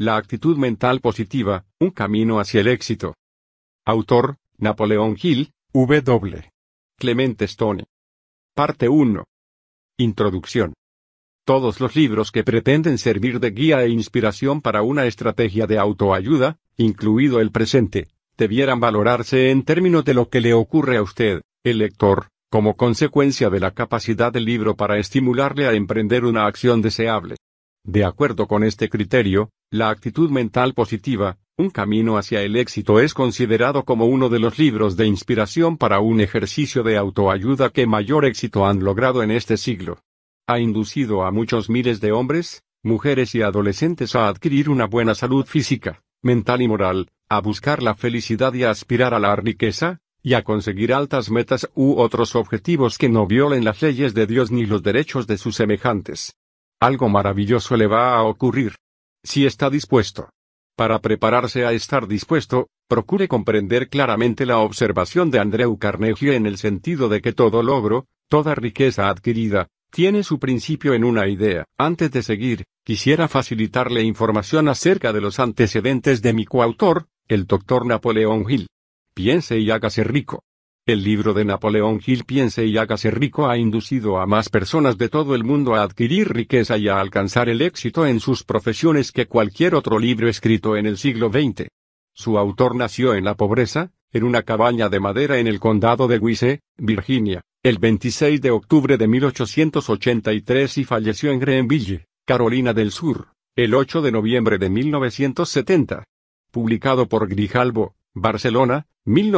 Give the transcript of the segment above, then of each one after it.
La actitud mental positiva, un camino hacia el éxito. Autor, Napoleon Hill, W. Clement Stone. Parte 1. Introducción. Todos los libros que pretenden servir de guía e inspiración para una estrategia de autoayuda, incluido el presente, debieran valorarse en términos de lo que le ocurre a usted, el lector, como consecuencia de la capacidad del libro para estimularle a emprender una acción deseable. De acuerdo con este criterio, la actitud mental positiva, un camino hacia el éxito, es considerado como uno de los libros de inspiración para un ejercicio de autoayuda que mayor éxito han logrado en este siglo. Ha inducido a muchos miles de hombres, mujeres y adolescentes a adquirir una buena salud física, mental y moral, a buscar la felicidad y a aspirar a la riqueza, y a conseguir altas metas u otros objetivos que no violen las leyes de Dios ni los derechos de sus semejantes. Algo maravilloso le va a ocurrir. Si está dispuesto. Para prepararse a estar dispuesto, procure comprender claramente la observación de Andrew Carnegie en el sentido de que todo logro, toda riqueza adquirida, tiene su principio en una idea. Antes de seguir, quisiera facilitarle información acerca de los antecedentes de mi coautor, el Dr. Napoleon Hill. Piense y hágase rico. El libro de Napoleon Hill, Piense y hágase rico, ha inducido a más personas de todo el mundo a adquirir riqueza y a alcanzar el éxito en sus profesiones que cualquier otro libro escrito en el siglo XX. Su autor nació en la pobreza, en una cabaña de madera en el condado de Guise, Virginia, el 26 de octubre de 1883 y falleció en Greenville, Carolina del Sur, el 8 de noviembre de 1970. Publicado por Grijalbo, Barcelona,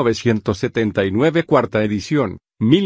1979, cuarta edición,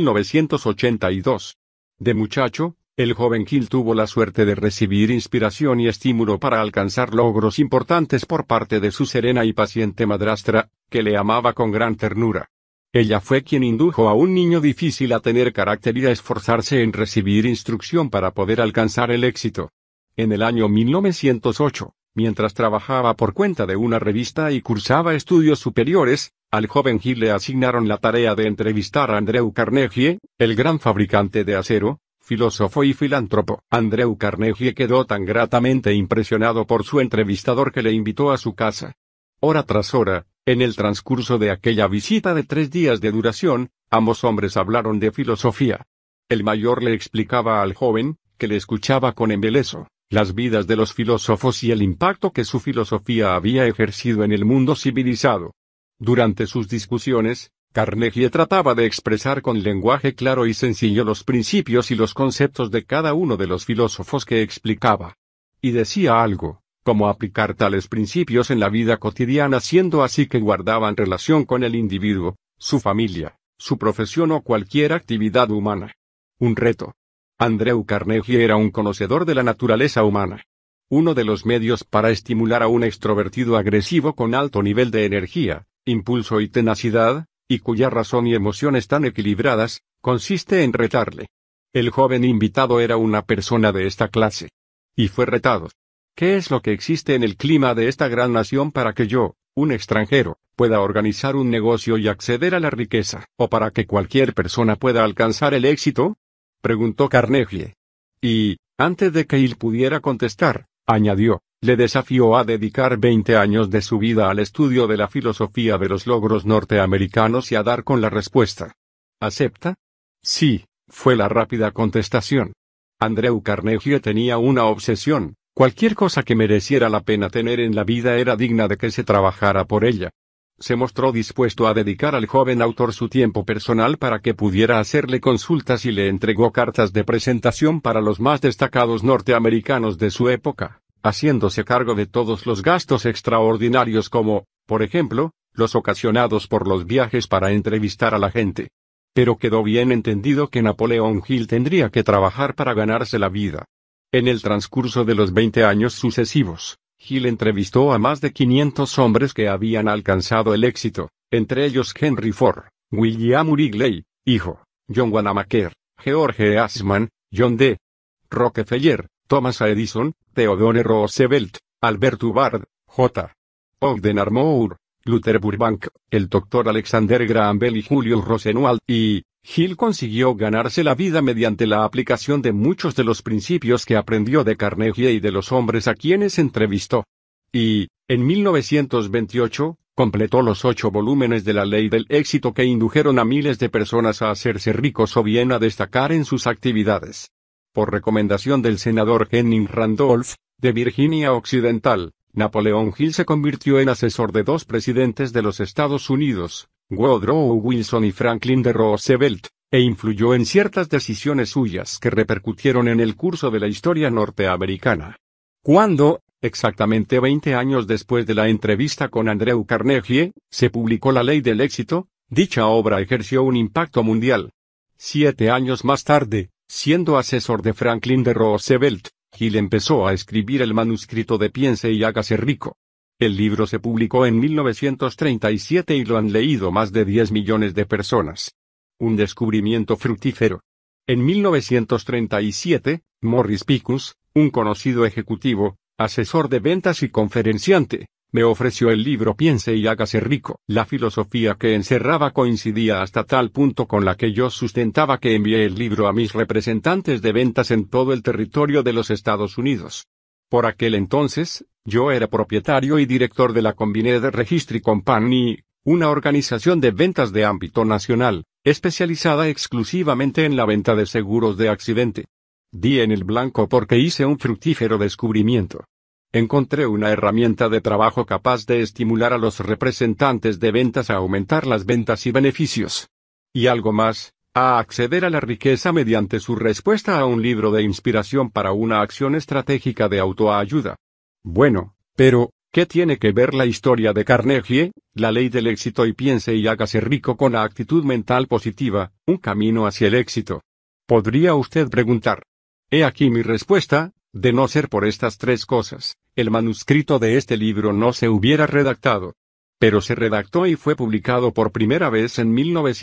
1982. De muchacho, el joven Hill tuvo la suerte de recibir inspiración y estímulo para alcanzar logros importantes por parte de su serena y paciente madrastra, que le amaba con gran ternura. Ella fue quien indujo a un niño difícil a tener carácter y a esforzarse en recibir instrucción para poder alcanzar el éxito. En el año 1908, mientras trabajaba por cuenta de una revista y cursaba estudios superiores, al joven Hill le asignaron la tarea de entrevistar a Andrew Carnegie, el gran fabricante de acero, filósofo y filántropo. Andrew Carnegie quedó tan gratamente impresionado por su entrevistador que le invitó a su casa. Hora tras hora, en el transcurso de aquella visita de 3 días de duración, ambos hombres hablaron de filosofía. El mayor le explicaba al joven, que le escuchaba con embeleso, las vidas de los filósofos y el impacto que su filosofía había ejercido en el mundo civilizado. Durante sus discusiones, Carnegie trataba de expresar con lenguaje claro y sencillo los principios y los conceptos de cada uno de los filósofos que explicaba. Y decía algo, como aplicar tales principios en la vida cotidiana, siendo así que guardaban relación con el individuo, su familia, su profesión o cualquier actividad humana. Un reto. Andrew Carnegie era un conocedor de la naturaleza humana. Uno de los medios para estimular a un extrovertido agresivo con alto nivel de energía, impulso y tenacidad, y cuya razón y emoción están equilibradas, consiste en retarle. El joven invitado era una persona de esta clase. Y fue retado. ¿Qué es lo que existe en el clima de esta gran nación para que yo, un extranjero, pueda organizar un negocio y acceder a la riqueza, o para que cualquier persona pueda alcanzar el éxito? Preguntó Carnegie. Y, antes de que Hill pudiera contestar, añadió, le desafió a dedicar 20 años de su vida al estudio de la filosofía de los logros norteamericanos y a dar con la respuesta. ¿Acepta? Sí, fue la rápida contestación. Andrew Carnegie tenía una obsesión. Cualquier cosa que mereciera la pena tener en la vida era digna de que se trabajara por ella. Se mostró dispuesto a dedicar al joven autor su tiempo personal para que pudiera hacerle consultas y le entregó cartas de presentación para los más destacados norteamericanos de su época, haciéndose cargo de todos los gastos extraordinarios como, por ejemplo, los ocasionados por los viajes para entrevistar a la gente. Pero quedó bien entendido que Napoleon Hill tendría que trabajar para ganarse la vida. En el transcurso de los 20 años sucesivos, Hill entrevistó a más de 500 hombres que habían alcanzado el éxito, entre ellos Henry Ford, William Wrigley, hijo, John Wanamaker, George Eastman, John D. Rockefeller, Thomas Edison, Theodore Roosevelt, Albert Hubbard, J. Ogden Moore, Luther Burbank, el Dr. Alexander Graham Bell y Julius Rosenwald, y Hill consiguió ganarse la vida mediante la aplicación de muchos de los principios que aprendió de Carnegie y de los hombres a quienes entrevistó. y, en 1928, completó los 8 volúmenes de la Ley del Éxito que indujeron a miles de personas a hacerse ricos o bien a destacar en sus actividades. Por recomendación del senador Henning Randolph, de Virginia Occidental, Napoleón Hill se convirtió en asesor de 2 presidentes de los Estados Unidos, Woodrow Wilson y Franklin D. Roosevelt, e influyó en ciertas decisiones suyas que repercutieron en el curso de la historia norteamericana. Cuando, exactamente 20 años después de la entrevista con Andrew Carnegie, se publicó la Ley del Éxito, dicha obra ejerció un impacto mundial. 7 años más tarde, siendo asesor de Franklin D. Roosevelt, Hill empezó a escribir el manuscrito de Piense y hágase rico. El libro se publicó en 1937 y lo han leído más de 10 millones de personas. Un descubrimiento fructífero. En 1937, Morris Picus, un conocido ejecutivo, asesor de ventas y conferenciante, me ofreció el libro Piense y hágase rico. La filosofía que encerraba coincidía hasta tal punto con la que yo sustentaba que envié el libro a mis representantes de ventas en todo el territorio de los Estados Unidos. Por aquel entonces, yo era propietario y director de la Combined Registry Company, una organización de ventas de ámbito nacional, especializada exclusivamente en la venta de seguros de accidente. Di en el blanco porque hice un fructífero descubrimiento. Encontré una herramienta de trabajo capaz de estimular a los representantes de ventas a aumentar las ventas y beneficios. Y algo más, a acceder a la riqueza mediante su respuesta a un libro de inspiración para una acción estratégica de autoayuda. Bueno, pero, ¿qué tiene que ver la historia de Carnegie, la Ley del Éxito y Piense y hágase rico con la actitud mental positiva, un camino hacia el éxito? Podría usted preguntar. He aquí mi respuesta: de no ser por estas 3 cosas, el manuscrito de este libro no se hubiera redactado. Pero se redactó y fue publicado por primera vez en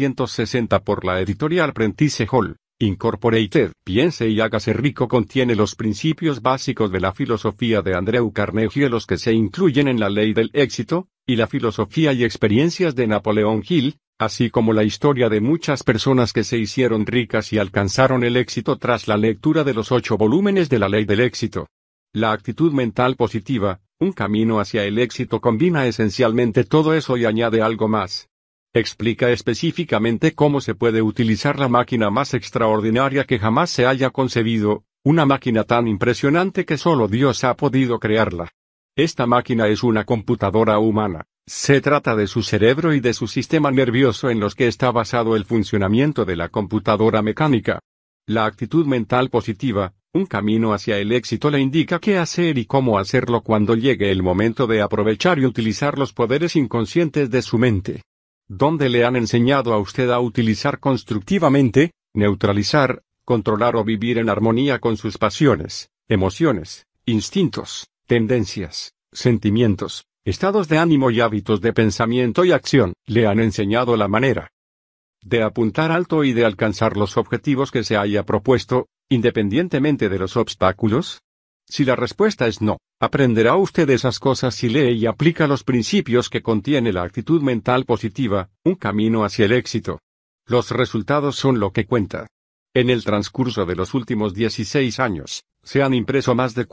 1960 por la editorial Prentice Hall, Incorporated. Piense y hágase rico contiene los principios básicos de la filosofía de Andrew Carnegie, los que se incluyen en la Ley del Éxito, y la filosofía y experiencias de Napoleón Hill, así como la historia de muchas personas que se hicieron ricas y alcanzaron el éxito tras la lectura de los 8 volúmenes de la Ley del Éxito. La actitud mental positiva, un camino hacia el éxito, combina esencialmente todo eso y añade algo más. Explica específicamente cómo se puede utilizar la máquina más extraordinaria que jamás se haya concebido, una máquina tan impresionante que solo Dios ha podido crearla. Esta máquina es una computadora humana. Se trata de su cerebro y de su sistema nervioso en los que está basado el funcionamiento de la computadora mecánica. La actitud mental positiva, un camino hacia el éxito, le indica qué hacer y cómo hacerlo cuando llegue el momento de aprovechar y utilizar los poderes inconscientes de su mente. ¿Dónde le han enseñado a usted a utilizar constructivamente, neutralizar, controlar o vivir en armonía con sus pasiones, emociones, instintos, tendencias, sentimientos, estados de ánimo y hábitos de pensamiento y acción? ¿Le han enseñado la manera de apuntar alto y de alcanzar los objetivos que se haya propuesto, independientemente de los obstáculos? Si la respuesta es no, aprenderá usted esas cosas si lee y aplica los principios que contiene la actitud mental positiva, un camino hacia el éxito. Los resultados son lo que cuenta. En el transcurso de los últimos 16 años, se han impreso más de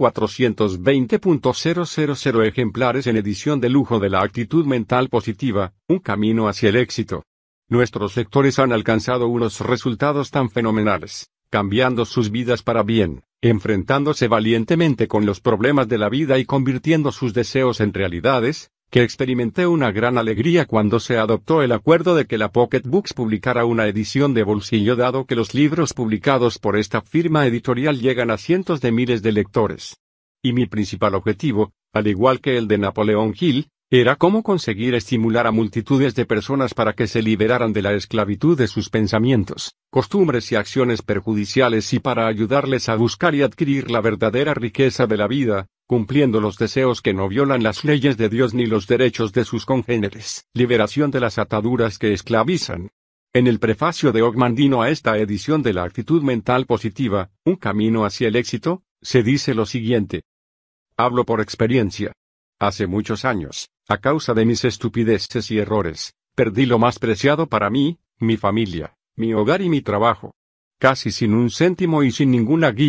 420.000 ejemplares en edición de lujo de la actitud mental positiva, un camino hacia el éxito. Nuestros lectores han alcanzado unos resultados tan fenomenales, cambiando sus vidas para bien, enfrentándose valientemente con los problemas de la vida y convirtiendo sus deseos en realidades, que experimenté una gran alegría cuando se adoptó el acuerdo de que la Pocket Books publicara una edición de bolsillo, dado que los libros publicados por esta firma editorial llegan a cientos de miles de lectores. Y mi principal objetivo, al igual que el de Napoleón Hill, era cómo conseguir estimular a multitudes de personas para que se liberaran de la esclavitud de sus pensamientos, costumbres y acciones perjudiciales, y para ayudarles a buscar y adquirir la verdadera riqueza de la vida, cumpliendo los deseos que no violan las leyes de Dios ni los derechos de sus congéneres. Liberación de las ataduras que esclavizan. En el prefacio de Ogmandino a esta edición de la actitud mental positiva, un camino hacia el éxito, se dice lo siguiente. Hablo por experiencia. Hace muchos años, a causa de mis estupideces y errores, perdí lo más preciado para mí, mi familia, mi hogar y mi trabajo. Casi sin un céntimo y sin ninguna guía,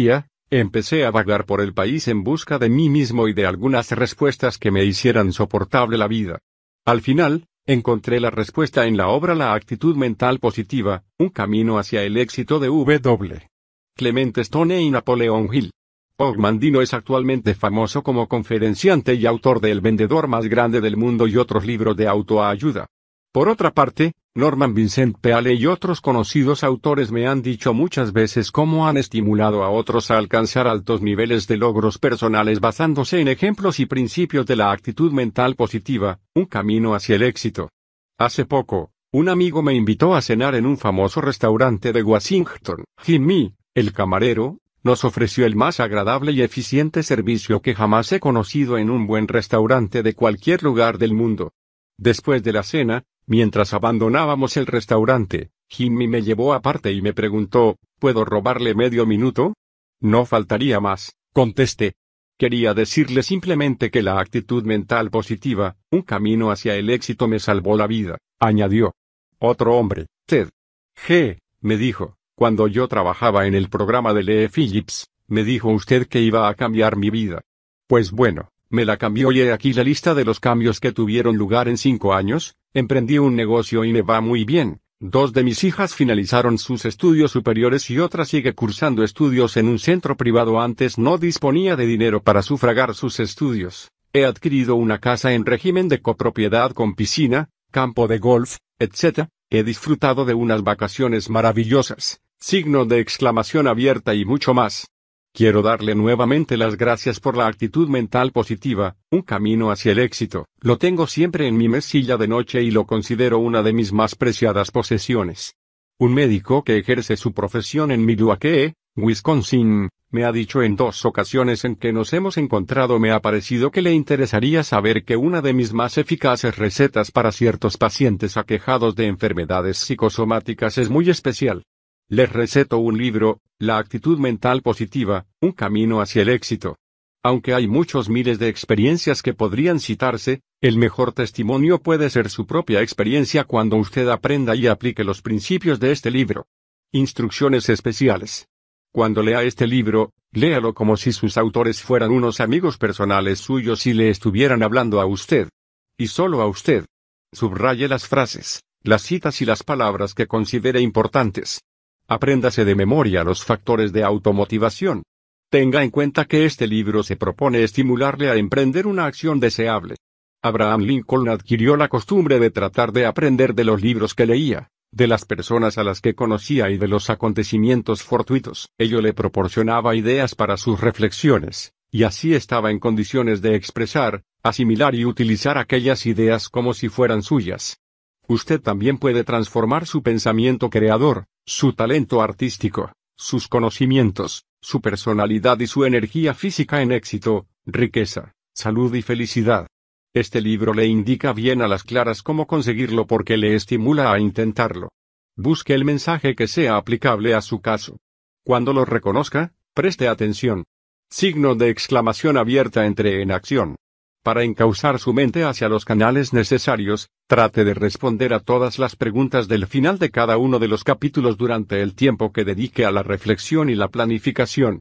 Empecé a vagar por el país en busca de mí mismo y de algunas respuestas que me hicieran soportable la vida. Al final, encontré la respuesta en la obra La actitud mental positiva, un camino hacia el éxito de W. Clement Stone y Napoleon Hill. Ogmandino es actualmente famoso como conferenciante y autor de El vendedor más grande del mundo y otros libros de autoayuda. Por otra parte, Norman Vincent Peale y otros conocidos autores me han dicho muchas veces cómo han estimulado a otros a alcanzar altos niveles de logros personales basándose en ejemplos y principios de la actitud mental positiva, un camino hacia el éxito. Hace poco, un amigo me invitó a cenar en un famoso restaurante de Washington. Jimmy, el camarero, nos ofreció el más agradable y eficiente servicio que jamás he conocido en un buen restaurante de cualquier lugar del mundo. Después de la cena, mientras abandonábamos el restaurante, Jimmy me llevó aparte y me preguntó, ¿puedo robarle medio minuto? No faltaría más, contesté. Quería decirle simplemente que la actitud mental positiva, un camino hacia el éxito me salvó la vida, añadió. Otro hombre, Ted G., me dijo, cuando yo trabajaba en el programa de Lee Phillips, me dijo usted que iba a cambiar mi vida. Pues bueno, me la cambió y he aquí la lista de los cambios que tuvieron lugar en 5 años. Emprendí un negocio y me va muy bien. 2 de mis hijas finalizaron sus estudios superiores y otra sigue cursando estudios en un centro privado. Antes no disponía de dinero para sufragar sus estudios. He adquirido una casa en régimen de copropiedad con piscina, campo de golf, etc. He disfrutado de unas vacaciones maravillosas, signo de exclamación abierta y mucho más. Quiero darle nuevamente las gracias por la actitud mental positiva, un camino hacia el éxito. Lo tengo siempre en mi mesilla de noche y lo considero una de mis más preciadas posesiones. Un médico que ejerce su profesión en Milwaukee, Wisconsin, me ha dicho en 2 ocasiones en que nos hemos encontrado me ha parecido que le interesaría saber que una de mis más eficaces recetas para ciertos pacientes aquejados de enfermedades psicosomáticas es muy especial. Les receto un libro, La actitud mental positiva, un camino hacia el éxito. Aunque hay muchos miles de experiencias que podrían citarse, el mejor testimonio puede ser su propia experiencia cuando usted aprenda y aplique los principios de este libro. Instrucciones especiales. Cuando lea este libro, léalo como si sus autores fueran unos amigos personales suyos y le estuvieran hablando a usted. Y solo a usted. Subraye las frases, las citas y las palabras que considere importantes. Apréndase de memoria los factores de automotivación. Tenga en cuenta que este libro se propone estimularle a emprender una acción deseable. Abraham Lincoln adquirió la costumbre de tratar de aprender de los libros que leía, de las personas a las que conocía y de los acontecimientos fortuitos. Ello le proporcionaba ideas para sus reflexiones, y así estaba en condiciones de expresar, asimilar y utilizar aquellas ideas como si fueran suyas. Usted también puede transformar su pensamiento creador, su talento artístico, sus conocimientos, su personalidad y su energía física en éxito, riqueza, salud y felicidad. Este libro le indica bien a las claras cómo conseguirlo porque le estimula a intentarlo. Busque el mensaje que sea aplicable a su caso. Cuando lo reconozca, preste atención. Signo de exclamación abierta entre en acción. Para encauzar su mente hacia los canales necesarios, trate de responder a todas las preguntas del final de cada uno de los capítulos durante el tiempo que dedique a la reflexión y la planificación.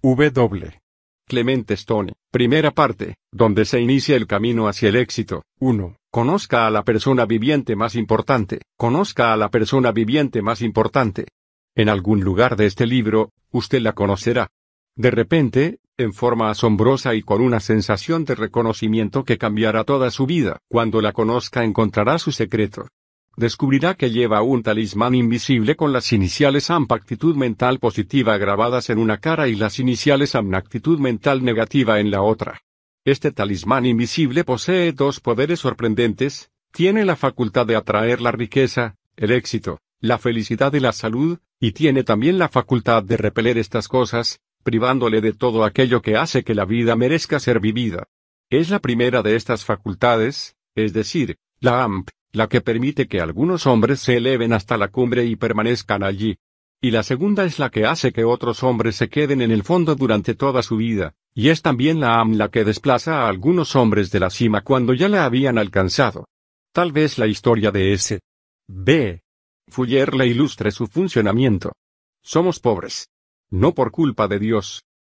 W. Clement Stone. Primera parte, donde se inicia el camino hacia el éxito. 1. Conozca a la persona viviente más importante. Conozca a la persona viviente más importante. En algún lugar de este libro, usted la conocerá. De repente, en forma asombrosa y con una sensación de reconocimiento que cambiará toda su vida. Cuando la conozca encontrará su secreto. Descubrirá que lleva un talismán invisible con las iniciales AMP actitud mental positiva grabadas en una cara y las iniciales AM actitud mental negativa en la otra. Este talismán invisible posee 2 poderes sorprendentes, tiene la facultad de atraer la riqueza, el éxito, la felicidad y la salud, y tiene también la facultad de repeler estas cosas, privándole de todo aquello que hace que la vida merezca ser vivida. Es la primera de estas facultades, es decir, la AMP, la que permite que algunos hombres se eleven hasta la cumbre y permanezcan allí. Y la segunda es la que hace que otros hombres se queden en el fondo durante toda su vida, y es también la AM la que desplaza a algunos hombres de la cima cuando ya la habían alcanzado. Tal vez la historia de S. B. Fuller le ilustre su funcionamiento. Somos pobres. No por culpa de Dios.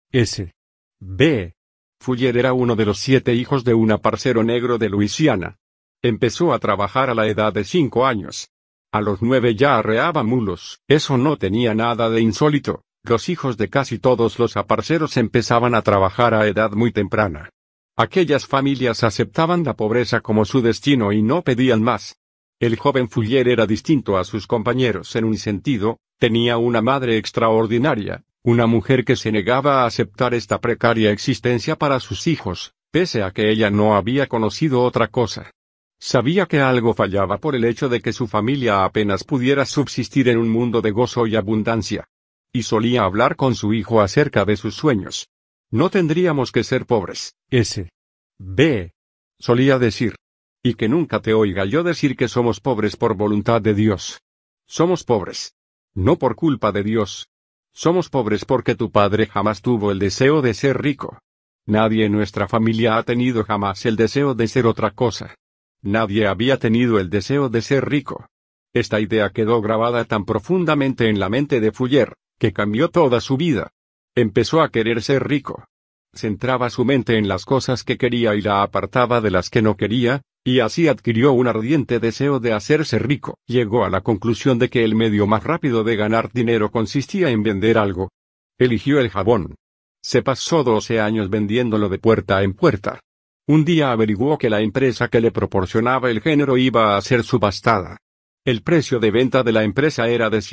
S. B. Fuller era uno de los 7 hijos de un parcero negro de Luisiana. Empezó a trabajar a la edad de 5 años. A los 9 ya arreaba mulos. Eso no tenía nada de insólito. Los hijos de casi todos los aparceros empezaban a trabajar a edad muy temprana. Aquellas familias aceptaban la pobreza como su destino y no pedían más. El joven Fuller era distinto a sus compañeros en un sentido: tenía una madre extraordinaria, una mujer que se negaba a aceptar esta precaria existencia para sus hijos, pese a que ella no había conocido otra cosa. Sabía que algo fallaba por el hecho de que su familia apenas pudiera subsistir en un mundo de gozo y abundancia. Y solía hablar con su hijo acerca de sus sueños. No tendríamos que ser pobres, S. B. solía decir. Y que nunca te oiga yo decir que somos pobres por voluntad de Dios. Somos pobres. No por culpa de Dios. Somos pobres porque tu padre jamás tuvo el deseo de ser rico. Nadie en nuestra familia ha tenido jamás el deseo de ser otra cosa. Nadie había tenido el deseo de ser rico. Esta idea quedó grabada tan profundamente en la mente de Fuller, que cambió toda su vida. Empezó a querer ser rico. Centraba su mente en las cosas que quería y la apartaba de las que no quería, y así adquirió un ardiente deseo de hacerse rico. Llegó a la conclusión de que el medio más rápido de ganar dinero consistía en vender algo. Eligió el jabón. Se pasó 12 años vendiéndolo de puerta en puerta. Un día averiguó que la empresa que le proporcionaba el género iba a ser subastada. El precio de venta de la empresa era de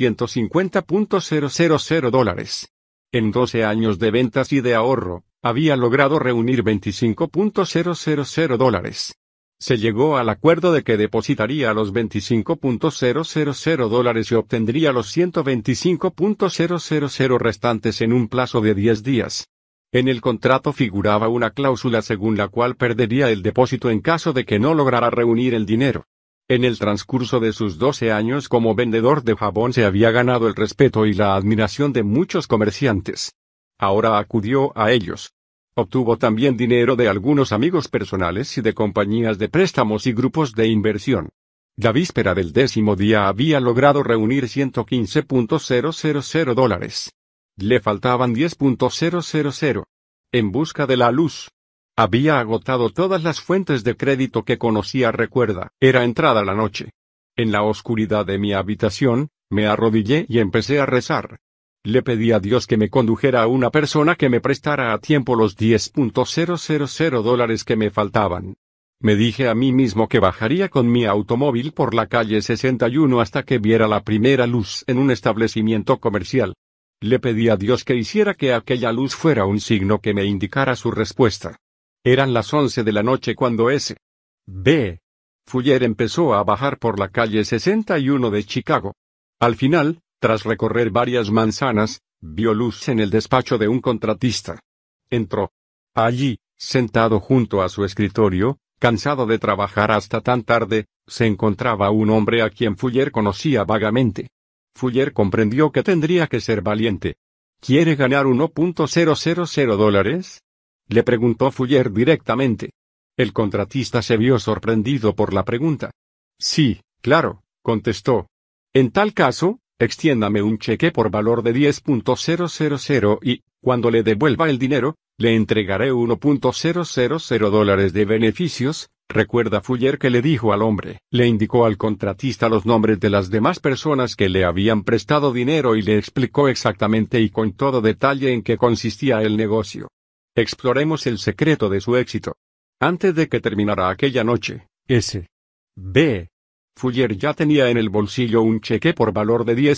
$150,000. En 12 años de ventas y de ahorro, había logrado reunir $25,000. Se llegó al acuerdo de que depositaría los $25,000 y obtendría los $125,000 restantes en un plazo de 10 días. En el contrato figuraba una cláusula según la cual perdería el depósito en caso de que no lograra reunir el dinero. En el transcurso de sus 12 años como vendedor de jabón se había ganado el respeto y la admiración de muchos comerciantes. Ahora acudió a ellos. Obtuvo también dinero de algunos amigos personales y de compañías de préstamos y grupos de inversión. La víspera del 10º día había logrado reunir $115,000. Le faltaban $10,000. En busca de la luz. Había agotado todas las fuentes de crédito que conocía. Recuerda, era entrada la noche. En la oscuridad de mi habitación, me arrodillé y empecé a rezar. Le pedí a Dios que me condujera a una persona que me prestara a tiempo los $10,000 que me faltaban. Me dije a mí mismo que bajaría con mi automóvil por la calle 61 hasta que viera la primera luz en un establecimiento comercial. Le pedí a Dios que hiciera que aquella luz fuera un signo que me indicara su respuesta. Eran las 11 de la noche cuando S. B. Fuller empezó a bajar por la calle 61 de Chicago. Al final, tras recorrer varias manzanas, vio luz en el despacho de un contratista. Entró. Allí, sentado junto a su escritorio, cansado de trabajar hasta tan tarde, se encontraba un hombre a quien Fuller conocía vagamente. Fuller comprendió que tendría que ser valiente. ¿Quiere ganar $1,000? Le preguntó Fuller directamente. El contratista se vio sorprendido por la pregunta. Sí, claro, contestó. En tal caso, extiéndame un cheque por valor de $10,000 y, cuando le devuelva el dinero, le entregaré $1,000 de beneficios. Recuerda Fuller que le dijo al hombre. Le indicó al contratista los nombres de las demás personas que le habían prestado dinero y le explicó exactamente y con todo detalle en qué consistía el negocio. Exploremos el secreto de su éxito. Antes de que terminara aquella noche, S. B. Fuller ya tenía en el bolsillo un cheque por valor de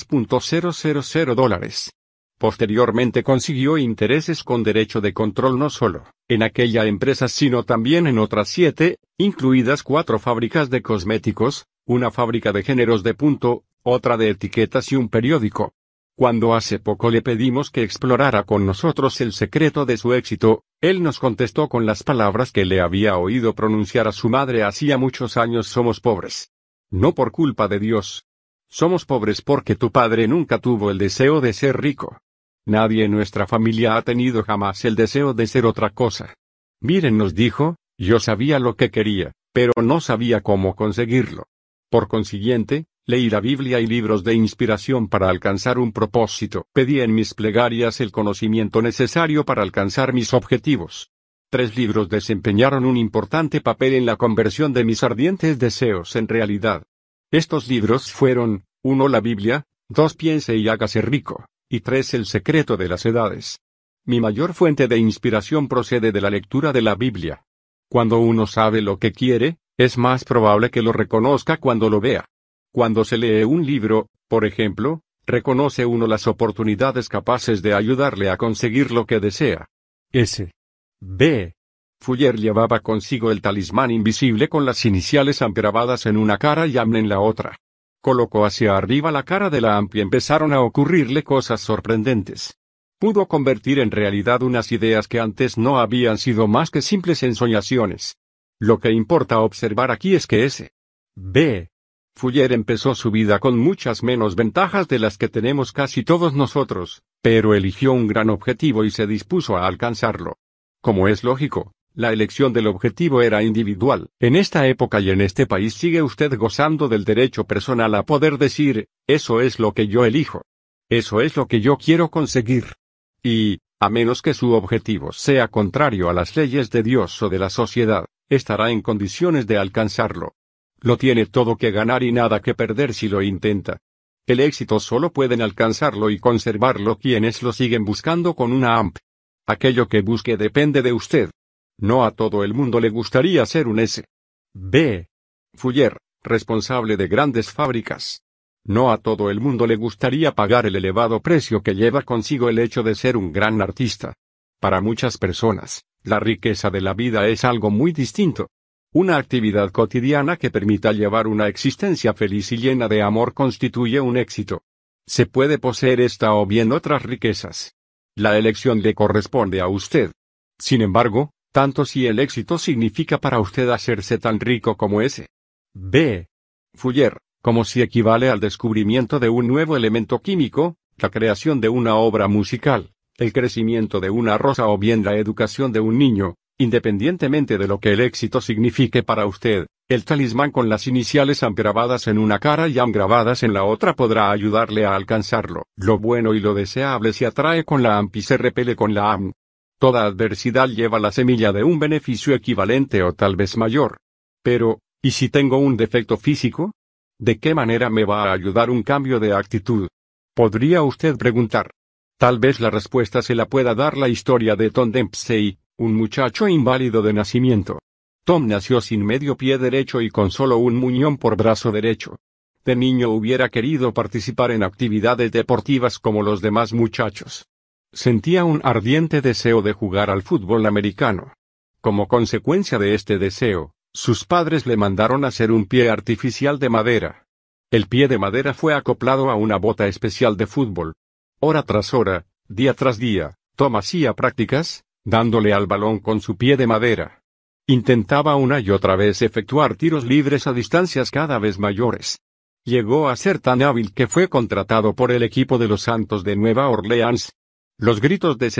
$10,000. Posteriormente consiguió intereses con derecho de control no solo en aquella empresa sino también en otras 7, incluidas 4 fábricas de cosméticos, una fábrica de géneros de punto, otra de etiquetas y un periódico. Cuando hace poco le pedimos que explorara con nosotros el secreto de su éxito, él nos contestó con las palabras que le había oído pronunciar a su madre hacía muchos años: somos pobres. No por culpa de Dios. Somos pobres porque tu padre nunca tuvo el deseo de ser rico. Nadie en nuestra familia ha tenido jamás el deseo de ser otra cosa. Miren, nos dijo, yo sabía lo que quería, pero no sabía cómo conseguirlo. Por consiguiente, Leí la Biblia y libros de inspiración para alcanzar un propósito. Pedí en mis plegarias el conocimiento necesario para alcanzar mis objetivos. 3 libros desempeñaron un importante papel en la conversión de mis ardientes deseos en realidad. Estos libros fueron, 1. La Biblia, 2. Piense y hágase rico, y 3. El secreto de las edades. Mi mayor fuente de inspiración procede de la lectura de la Biblia. Cuando uno sabe lo que quiere, es más probable que lo reconozca cuando lo vea. Cuando se lee un libro, por ejemplo, reconoce uno las oportunidades capaces de ayudarle a conseguir lo que desea. S. B. Fuller llevaba consigo el talismán invisible con las iniciales AMP grabadas en una cara y AM en la otra. Colocó hacia arriba la cara de la AMP y empezaron a ocurrirle cosas sorprendentes. Pudo convertir en realidad unas ideas que antes no habían sido más que simples ensoñaciones. Lo que importa observar aquí es que S. B. Fuller empezó su vida con muchas menos ventajas de las que tenemos casi todos nosotros, pero eligió un gran objetivo y se dispuso a alcanzarlo. Como es lógico, la elección del objetivo era individual. En esta época y en este país sigue usted gozando del derecho personal a poder decir, eso es lo que yo elijo. Eso es lo que yo quiero conseguir. Y, a menos que su objetivo sea contrario a las leyes de Dios o de la sociedad, estará en condiciones de alcanzarlo. Lo tiene todo que ganar y nada que perder si lo intenta. El éxito solo pueden alcanzarlo y conservarlo quienes lo siguen buscando con una AMP. Aquello que busque depende de usted. No a todo el mundo le gustaría ser un S. B. Fuller, responsable de grandes fábricas. No a todo el mundo le gustaría pagar el elevado precio que lleva consigo el hecho de ser un gran artista. Para muchas personas, la riqueza de la vida es algo muy distinto. Una actividad cotidiana que permita llevar una existencia feliz y llena de amor constituye un éxito. Se puede poseer esta o bien otras riquezas. La elección le corresponde a usted. Sin embargo, tanto si el éxito significa para usted hacerse tan rico como S. B. Fuller, como si equivale al descubrimiento de un nuevo elemento químico, la creación de una obra musical, el crecimiento de una rosa o bien la educación de un niño. Independientemente de lo que el éxito signifique para usted, el talismán con las iniciales AM grabadas en una cara y AM grabadas en la otra podrá ayudarle a alcanzarlo. Lo bueno y lo deseable se atrae con la AMP y se repele con la AM. Toda adversidad lleva la semilla de un beneficio equivalente o tal vez mayor. Pero, ¿y si tengo un defecto físico? ¿De qué manera me va a ayudar un cambio de actitud? Podría usted preguntar. Tal vez la respuesta se la pueda dar la historia de Tom Dempsey, un muchacho inválido de nacimiento. Tom nació sin medio pie derecho y con solo un muñón por brazo derecho. De niño hubiera querido participar en actividades deportivas como los demás muchachos. Sentía un ardiente deseo de jugar al fútbol americano. Como consecuencia de este deseo, sus padres le mandaron hacer un pie artificial de madera. El pie de madera fue acoplado a una bota especial de fútbol. Hora tras hora, día tras día, Tom hacía prácticas, dándole al balón con su pie de madera. Intentaba una y otra vez efectuar tiros libres a distancias cada vez mayores. Llegó a ser tan hábil que fue contratado por el equipo de los Santos de Nueva Orleans. Los gritos de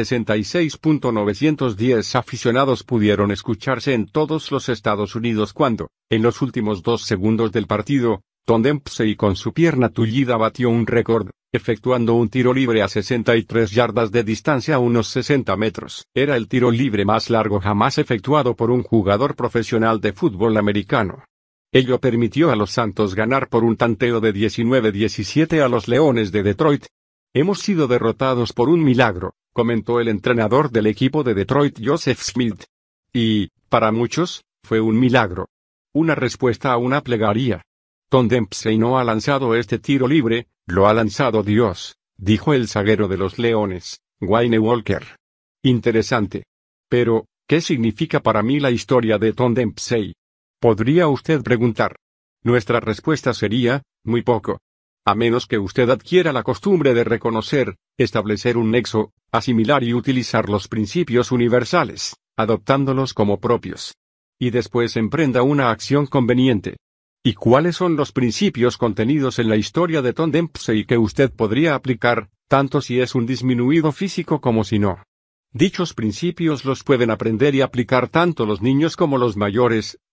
66.910 aficionados pudieron escucharse en todos los Estados Unidos cuando, en los últimos 2 segundos del partido, Tom Dempsey con su pierna tullida batió un récord, efectuando un tiro libre a 63 yardas de distancia a unos 60 metros. Era el tiro libre más largo jamás efectuado por un jugador profesional de fútbol americano. Ello permitió a los Santos ganar por un tanteo de 19-17 a los Leones de Detroit. Hemos sido derrotados por un milagro, comentó el entrenador del equipo de Detroit Joseph Smith. Y, para muchos, fue un milagro. Una respuesta a una plegaria. Tom Dempsey no ha lanzado este tiro libre, lo ha lanzado Dios, dijo el zaguero de los Leones, Wayne Walker. Interesante. Pero, ¿qué significa para mí la historia de Tom Dempsey? Podría usted preguntar. Nuestra respuesta sería, muy poco. A menos que usted adquiera la costumbre de reconocer, establecer un nexo, asimilar y utilizar los principios universales, adoptándolos como propios. Y después emprenda una acción conveniente. ¿Y cuáles son los principios contenidos en la historia de Tom Dempsey que usted podría aplicar, tanto si es un disminuido físico como si no? Dichos principios los pueden aprender y aplicar tanto los niños como los mayores,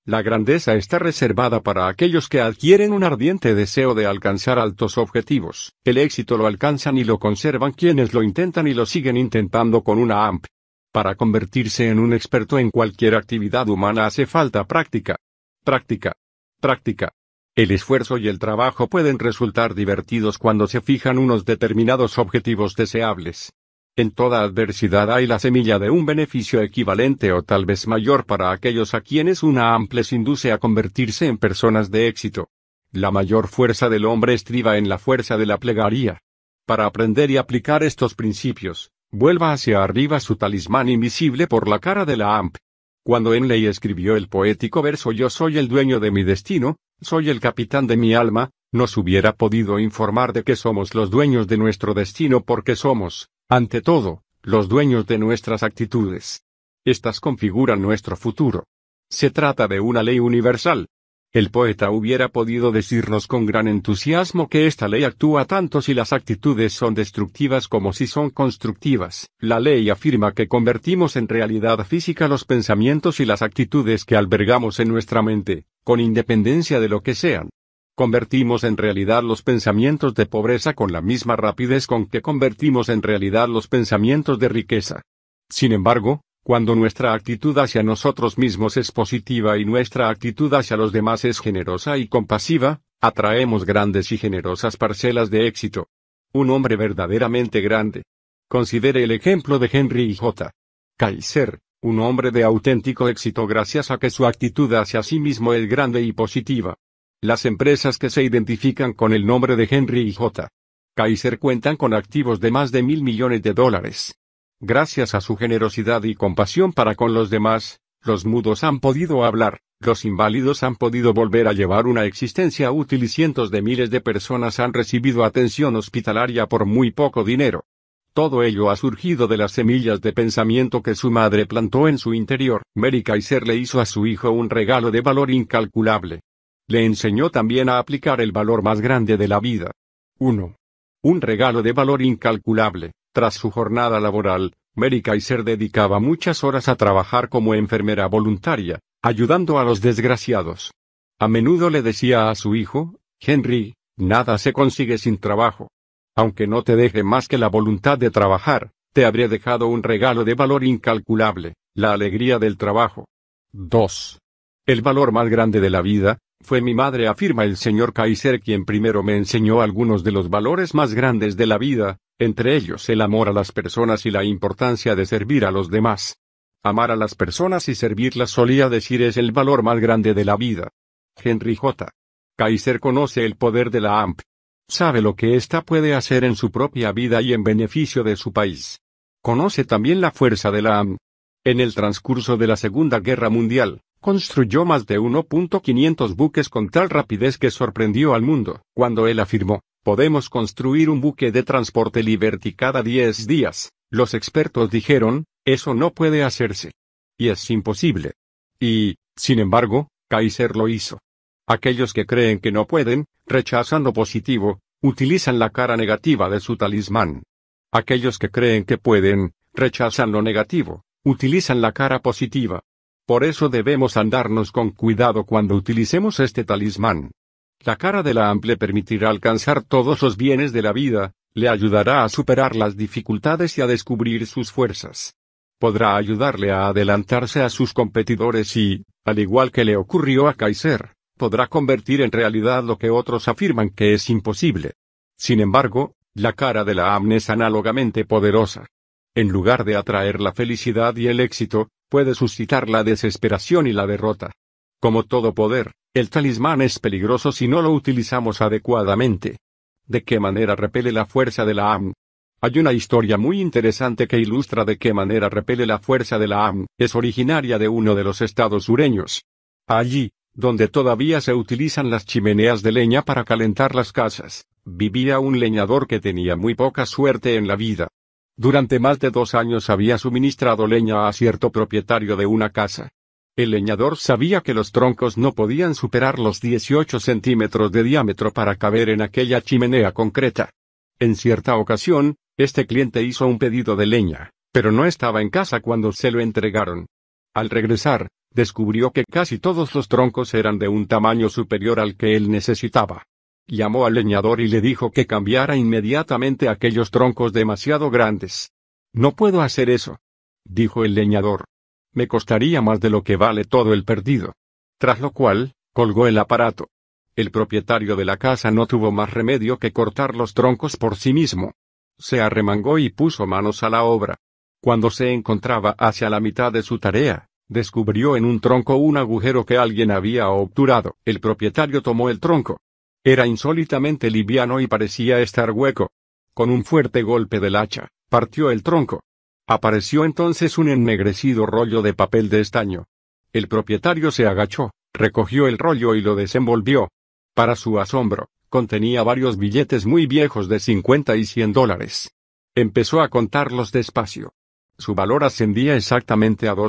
La grandeza está reservada para aquellos que adquieren un ardiente deseo de alcanzar altos objetivos. El éxito lo alcanzan y lo conservan quienes lo intentan y lo siguen intentando con una AMP. Para convertirse en un experto en cualquier actividad humana hace falta práctica. Práctica. Práctica. El esfuerzo y el trabajo pueden resultar divertidos cuando se fijan unos determinados objetivos deseables. En toda adversidad hay la semilla de un beneficio equivalente o tal vez mayor para aquellos a quienes una AMP les induce a convertirse en personas de éxito. La mayor fuerza del hombre estriba en la fuerza de la plegaria. Para aprender y aplicar estos principios, vuelva hacia arriba su talismán invisible por la cara de la AMP. Cuando Henley escribió el poético verso "Yo soy el dueño de mi destino, soy el capitán de mi alma", nos hubiera podido informar de que somos los dueños de nuestro destino porque somos, ante todo, los dueños de nuestras actitudes. Estas configuran nuestro futuro. Se trata de una ley universal. El poeta hubiera podido decirnos con gran entusiasmo que esta ley actúa tanto si las actitudes son destructivas como si son constructivas. La ley afirma que convertimos en realidad física los pensamientos y las actitudes que albergamos en nuestra mente, con independencia de lo que sean. Convertimos en realidad los pensamientos de pobreza con la misma rapidez con que convertimos en realidad los pensamientos de riqueza. Sin embargo, cuando nuestra actitud hacia nosotros mismos es positiva y nuestra actitud hacia los demás es generosa y compasiva, atraemos grandes y generosas parcelas de éxito. Un hombre verdaderamente grande. Considere el ejemplo de Henry J. Kaiser, un hombre de auténtico éxito gracias a que su actitud hacia sí mismo es grande y positiva. Las empresas que se identifican con el nombre de Henry J. Kaiser cuentan con activos de más de $1.000 millones. Gracias a su generosidad y compasión para con los demás, los mudos han podido hablar, los inválidos han podido volver a llevar una existencia útil y cientos de miles de personas han recibido atención hospitalaria por muy poco dinero. Todo ello ha surgido de las semillas de pensamiento que su madre plantó en su interior. Mary Kaiser le hizo a su hijo un regalo de valor incalculable. Le enseñó también a aplicar el valor más grande de la vida. 1. Un regalo de valor incalculable. Tras su jornada laboral, Mary Kaiser dedicaba muchas horas a trabajar como enfermera voluntaria, ayudando a los desgraciados. A menudo le decía a su hijo, Henry, nada se consigue sin trabajo. Aunque no te deje más que la voluntad de trabajar, te habré dejado un regalo de valor incalculable, la alegría del trabajo. 2. El valor más grande de la vida, fue mi madre, afirma el señor Kaiser, quien primero me enseñó algunos de los valores más grandes de la vida, entre ellos el amor a las personas y la importancia de servir a los demás. Amar a las personas y servirlas, solía decir, es el valor más grande de la vida. Henry J. Kaiser conoce el poder de la AMP. Sabe lo que ésta puede hacer en su propia vida y en beneficio de su país. Conoce también la fuerza de la AMP. En el transcurso de la Segunda Guerra Mundial, construyó más de 1.500 buques con tal rapidez que sorprendió al mundo. Cuando él afirmó, podemos construir un buque de transporte Liberty cada 10 días, los expertos dijeron, eso no puede hacerse. Y es imposible. Y, sin embargo, Kaiser lo hizo. Aquellos que creen que no pueden, rechazan lo positivo, utilizan la cara negativa de su talismán. Aquellos que creen que pueden, rechazan lo negativo, utilizan la cara positiva. Por eso debemos andarnos con cuidado cuando utilicemos este talismán. La cara de la AMP le permitirá alcanzar todos los bienes de la vida, le ayudará a superar las dificultades y a descubrir sus fuerzas. Podrá ayudarle a adelantarse a sus competidores y, al igual que le ocurrió a Kaiser, podrá convertir en realidad lo que otros afirman que es imposible. Sin embargo, la cara de la AMP es análogamente poderosa. En lugar de atraer la felicidad y el éxito, puede suscitar la desesperación y la derrota. Como todo poder, el talismán es peligroso si no lo utilizamos adecuadamente. ¿De qué manera repele la fuerza de la AMP? Hay una historia muy interesante que ilustra de qué manera repele la fuerza de la AMP. Es originaria de uno de los estados sureños. Allí, donde todavía se utilizan las chimeneas de leña para calentar las casas, vivía un leñador que tenía muy poca suerte en la vida. Durante más de 2 años había suministrado leña a cierto propietario de una casa. El leñador sabía que los troncos no podían superar los 18 centímetros de diámetro para caber en aquella chimenea concreta. En cierta ocasión, este cliente hizo un pedido de leña, pero no estaba en casa cuando se lo entregaron. Al regresar, descubrió que casi todos los troncos eran de un tamaño superior al que él necesitaba. Llamó al leñador y le dijo que cambiara inmediatamente aquellos troncos demasiado grandes. «No puedo hacer eso», dijo el leñador. «Me costaría más de lo que vale todo el perdido». Tras lo cual, colgó el aparato. El propietario de la casa no tuvo más remedio que cortar los troncos por sí mismo. Se arremangó y puso manos a la obra. Cuando se encontraba hacia la mitad de su tarea, descubrió en un tronco un agujero que alguien había obturado. El propietario tomó el tronco. Era insólitamente liviano y parecía estar hueco. Con un fuerte golpe del hacha, partió el tronco. Apareció entonces un ennegrecido rollo de papel de estaño. El propietario se agachó, recogió el rollo y lo desenvolvió. Para su asombro, contenía varios billetes muy viejos de 50 y $100. Empezó a contarlos despacio. Su valor ascendía exactamente a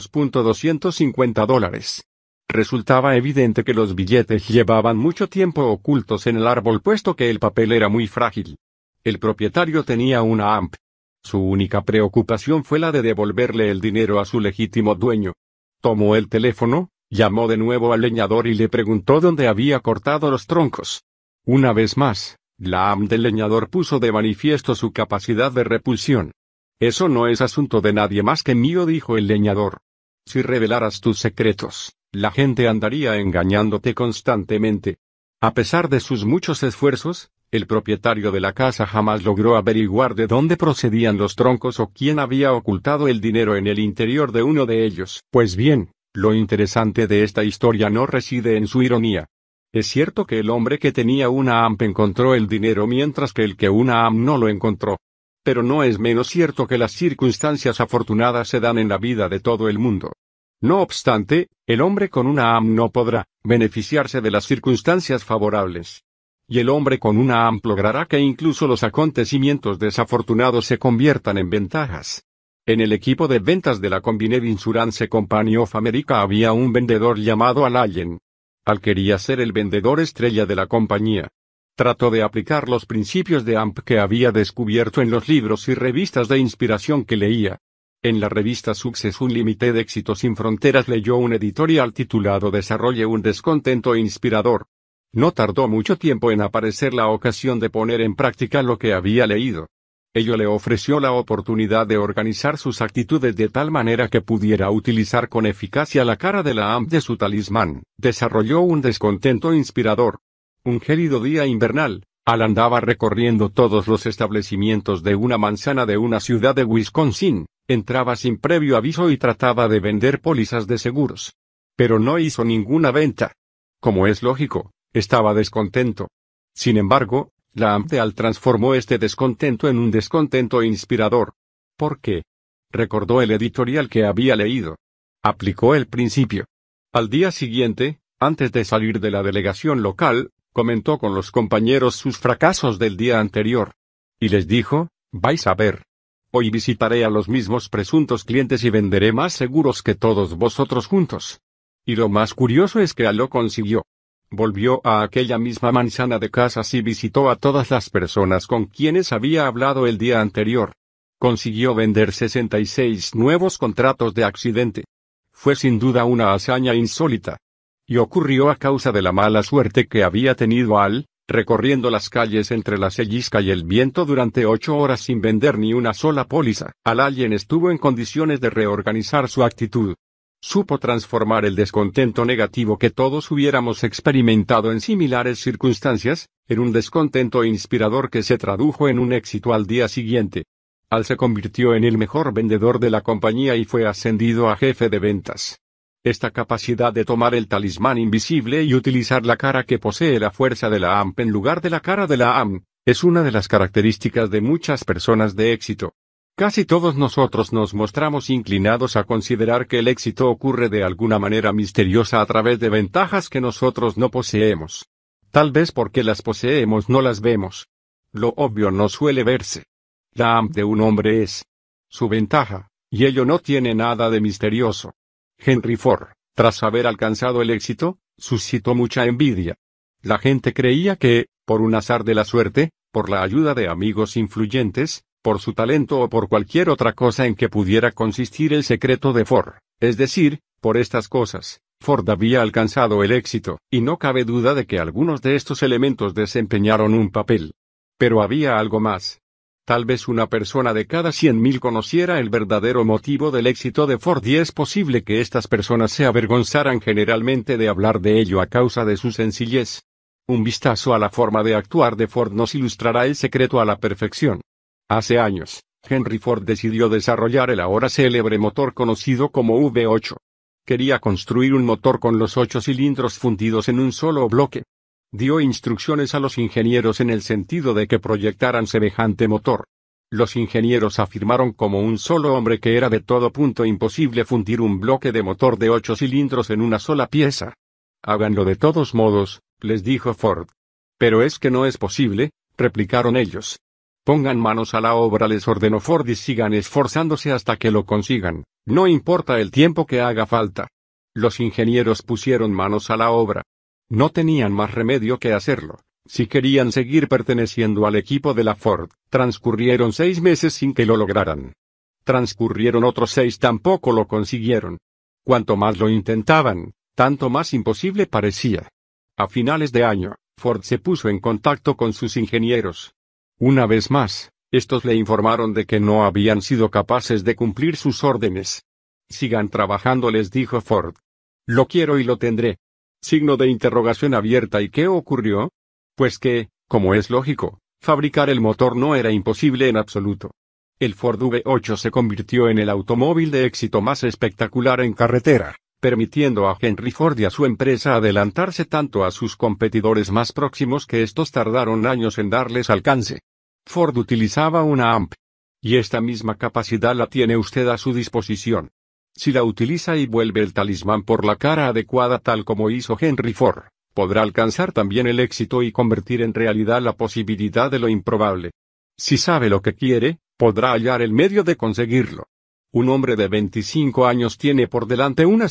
$2.250. Resultaba evidente que los billetes llevaban mucho tiempo ocultos en el árbol puesto que el papel era muy frágil. El propietario tenía una AMP. Su única preocupación fue la de devolverle el dinero a su legítimo dueño. Tomó el teléfono, llamó de nuevo al leñador y le preguntó dónde había cortado los troncos. Una vez más, la AMP del leñador puso de manifiesto su capacidad de repulsión. «Eso no es asunto de nadie más que mío», dijo el leñador. «Si revelaras tus secretos, la gente andaría engañándote constantemente». A pesar de sus muchos esfuerzos, el propietario de la casa jamás logró averiguar de dónde procedían los troncos o quién había ocultado el dinero en el interior de uno de ellos. Pues bien, lo interesante de esta historia no reside en su ironía. Es cierto que el hombre que tenía una AMP encontró el dinero mientras que el que una AMP no lo encontró. Pero no es menos cierto que las circunstancias afortunadas se dan en la vida de todo el mundo. No obstante, el hombre con una AMP no podrá beneficiarse de las circunstancias favorables. Y el hombre con una AMP logrará que incluso los acontecimientos desafortunados se conviertan en ventajas. En el equipo de ventas de la Combined Insurance Company of America había un vendedor llamado Al Allen. Al quería ser el vendedor estrella de la compañía. Trató de aplicar los principios de AMP que había descubierto en los libros y revistas de inspiración que leía. En la revista Success Unlimited Éxito sin Fronteras leyó un editorial titulado Desarrolle un descontento inspirador. No tardó mucho tiempo en aparecer la ocasión de poner en práctica lo que había leído. Ello le ofreció la oportunidad de organizar sus actitudes de tal manera que pudiera utilizar con eficacia la cara de la AMP de su talismán. Desarrolló un descontento inspirador. Un gélido día invernal, Al andaba recorriendo todos los establecimientos de una manzana de una ciudad de Wisconsin, entraba sin previo aviso y trataba de vender pólizas de seguros. Pero no hizo ninguna venta. Como es lógico, estaba descontento. Sin embargo, la AMP de Al transformó este descontento en un descontento inspirador. ¿Por qué? Recordó el editorial que había leído. Aplicó el principio. Al día siguiente, antes de salir de la delegación local, comentó con los compañeros sus fracasos del día anterior. Y les dijo, vais a ver. Hoy visitaré a los mismos presuntos clientes y venderé más seguros que todos vosotros juntos. Y lo más curioso es que Al lo consiguió. Volvió a aquella misma manzana de casas y visitó a todas las personas con quienes había hablado el día anterior. Consiguió vender 66 nuevos contratos de accidente. Fue sin duda una hazaña insólita. Y ocurrió a causa de la mala suerte que había tenido Al, recorriendo las calles entre la sellisca y el viento durante 8 horas sin vender ni una sola póliza. Al Allen estuvo en condiciones de reorganizar su actitud. Supo transformar el descontento negativo que todos hubiéramos experimentado en similares circunstancias, en un descontento inspirador que se tradujo en un éxito al día siguiente. Al se convirtió en el mejor vendedor de la compañía y fue ascendido a jefe de ventas. Esta capacidad de tomar el talismán invisible y utilizar la cara que posee la fuerza de la AMP en lugar de la cara de la AMP, es una de las características de muchas personas de éxito. Casi todos nosotros nos mostramos inclinados a considerar que el éxito ocurre de alguna manera misteriosa a través de ventajas que nosotros no poseemos. Tal vez porque las poseemos no las vemos. Lo obvio no suele verse. La AMP de un hombre es su ventaja, y ello no tiene nada de misterioso. Henry Ford, tras haber alcanzado el éxito, suscitó mucha envidia. La gente creía que, por un azar de la suerte, por la ayuda de amigos influyentes, por su talento o por cualquier otra cosa en que pudiera consistir el secreto de Ford, es decir, Por estas cosas, Ford había alcanzado el éxito, y no cabe duda de que algunos de estos elementos desempeñaron un papel. Pero había algo más. Tal vez una persona de cada 100.000 conociera el verdadero motivo del éxito de Ford y es posible que estas personas se avergonzaran generalmente de hablar de ello a causa de su sencillez. Un vistazo a la forma de actuar de Ford nos ilustrará el secreto a la perfección. Hace años, Henry Ford decidió desarrollar el ahora célebre motor conocido como V8. Quería construir un motor con los 8 cilindros fundidos en un solo bloque. Dio instrucciones a los ingenieros en el sentido de que proyectaran semejante motor. Los ingenieros afirmaron como un solo hombre que era de todo punto imposible fundir un bloque de motor de 8 cilindros en una sola pieza. Háganlo de todos modos, les dijo Ford. Pero es que no es posible, replicaron ellos. Pongan manos a la obra, les ordenó Ford, y sigan esforzándose hasta que lo consigan, no importa el tiempo que haga falta. Los ingenieros pusieron manos a la obra. No tenían más remedio que hacerlo, si querían seguir perteneciendo al equipo de la Ford. Transcurrieron 6 meses sin que lo lograran. Transcurrieron otros 6, tampoco lo consiguieron. Cuanto más lo intentaban, tanto más imposible parecía. A finales de año, Ford se puso en contacto con sus ingenieros. Una vez más, estos le informaron de que no habían sido capaces de cumplir sus órdenes. Sigan trabajando, les dijo Ford. Lo quiero y lo tendré. Signo de interrogación abierta. ¿Y qué ocurrió? Pues que, como es lógico, fabricar el motor no era imposible en absoluto. El Ford V8 se convirtió en el automóvil de éxito más espectacular en carretera, permitiendo a Henry Ford y a su empresa adelantarse tanto a sus competidores más próximos que estos tardaron años en darles alcance. Ford utilizaba una AMP. Y esta misma capacidad la tiene usted a su disposición. Si la utiliza y vuelve el talismán por la cara adecuada tal como hizo Henry Ford, podrá alcanzar también el éxito y convertir en realidad la posibilidad de lo improbable. Si sabe lo que quiere, podrá hallar el medio de conseguirlo. Un hombre de 25 años tiene por delante unas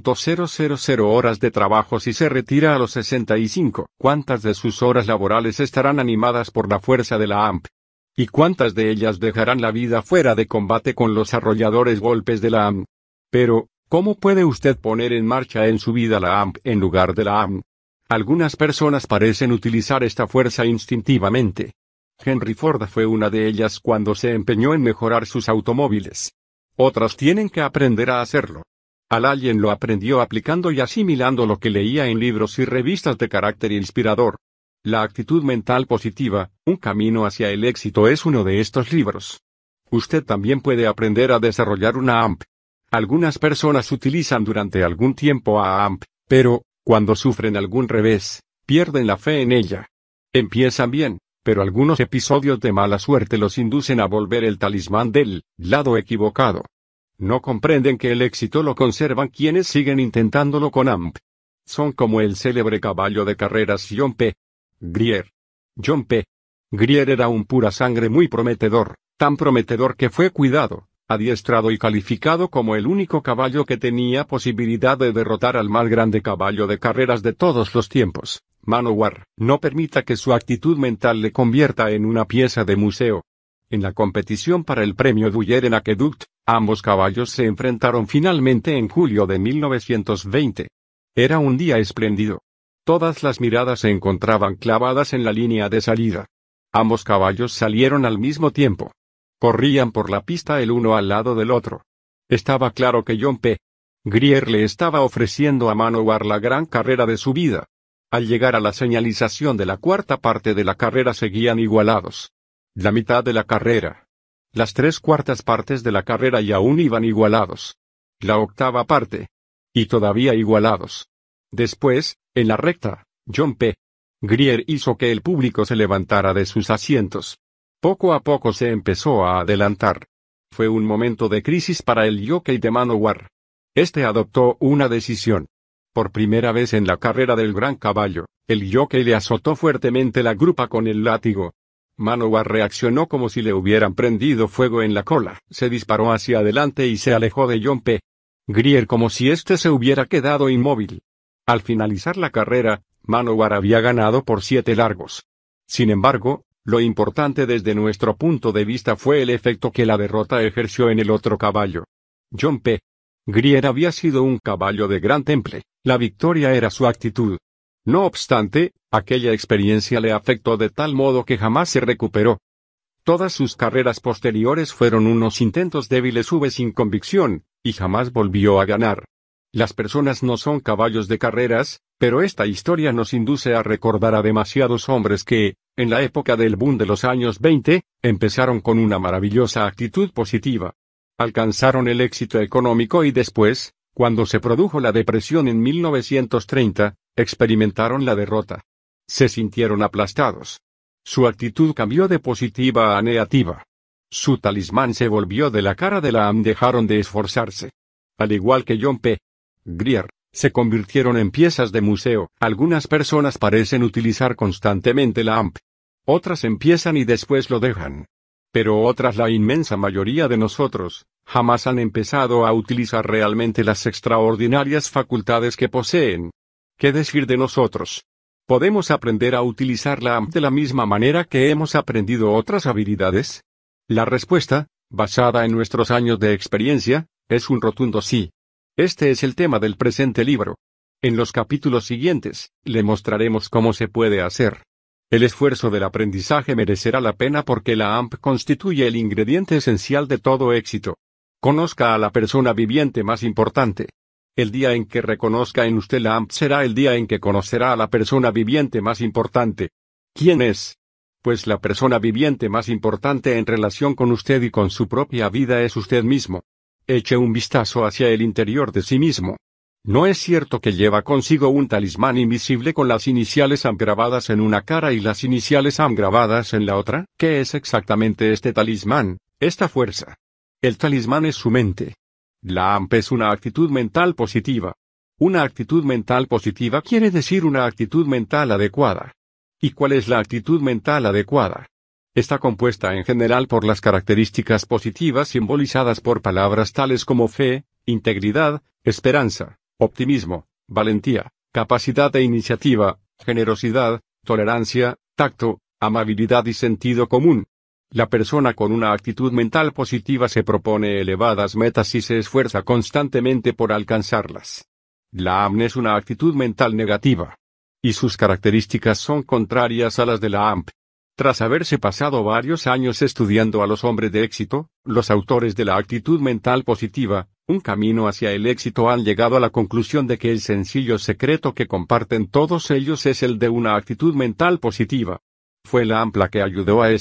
100.000 horas de trabajo si se retira a los 65. ¿Cuántas de sus horas laborales estarán animadas por la fuerza de la AMP? ¿Y cuántas de ellas dejarán la vida fuera de combate con los arrolladores golpes de la AMP? Pero, ¿cómo puede usted poner en marcha en su vida la AMP en lugar de la AMP? Algunas personas parecen utilizar esta fuerza instintivamente. Henry Ford fue una de ellas cuando se empeñó en mejorar sus automóviles. Otras tienen que aprender a hacerlo. Alguien lo aprendió aplicando y asimilando lo que leía en libros y revistas de carácter inspirador. La actitud mental positiva, un camino hacia el éxito, es uno de estos libros. Usted también puede aprender a desarrollar una AMP. Algunas personas utilizan durante algún tiempo a AMP, pero, cuando sufren algún revés, pierden la fe en ella. Empiezan bien, pero algunos episodios de mala suerte los inducen a volver el talismán del lado equivocado. No comprenden que el éxito lo conservan quienes siguen intentándolo con AMP. Son como el célebre caballo de carreras John P. Grier. John P. Grier era un pura sangre muy prometedor, tan prometedor que fue cuidado, adiestrado y calificado como el único caballo que tenía posibilidad de derrotar al más grande caballo de carreras de todos los tiempos, Manowar. No permita que su actitud mental le convierta en una pieza de museo. En la competición para el premio Dwyer en Aqueduct, ambos caballos se enfrentaron finalmente en julio de 1920. Era un día espléndido. Todas las miradas se encontraban clavadas en la línea de salida. Ambos caballos salieron al mismo tiempo. Corrían por la pista el uno al lado del otro. Estaba claro que John P. Grier le estaba ofreciendo a Manowar la gran carrera de su vida. Al llegar a la señalización de la cuarta parte de la carrera seguían igualados. La mitad de la carrera. Las 3/4 partes de la carrera y aún iban igualados. La octava parte. Y todavía igualados. Después, en la recta, John P. Grier hizo que el público se levantara de sus asientos. Poco a poco se empezó a adelantar. Fue un momento de crisis para el jockey de Manowar. Este adoptó una decisión. Por primera vez en la carrera del gran caballo, el jockey le azotó fuertemente la grupa con el látigo. Manowar reaccionó como si le hubieran prendido fuego en la cola. Se disparó hacia adelante y se alejó de John P. Grier como si éste se hubiera quedado inmóvil. Al finalizar la carrera, Manowar había ganado por 7 largos. Sin embargo, lo importante desde nuestro punto de vista fue el efecto que la derrota ejerció en el otro caballo. John P. Grier había sido un caballo de gran temple, la victoria era su actitud. No obstante, aquella experiencia le afectó de tal modo que jamás se recuperó. Todas sus carreras posteriores fueron unos intentos débiles sin convicción, y jamás volvió a ganar. Las personas no son caballos de carreras, pero esta historia nos induce a recordar a demasiados hombres que, en la época del boom de los años 20, empezaron con una maravillosa actitud positiva. Alcanzaron el éxito económico y después, cuando se produjo la depresión en 1930, experimentaron la derrota. Se sintieron aplastados. Su actitud cambió de positiva a negativa. Su talismán se volvió de la cara de la AM. Dejaron de esforzarse. Al igual que John P. Grier, se convirtieron en piezas de museo. Algunas personas parecen utilizar constantemente la AMP. Otras empiezan y después lo dejan. Pero otras, la inmensa mayoría de nosotros, jamás han empezado a utilizar realmente las extraordinarias facultades que poseen. ¿Qué decir de nosotros? ¿Podemos aprender a utilizar la AMP de la misma manera que hemos aprendido otras habilidades? La respuesta, basada en nuestros años de experiencia, es un rotundo sí. Este es el tema del presente libro. En los capítulos siguientes, le mostraremos cómo se puede hacer. El esfuerzo del aprendizaje merecerá la pena porque la AMP constituye el ingrediente esencial de todo éxito. Conozca a la persona viviente más importante. El día en que reconozca en usted la AMP será el día en que conocerá a la persona viviente más importante. ¿Quién es? Pues la persona viviente más importante en relación con usted y con su propia vida es usted mismo. Eche un vistazo hacia el interior de sí mismo. ¿No es cierto que lleva consigo un talismán invisible con las iniciales AM grabadas en una cara y las iniciales AM grabadas en la otra? ¿Qué es exactamente este talismán, esta fuerza? El talismán es su mente. La AMP es una actitud mental positiva. Una actitud mental positiva quiere decir una actitud mental adecuada. ¿Y cuál es la actitud mental adecuada? Está compuesta en general por las características positivas simbolizadas por palabras tales como fe, integridad, esperanza, optimismo, valentía, capacidad de iniciativa, generosidad, tolerancia, tacto, amabilidad y sentido común. La persona con una actitud mental positiva se propone elevadas metas y se esfuerza constantemente por alcanzarlas. La AMP es una actitud mental negativa. Y sus características son contrarias a las de la AMP. Tras haberse pasado varios años estudiando a los hombres de éxito, los autores de la actitud mental positiva, un camino hacia el éxito, han llegado a la conclusión de que el sencillo secreto que comparten todos ellos es el de una actitud mental positiva. Fue la AMP la que ayudó a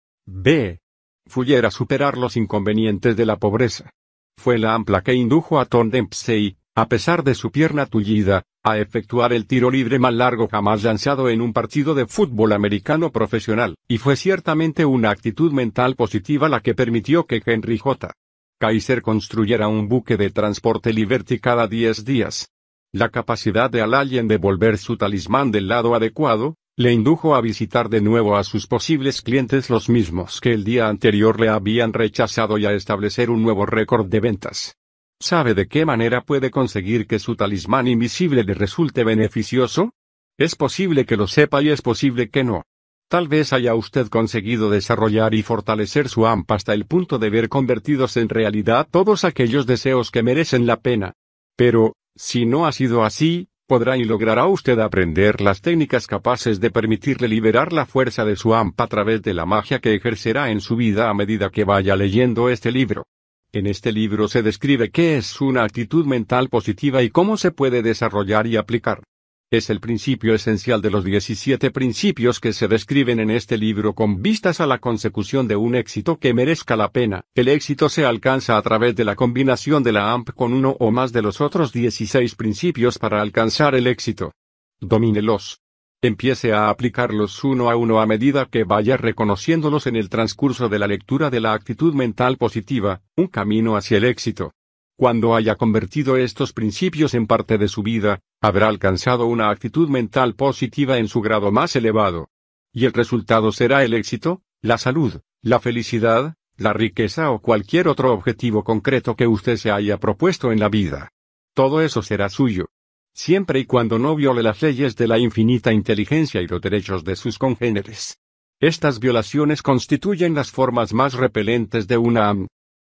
S.B. Fuller a superar los inconvenientes de la pobreza. Fue la AMP la que indujo a Tom Dempsey, a pesar de su pierna tullida, a efectuar el tiro libre más largo jamás lanzado en un partido de fútbol americano profesional, y fue ciertamente una actitud mental positiva la que permitió que Henry J. Kaiser construyera un buque de transporte Liberty cada 10 días. La capacidad de Al-Allen de volver su talismán del lado adecuado, le indujo a visitar de nuevo a sus posibles clientes, los mismos que el día anterior le habían rechazado, y a establecer un nuevo récord de ventas. ¿Sabe de qué manera puede conseguir que su talismán invisible le resulte beneficioso? Es posible que lo sepa y es posible que no. Tal vez haya usted conseguido desarrollar y fortalecer su AMP hasta el punto de ver convertidos en realidad todos aquellos deseos que merecen la pena. Pero, si no ha sido así, podrá y logrará usted aprender las técnicas capaces de permitirle liberar la fuerza de su AMP a través de la magia que ejercerá en su vida a medida que vaya leyendo este libro. En este libro se describe qué es una actitud mental positiva y cómo se puede desarrollar y aplicar. Es el principio esencial de los 17 principios que se describen en este libro con vistas a la consecución de un éxito que merezca la pena. El éxito se alcanza a través de la combinación de la AMP con uno o más de los otros 16 principios para alcanzar el éxito. Domínelos. Empiece a aplicarlos uno a uno a medida que vaya reconociéndolos en el transcurso de la lectura de la actitud mental positiva, un camino hacia el éxito. Cuando haya convertido estos principios en parte de su vida, habrá alcanzado una actitud mental positiva en su grado más elevado. Y el resultado será el éxito, la salud, la felicidad, la riqueza o cualquier otro objetivo concreto que usted se haya propuesto en la vida. Todo eso será suyo. Siempre y cuando no viole las leyes de la infinita inteligencia y los derechos de sus congéneres. Estas violaciones constituyen las formas más repelentes de una AMP.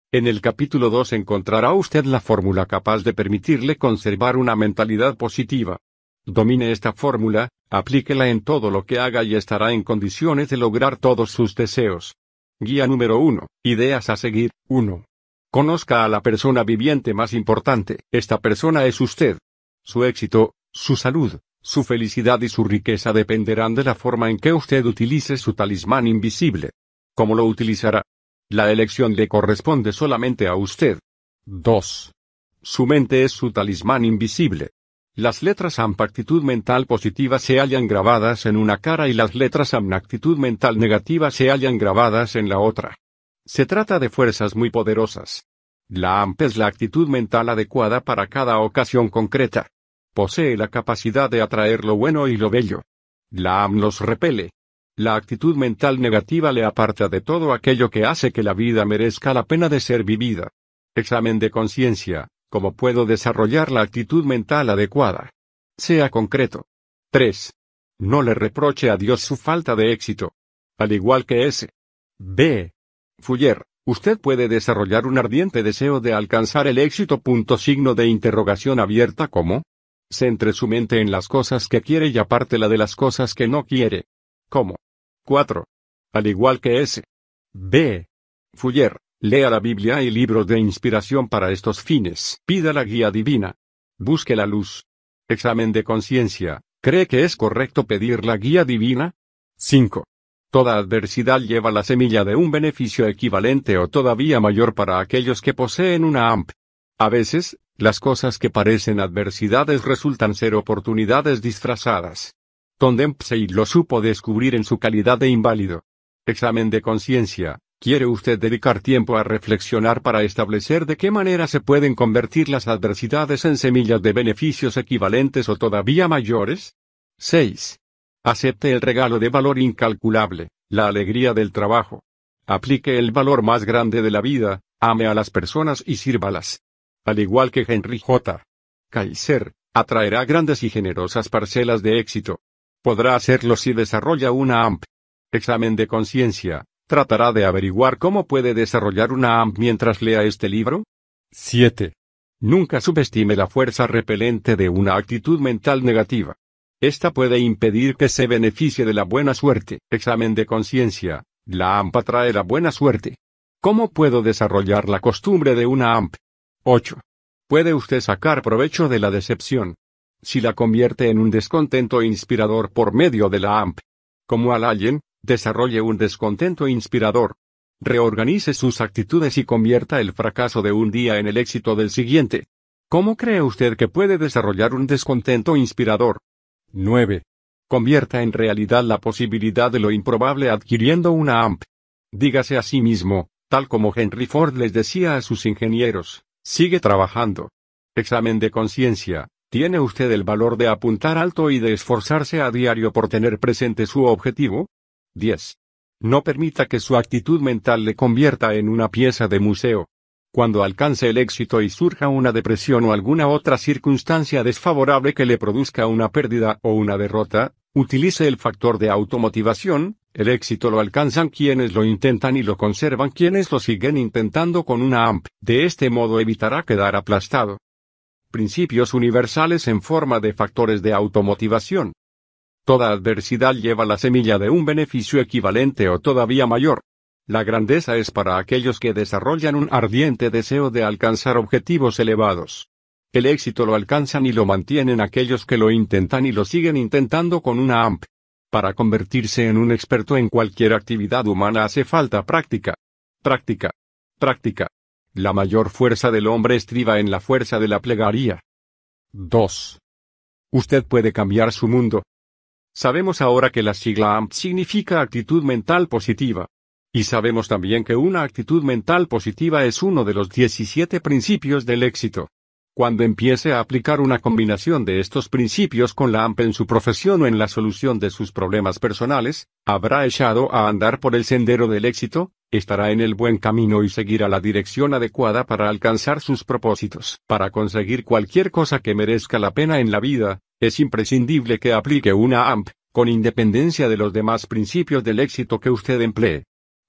En el capítulo 2 encontrará usted la fórmula capaz de permitirle conservar una mentalidad positiva. Domine esta fórmula, aplíquela en todo lo que haga y estará en condiciones de lograr todos sus deseos. Guía número 1. Ideas a seguir. 1. Conozca a la persona viviente más importante. Esta persona es usted. Su éxito, su salud, su felicidad y su riqueza dependerán de la forma en que usted utilice su talismán invisible. ¿Cómo lo utilizará? La elección le corresponde solamente a usted. 2. Su mente es su talismán invisible. Las letras AMP actitud mental positiva se hallan grabadas en una cara y las letras AM actitud mental negativa se hallan grabadas en la otra. Se trata de fuerzas muy poderosas. La AMP es la actitud mental adecuada para cada ocasión concreta. Posee la capacidad de atraer lo bueno y lo bello. La AM los repele. La actitud mental negativa le aparta de todo aquello que hace que la vida merezca la pena de ser vivida. Examen de conciencia. ¿Cómo puedo desarrollar la actitud mental adecuada? Sea concreto. 3. No le reproche a Dios su falta de éxito. Al igual que S. B. Fuller, usted puede desarrollar un ardiente deseo de alcanzar el éxito. Signo de interrogación abierta. ¿Cómo? Centre su mente en las cosas que quiere y apártela de las cosas que no quiere. ¿Cómo? 4. Al igual que S. B. Fuller, lea la Biblia y libros de inspiración para estos fines. Pida la guía divina. Busque la luz. Examen de conciencia. ¿Cree que es correcto pedir la guía divina? 5. Toda adversidad lleva la semilla de un beneficio equivalente o todavía mayor para aquellos que poseen una AMP. A veces, las cosas que parecen adversidades resultan ser oportunidades disfrazadas. Tom Dempsey lo supo descubrir en su calidad de inválido. Examen de conciencia. ¿Quiere usted dedicar tiempo a reflexionar para establecer de qué manera se pueden convertir las adversidades en semillas de beneficios equivalentes o todavía mayores? 6. Acepte el regalo de valor incalculable, la alegría del trabajo. Aplique el valor más grande de la vida, ame a las personas y sírvalas. Al igual que Henry J. Kaiser, atraerá grandes y generosas parcelas de éxito. Podrá hacerlo si desarrolla una AMP. Examen de conciencia. ¿Tratará de averiguar cómo puede desarrollar una AMP mientras lea este libro? 7. Nunca subestime la fuerza repelente de una actitud mental negativa. Esta puede impedir que se beneficie de la buena suerte. Examen de conciencia. La AMP atrae la buena suerte. ¿Cómo puedo desarrollar la costumbre de una AMP? 8. ¿Puede usted sacar provecho de la decepción? Si la convierte en un descontento inspirador por medio de la AMP. Como al alien, desarrolle un descontento inspirador. Reorganice sus actitudes y convierta el fracaso de un día en el éxito del siguiente. ¿Cómo cree usted que puede desarrollar un descontento inspirador? 9. Convierta en realidad la posibilidad de lo improbable adquiriendo una AMP. Dígase a sí mismo, tal como Henry Ford les decía a sus ingenieros, sigue trabajando. Examen de conciencia. ¿Tiene usted el valor de apuntar alto y de esforzarse a diario por tener presente su objetivo? 10. No permita que su actitud mental le convierta en una pieza de museo. Cuando alcance el éxito y surja una depresión o alguna otra circunstancia desfavorable que le produzca una pérdida o una derrota, utilice el factor de automotivación. El éxito lo alcanzan quienes lo intentan y lo conservan quienes lo siguen intentando con una AMP. De este modo evitará quedar aplastado. Principios universales en forma de factores de automotivación. Toda adversidad lleva la semilla de un beneficio equivalente o todavía mayor. La grandeza es para aquellos que desarrollan un ardiente deseo de alcanzar objetivos elevados. El éxito lo alcanzan y lo mantienen aquellos que lo intentan y lo siguen intentando con una AMP. Para convertirse en un experto en cualquier actividad humana hace falta práctica. Práctica. Práctica. La mayor fuerza del hombre estriba en la fuerza de la plegaria. 2. Usted puede cambiar su mundo. Sabemos ahora que la sigla AMP significa actitud mental positiva. Y sabemos también que una actitud mental positiva es uno de los 17 principios del éxito. Cuando empiece a aplicar una combinación de estos principios con la AMP en su profesión o en la solución de sus problemas personales, habrá echado a andar por el sendero del éxito, estará en el buen camino y seguirá la dirección adecuada para alcanzar sus propósitos. Para conseguir cualquier cosa que merezca la pena en la vida, es imprescindible que aplique una AMP, con independencia de los demás principios del éxito que usted emplee.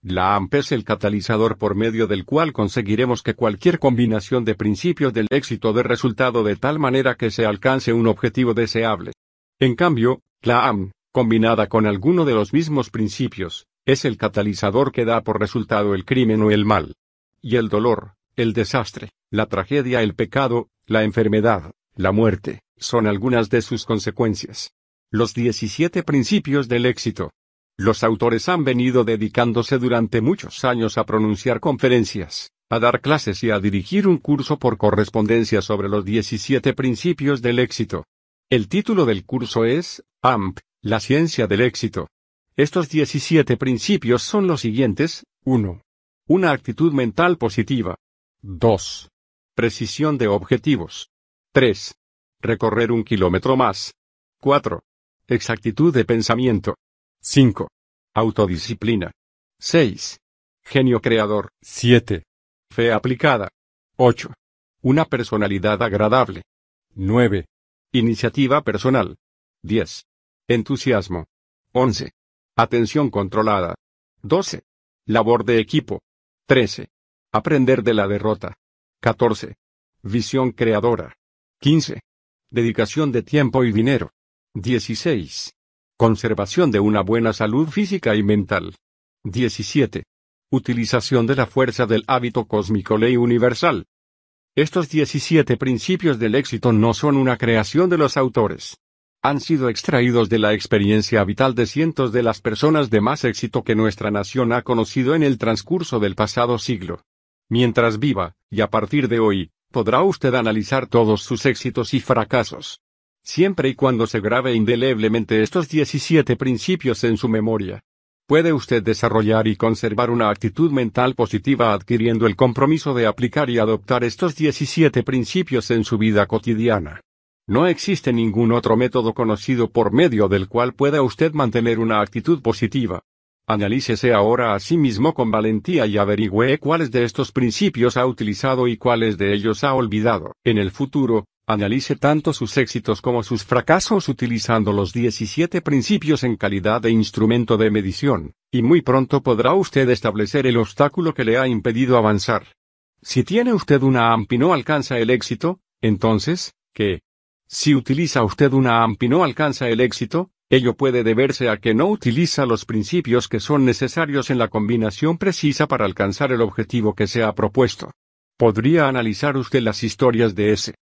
La AMP es el catalizador por medio del cual conseguiremos que cualquier combinación de principios del éxito dé resultado de tal manera que se alcance un objetivo deseable. En cambio, la AM, combinada con alguno de los mismos principios, es el catalizador que da por resultado el crimen o el mal. Y el dolor, el desastre, la tragedia, el pecado, la enfermedad, la muerte, son algunas de sus consecuencias. Los 17 principios del éxito. Los autores han venido dedicándose durante muchos años a pronunciar conferencias, a dar clases y a dirigir un curso por correspondencia sobre los 17 principios del éxito. El título del curso es AMP, la ciencia del éxito. Estos 17 principios son los siguientes: 1. Una actitud mental positiva. 2. Precisión de objetivos. 3. Recorrer 1 kilómetro más. 4. Exactitud de pensamiento. 5. Autodisciplina. 6. Genio creador. 7. Fe aplicada. 8. Una personalidad agradable. 9. Iniciativa personal. 10. Entusiasmo. 11. Atención controlada. 12. Labor de equipo. 13. Aprender de la derrota. 14. Visión creadora. 15. Dedicación de tiempo y dinero. 16. Conservación de una buena salud física y mental. 17. Utilización de la fuerza del hábito cósmico, ley universal. Estos 17 principios del éxito no son una creación de los autores. Han sido extraídos de la experiencia vital de cientos de las personas de más éxito que nuestra nación ha conocido en el transcurso del pasado siglo. Mientras viva, y a partir de hoy, podrá usted analizar todos sus éxitos y fracasos. Siempre y cuando se grabe indeleblemente estos 17 principios en su memoria, puede usted desarrollar y conservar una actitud mental positiva adquiriendo el compromiso de aplicar y adoptar estos 17 principios en su vida cotidiana. No existe ningún otro método conocido por medio del cual pueda usted mantener una actitud positiva. Analícese ahora a sí mismo con valentía y averigüe cuáles de estos principios ha utilizado y cuáles de ellos ha olvidado. En el futuro, analice tanto sus éxitos como sus fracasos utilizando los 17 principios en calidad de instrumento de medición, y muy pronto podrá usted establecer el obstáculo que le ha impedido avanzar. Si tiene usted una AMP y no alcanza el éxito, entonces, ¿qué? Si utiliza usted una AMP y no alcanza el éxito, ello puede deberse a que no utiliza los principios que son necesarios en la combinación precisa para alcanzar el objetivo que se ha propuesto. Podría analizar usted las historias de S.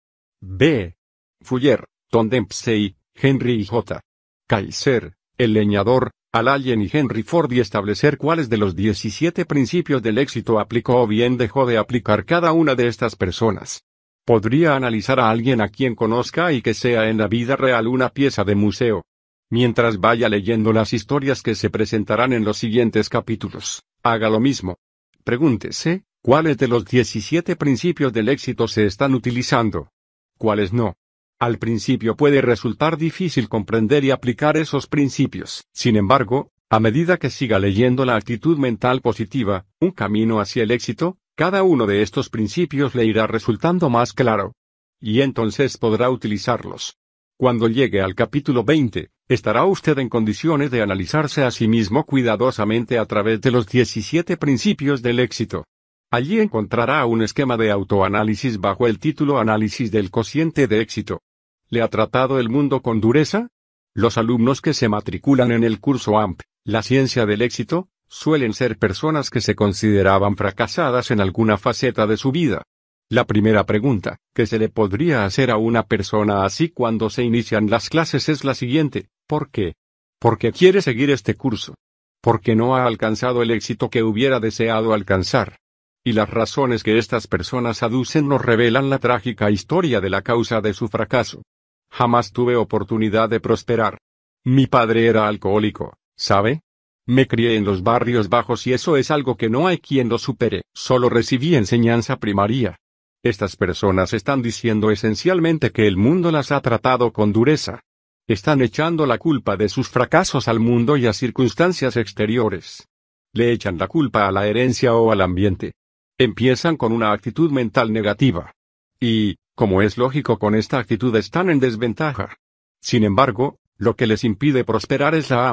B. Fuller, Tom Dempsey, Henry J. Kaiser, el leñador, Al Allen y Henry Ford y establecer cuáles de los 17 principios del éxito aplicó o bien dejó de aplicar cada una de estas personas. Podría analizar a alguien a quien conozca y que sea en la vida real una pieza de museo. Mientras vaya leyendo las historias que se presentarán en los siguientes capítulos, haga lo mismo. Pregúntese, ¿cuáles de los 17 principios del éxito se están utilizando? ¿Cuáles no? Al principio puede resultar difícil comprender y aplicar esos principios. Sin embargo, a medida que siga leyendo la actitud mental positiva, un camino hacia el éxito, cada uno de estos principios le irá resultando más claro. Y entonces podrá utilizarlos. Cuando llegue al capítulo 20, estará usted en condiciones de analizarse a sí mismo cuidadosamente a través de los 17 principios del éxito. Allí encontrará un esquema de autoanálisis bajo el título Análisis del cociente de éxito. ¿Le ha tratado el mundo con dureza? Los alumnos que se matriculan en el curso AMP, la ciencia del éxito, suelen ser personas que se consideraban fracasadas en alguna faceta de su vida. La primera pregunta que se le podría hacer a una persona así cuando se inician las clases es la siguiente: ¿por qué? ¿Por qué quiere seguir este curso? ¿Por qué no ha alcanzado el éxito que hubiera deseado alcanzar? Y las razones que estas personas aducen nos revelan la trágica historia de la causa de su fracaso. Jamás tuve oportunidad de prosperar. Mi padre era alcohólico, ¿sabe? Me crié en los barrios bajos y eso es algo que no hay quien lo supere. Solo recibí enseñanza primaria. Estas personas están diciendo esencialmente que el mundo las ha tratado con dureza. Están echando la culpa de sus fracasos al mundo y a circunstancias exteriores. Le echan la culpa a la herencia o al ambiente. Empiezan con una actitud mental negativa. Y, como es lógico, con esta actitud están en desventaja. Sin embargo, lo que les impide prosperar es la AM,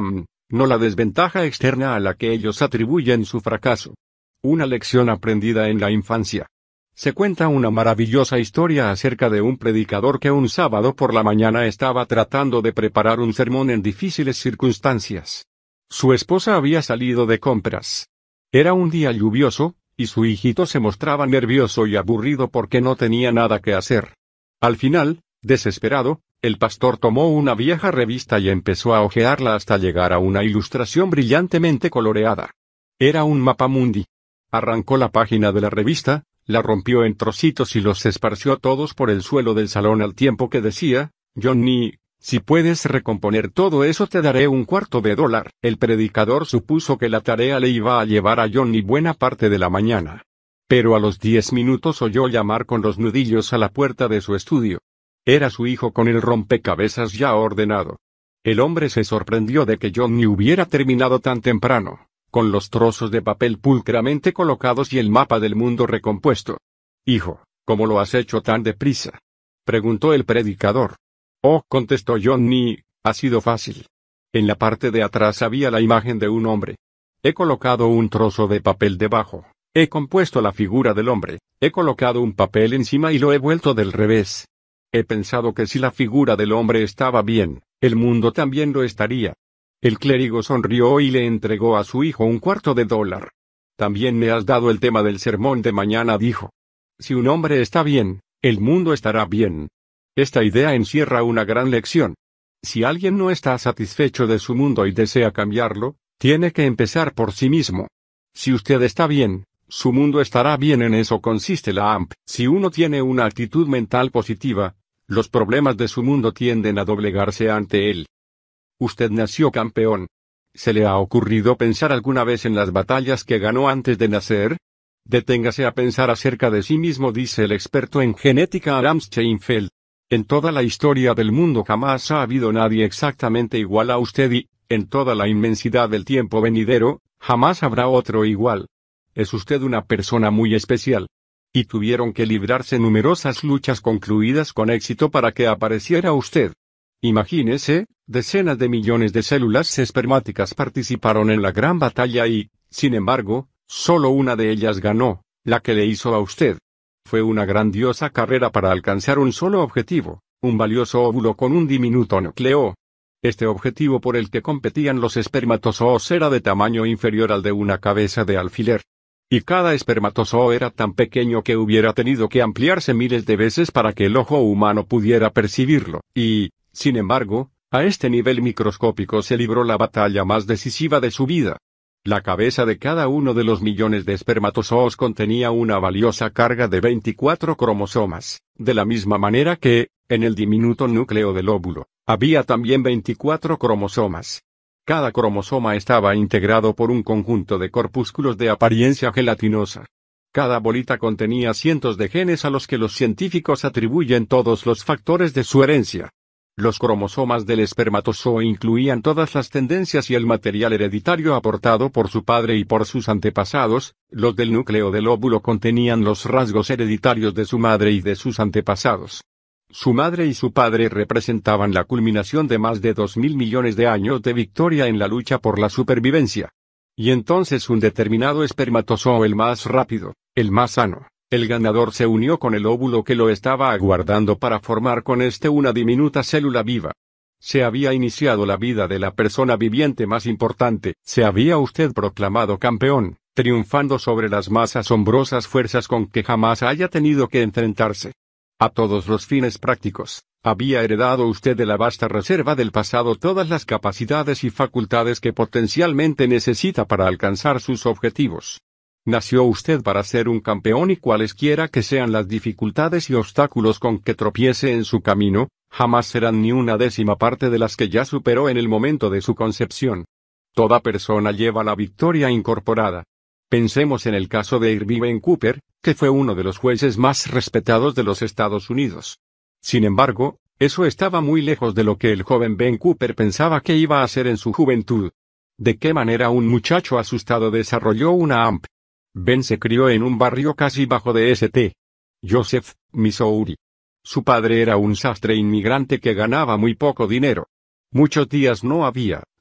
no la desventaja externa a la que ellos atribuyen su fracaso. Una lección aprendida en la infancia. Se cuenta una maravillosa historia acerca de un predicador que un sábado por la mañana estaba tratando de preparar un sermón en difíciles circunstancias. Su esposa había salido de compras. Era un día lluvioso, y su hijito se mostraba nervioso y aburrido porque no tenía nada que hacer. Al final, desesperado, el pastor tomó una vieja revista y empezó a hojearla hasta llegar a una ilustración brillantemente coloreada. Era un mapamundi. Arrancó la página de la revista, la rompió en trocitos y los esparció todos por el suelo del salón al tiempo que decía: «Johnny, si puedes recomponer todo eso te daré $0.25». El predicador supuso que la tarea le iba a llevar a Johnny buena parte de la mañana. Pero a los 10 minutos oyó llamar con los nudillos a la puerta de su estudio. Era su hijo con el rompecabezas ya ordenado. El hombre se sorprendió de que Johnny hubiera terminado tan temprano, con los trozos de papel pulcramente colocados y el mapa del mundo recompuesto. «Hijo, ¿cómo lo has hecho tan deprisa?», preguntó el predicador. «Oh», contestó Johnny, «ha sido fácil. En la parte de atrás había la imagen de un hombre. He colocado un trozo de papel debajo, he compuesto la figura del hombre, he colocado un papel encima y lo he vuelto del revés. He pensado que si la figura del hombre estaba bien, el mundo también lo estaría». El clérigo sonrió y le entregó a su hijo $0.25. «También me has dado el tema del sermón de mañana», dijo. «Si un hombre está bien, el mundo estará bien». Esta idea encierra una gran lección. Si alguien no está satisfecho de su mundo y desea cambiarlo, tiene que empezar por sí mismo. Si usted está bien, su mundo estará bien. En eso consiste la AMP. Si uno tiene una actitud mental positiva, los problemas de su mundo tienden a doblegarse ante él. Usted nació campeón. ¿Se le ha ocurrido pensar alguna vez en las batallas que ganó antes de nacer? Deténgase a pensar acerca de sí mismo, dice el experto en genética Adam Sheinfeld. En toda la historia del mundo jamás ha habido nadie exactamente igual a usted y, en toda la inmensidad del tiempo venidero, jamás habrá otro igual. Es usted una persona muy especial. Y tuvieron que librarse numerosas luchas concluidas con éxito para que apareciera usted. Imagínese, decenas de millones de células espermáticas participaron en la gran batalla y, sin embargo, solo una de ellas ganó, la que le hizo a usted. Fue una grandiosa carrera para alcanzar un solo objetivo, un valioso óvulo con un diminuto núcleo. Este objetivo por el que competían los espermatozoos era de tamaño inferior al de una cabeza de alfiler. Y cada espermatozoo era tan pequeño que hubiera tenido que ampliarse miles de veces para que el ojo humano pudiera percibirlo, y, sin embargo, a este nivel microscópico se libró la batalla más decisiva de su vida. La cabeza de cada uno de los millones de espermatozoos contenía una valiosa carga de 24 cromosomas, de la misma manera que, en el diminuto núcleo del óvulo, había también 24 cromosomas. Cada cromosoma estaba integrado por un conjunto de corpúsculos de apariencia gelatinosa. Cada bolita contenía cientos de genes a los que los científicos atribuyen todos los factores de su herencia. Los cromosomas del espermatozoo incluían todas las tendencias y el material hereditario aportado por su padre y por sus antepasados. Los del núcleo del óvulo contenían los rasgos hereditarios de su madre y de sus antepasados. Su madre y su padre representaban la culminación de más de 2.000 millones de años de victoria en la lucha por la supervivencia. Y entonces un determinado espermatozoo, el más rápido, el más sano, el ganador, se unió con el óvulo que lo estaba aguardando para formar con este una diminuta célula viva. Se había iniciado la vida de la persona viviente más importante. Se había usted proclamado campeón, triunfando sobre las más asombrosas fuerzas con que jamás haya tenido que enfrentarse. A todos los fines prácticos, había heredado usted de la vasta reserva del pasado todas las capacidades y facultades que potencialmente necesita para alcanzar sus objetivos. Nació usted para ser un campeón y cualesquiera que sean las dificultades y obstáculos con que tropiece en su camino, jamás serán ni una décima parte de las que ya superó en el momento de su concepción. Toda persona lleva la victoria incorporada. Pensemos en el caso de Irving Ben Cooper, que fue uno de los jueces más respetados de los Estados Unidos. Sin embargo, eso estaba muy lejos de lo que el joven Ben Cooper pensaba que iba a hacer en su juventud. ¿De qué manera un muchacho asustado desarrolló una AMP? Ben se crió en un barrio casi bajo de St. Joseph, Missouri. Su padre era un sastre inmigrante que ganaba muy poco dinero. Muchos días no había,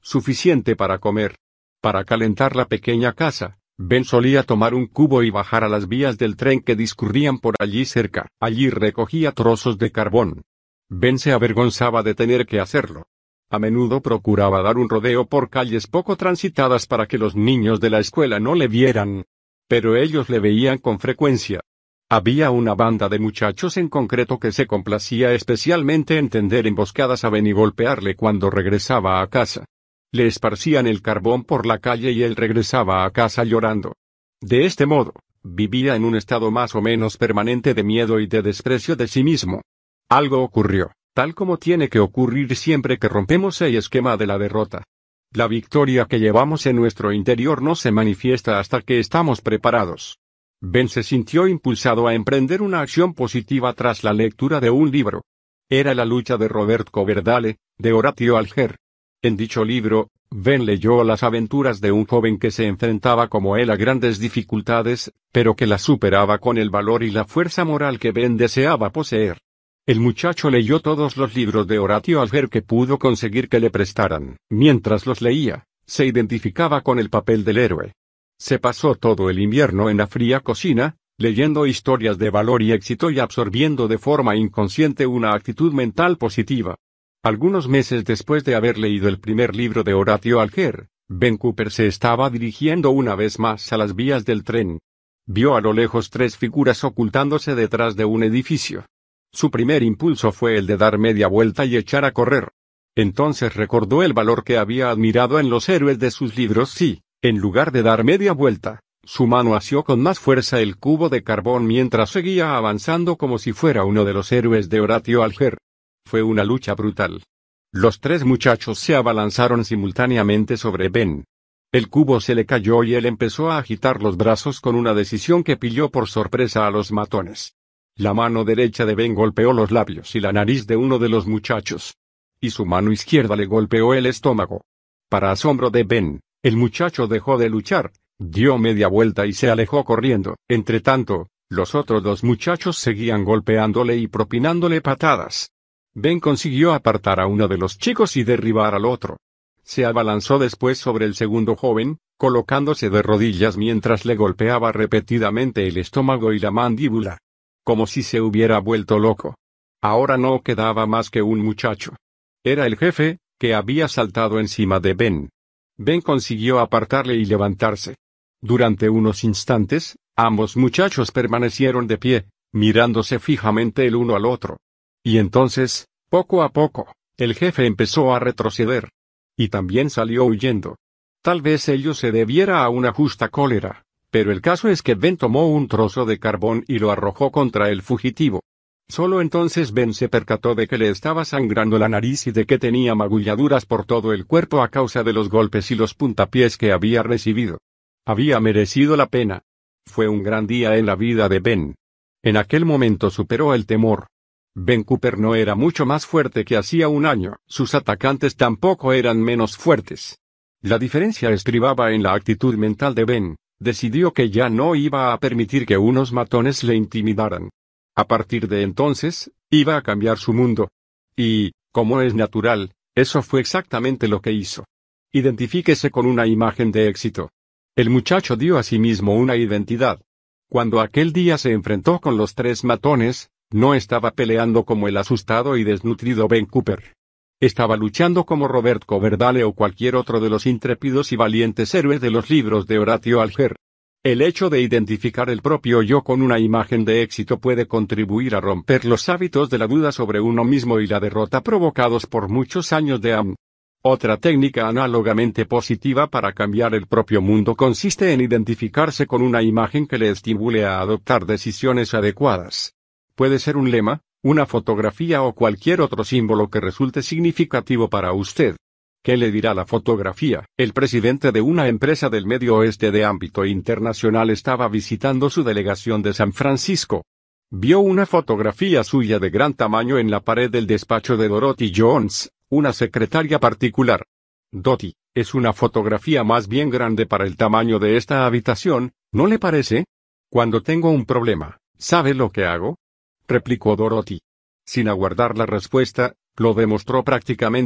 suficiente para comer. Para calentar la pequeña casa, Ben solía tomar un cubo y bajar a las vías del tren que discurrían por allí cerca. Allí recogía trozos de carbón. Ben se avergonzaba de tener que hacerlo. A menudo procuraba dar un rodeo por calles poco transitadas para que los niños de la escuela no le vieran. Pero ellos le veían con frecuencia. Había una banda de muchachos en concreto que se complacía especialmente en tender emboscadas a Ben y golpearle cuando regresaba a casa. Le esparcían el carbón por la calle y él regresaba a casa llorando. De este modo, vivía en un estado más o menos permanente de miedo y de desprecio de sí mismo. Algo ocurrió, tal como tiene que ocurrir siempre que rompemos el esquema de la derrota. La victoria que llevamos en nuestro interior no se manifiesta hasta que estamos preparados. Ben se sintió impulsado a emprender una acción positiva tras la lectura de un libro. Era La lucha de Robert Coverdale, de Horatio Alger. En dicho libro, Ben leyó las aventuras de un joven que se enfrentaba como él a grandes dificultades, pero que las superaba con el valor y la fuerza moral que Ben deseaba poseer. El muchacho leyó todos los libros de Horatio Alger que pudo conseguir que le prestaran. Mientras los leía, se identificaba con el papel del héroe. Se pasó todo el invierno en la fría cocina, leyendo historias de valor y éxito y absorbiendo de forma inconsciente una actitud mental positiva. Algunos meses después de haber leído el primer libro de Horatio Alger, Ben Cooper se estaba dirigiendo una vez más a las vías del tren. Vio a lo lejos tres figuras ocultándose detrás de un edificio. Su primer impulso fue el de dar media vuelta y echar a correr. Entonces recordó el valor que había admirado en los héroes de sus libros y, en lugar de dar media vuelta, su mano asió con más fuerza el cubo de carbón mientras seguía avanzando como si fuera uno de los héroes de Horatio Alger. Fue una lucha brutal. Los tres muchachos se abalanzaron simultáneamente sobre Ben. El cubo se le cayó y él empezó a agitar los brazos con una decisión que pilló por sorpresa a los matones. La mano derecha de Ben golpeó los labios y la nariz de uno de los muchachos. Y su mano izquierda le golpeó el estómago. Para asombro de Ben, el muchacho dejó de luchar, dio media vuelta y se alejó corriendo. Entretanto, los otros dos muchachos seguían golpeándole y propinándole patadas. Ben consiguió apartar a uno de los chicos y derribar al otro. Se abalanzó después sobre el segundo joven, colocándose de rodillas mientras le golpeaba repetidamente el estómago y la mandíbula. Como si se hubiera vuelto loco. Ahora no quedaba más que un muchacho. Era el jefe, que había saltado encima de Ben. Ben consiguió apartarle y levantarse. Durante unos instantes, ambos muchachos permanecieron de pie, mirándose fijamente el uno al otro. Y entonces, poco a poco, el jefe empezó a retroceder. Y también salió huyendo. Tal vez ello se debiera a una justa cólera, pero el caso es que Ben tomó un trozo de carbón y lo arrojó contra el fugitivo. Solo entonces Ben se percató de que le estaba sangrando la nariz y de que tenía magulladuras por todo el cuerpo a causa de los golpes y los puntapiés que había recibido. Había merecido la pena. Fue un gran día en la vida de Ben. En aquel momento superó el temor. Ben Cooper no era mucho más fuerte que hacía un año. Sus atacantes tampoco eran menos fuertes. La diferencia estribaba en la actitud mental de Ben. Decidió que ya no iba a permitir que unos matones le intimidaran. A partir de entonces, iba a cambiar su mundo. Y, como es natural, eso fue exactamente lo que hizo. Identifíquese con una imagen de éxito. El muchacho dio a sí mismo una identidad. Cuando aquel día se enfrentó con los tres matones, no estaba peleando como el asustado y desnutrido Ben Cooper. Estaba luchando como Robert Coverdale o cualquier otro de los intrépidos y valientes héroes de los libros de Horatio Alger. El hecho de identificar el propio yo con una imagen de éxito puede contribuir a romper los hábitos de la duda sobre uno mismo y la derrota provocados por muchos años de AM. Otra técnica análogamente positiva para cambiar el propio mundo consiste en identificarse con una imagen que le estimule a adoptar decisiones adecuadas. Puede ser un lema, una fotografía o cualquier otro símbolo que resulte significativo para usted. ¿Qué le dirá la fotografía? El presidente de una empresa del Medio Oeste de ámbito internacional estaba visitando su delegación de San Francisco. Vio una fotografía suya de gran tamaño en la pared del despacho de Dorothy Jones, una secretaria particular. Dottie, es una fotografía más bien grande para el tamaño de esta habitación, ¿no le parece? Cuando tengo un problema, ¿sabe lo que hago?, replicó Dorothy. Sin aguardar la respuesta, lo demostró prácticamente,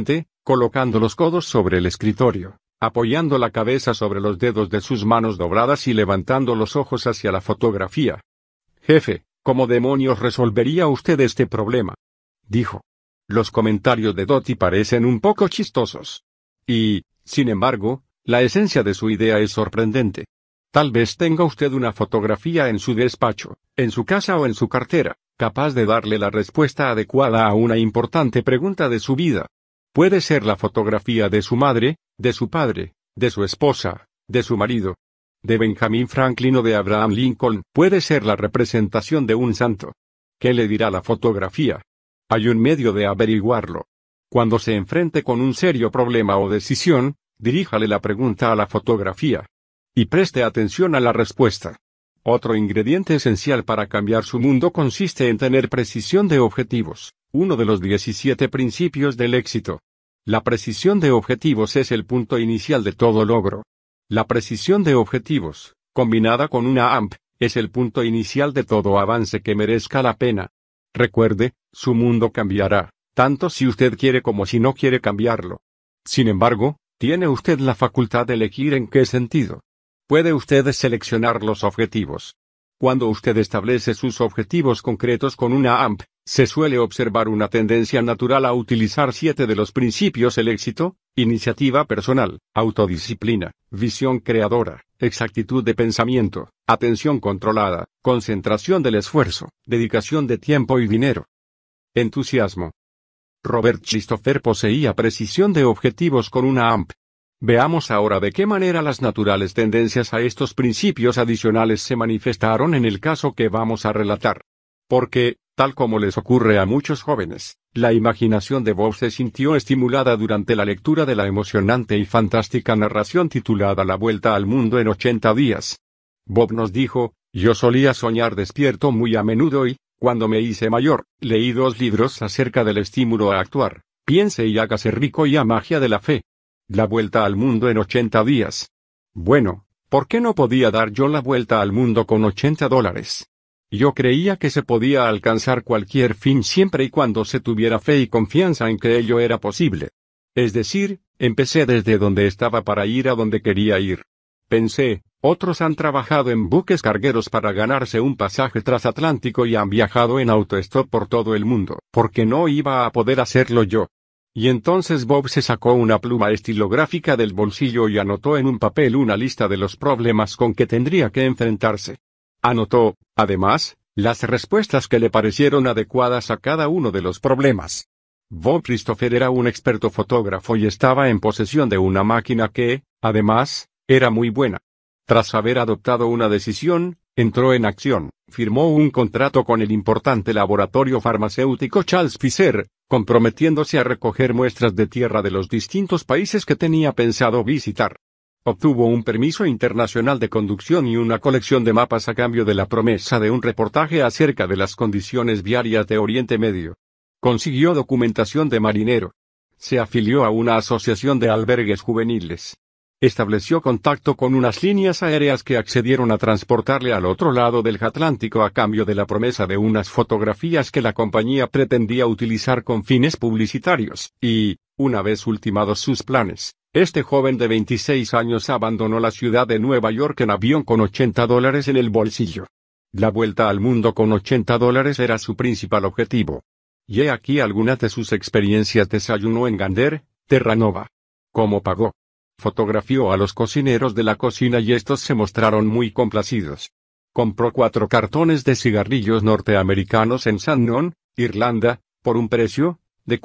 colocando los codos sobre el escritorio, apoyando la cabeza sobre los dedos de sus manos dobladas y levantando los ojos hacia la fotografía. Jefe, ¿cómo demonios resolvería usted este problema?, dijo. Los comentarios de Dottie parecen un poco chistosos. Y, sin embargo, la esencia de su idea es sorprendente. Tal vez tenga usted una fotografía en su despacho, en su casa o en su cartera, capaz de darle la respuesta adecuada a una importante pregunta de su vida. Puede ser la fotografía de su madre, de su padre, de su esposa, de su marido, de Benjamin Franklin o de Abraham Lincoln. Puede ser la representación de un santo. ¿Qué le dirá la fotografía? Hay un medio de averiguarlo. Cuando se enfrente con un serio problema o decisión, diríjale la pregunta a la fotografía. Y preste atención a la respuesta. Otro ingrediente esencial para cambiar su mundo consiste en tener precisión de objetivos, uno de los 17 principios del éxito. La precisión de objetivos es el punto inicial de todo logro. La precisión de objetivos, combinada con una AMP, es el punto inicial de todo avance que merezca la pena. Recuerde, su mundo cambiará, tanto si usted quiere como si no quiere cambiarlo. Sin embargo, tiene usted la facultad de elegir en qué sentido. Puede usted seleccionar los objetivos. Cuando usted establece sus objetivos concretos con una AMP, se suele observar una tendencia natural a utilizar 7 de los principios: el éxito, iniciativa personal, autodisciplina, visión creadora, exactitud de pensamiento, atención controlada, concentración del esfuerzo, dedicación de tiempo y dinero. Entusiasmo. Robert Christopher poseía precisión de objetivos con una AMP. Veamos ahora de qué manera las naturales tendencias a estos principios adicionales se manifestaron en el caso que vamos a relatar. Porque, tal como les ocurre a muchos jóvenes, la imaginación de Bob se sintió estimulada durante la lectura de la emocionante y fantástica narración titulada La Vuelta al Mundo en 80 días. Bob nos dijo: yo solía soñar despierto muy a menudo y, cuando me hice mayor, leí 2 libros acerca del estímulo a actuar, Piense y hágase rico y a Magia de la Fe. La Vuelta al Mundo en 80 días. Bueno, ¿por qué no podía dar yo la vuelta al mundo con $80? Yo creía que se podía alcanzar cualquier fin siempre y cuando se tuviera fe y confianza en que ello era posible. Es decir, empecé desde donde estaba para ir a donde quería ir. Pensé, otros han trabajado en buques cargueros para ganarse un pasaje transatlántico y han viajado en autostop por todo el mundo. ¿Por qué no iba a poder hacerlo yo? Y entonces Bob se sacó una pluma estilográfica del bolsillo y anotó en un papel una lista de los problemas con que tendría que enfrentarse. Anotó, además, las respuestas que le parecieron adecuadas a cada uno de los problemas. Bob Christopher era un experto fotógrafo y estaba en posesión de una máquina que, además, era muy buena. Tras haber adoptado una decisión, entró en acción, firmó un contrato con el importante laboratorio farmacéutico Charles Pfizer, comprometiéndose a recoger muestras de tierra de los distintos países que tenía pensado visitar. Obtuvo un permiso internacional de conducción y una colección de mapas a cambio de la promesa de un reportaje acerca de las condiciones viarias de Oriente Medio. Consiguió documentación de marinero. Se afilió a una asociación de albergues juveniles. Estableció contacto con unas líneas aéreas que accedieron a transportarle al otro lado del Atlántico a cambio de la promesa de unas fotografías que la compañía pretendía utilizar con fines publicitarios, y, una vez ultimados sus planes, este joven de 26 años abandonó la ciudad de Nueva York en avión con $80 en el bolsillo. La vuelta al mundo con $80 era su principal objetivo. Y he aquí algunas de sus experiencias. Desayunó en Gander, Terranova. ¿Cómo pagó? Fotografió a los cocineros de la cocina y estos se mostraron muy complacidos. Compró 4 cartones de cigarrillos norteamericanos en Sandon, Irlanda, por un precio de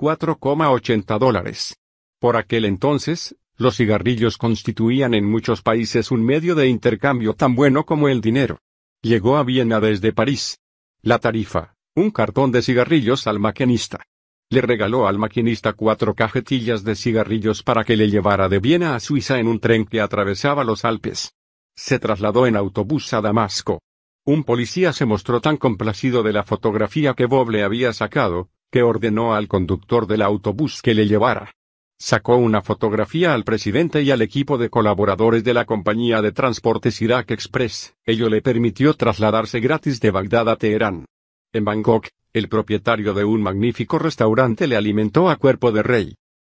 $4,80. Por aquel entonces, los cigarrillos constituían en muchos países un medio de intercambio tan bueno como el dinero. Llegó a Viena desde París. La tarifa: un cartón de cigarrillos al maquinista. Le regaló al maquinista 4 cajetillas de cigarrillos para que le llevara de Viena a Suiza en un tren que atravesaba los Alpes. Se trasladó en autobús a Damasco. Un policía se mostró tan complacido de la fotografía que Bob le había sacado, que ordenó al conductor del autobús que le llevara. Sacó una fotografía al presidente y al equipo de colaboradores de la compañía de transportes Irak Express. Ello le permitió trasladarse gratis de Bagdad a Teherán. En Bangkok, el propietario de un magnífico restaurante le alimentó a cuerpo de rey.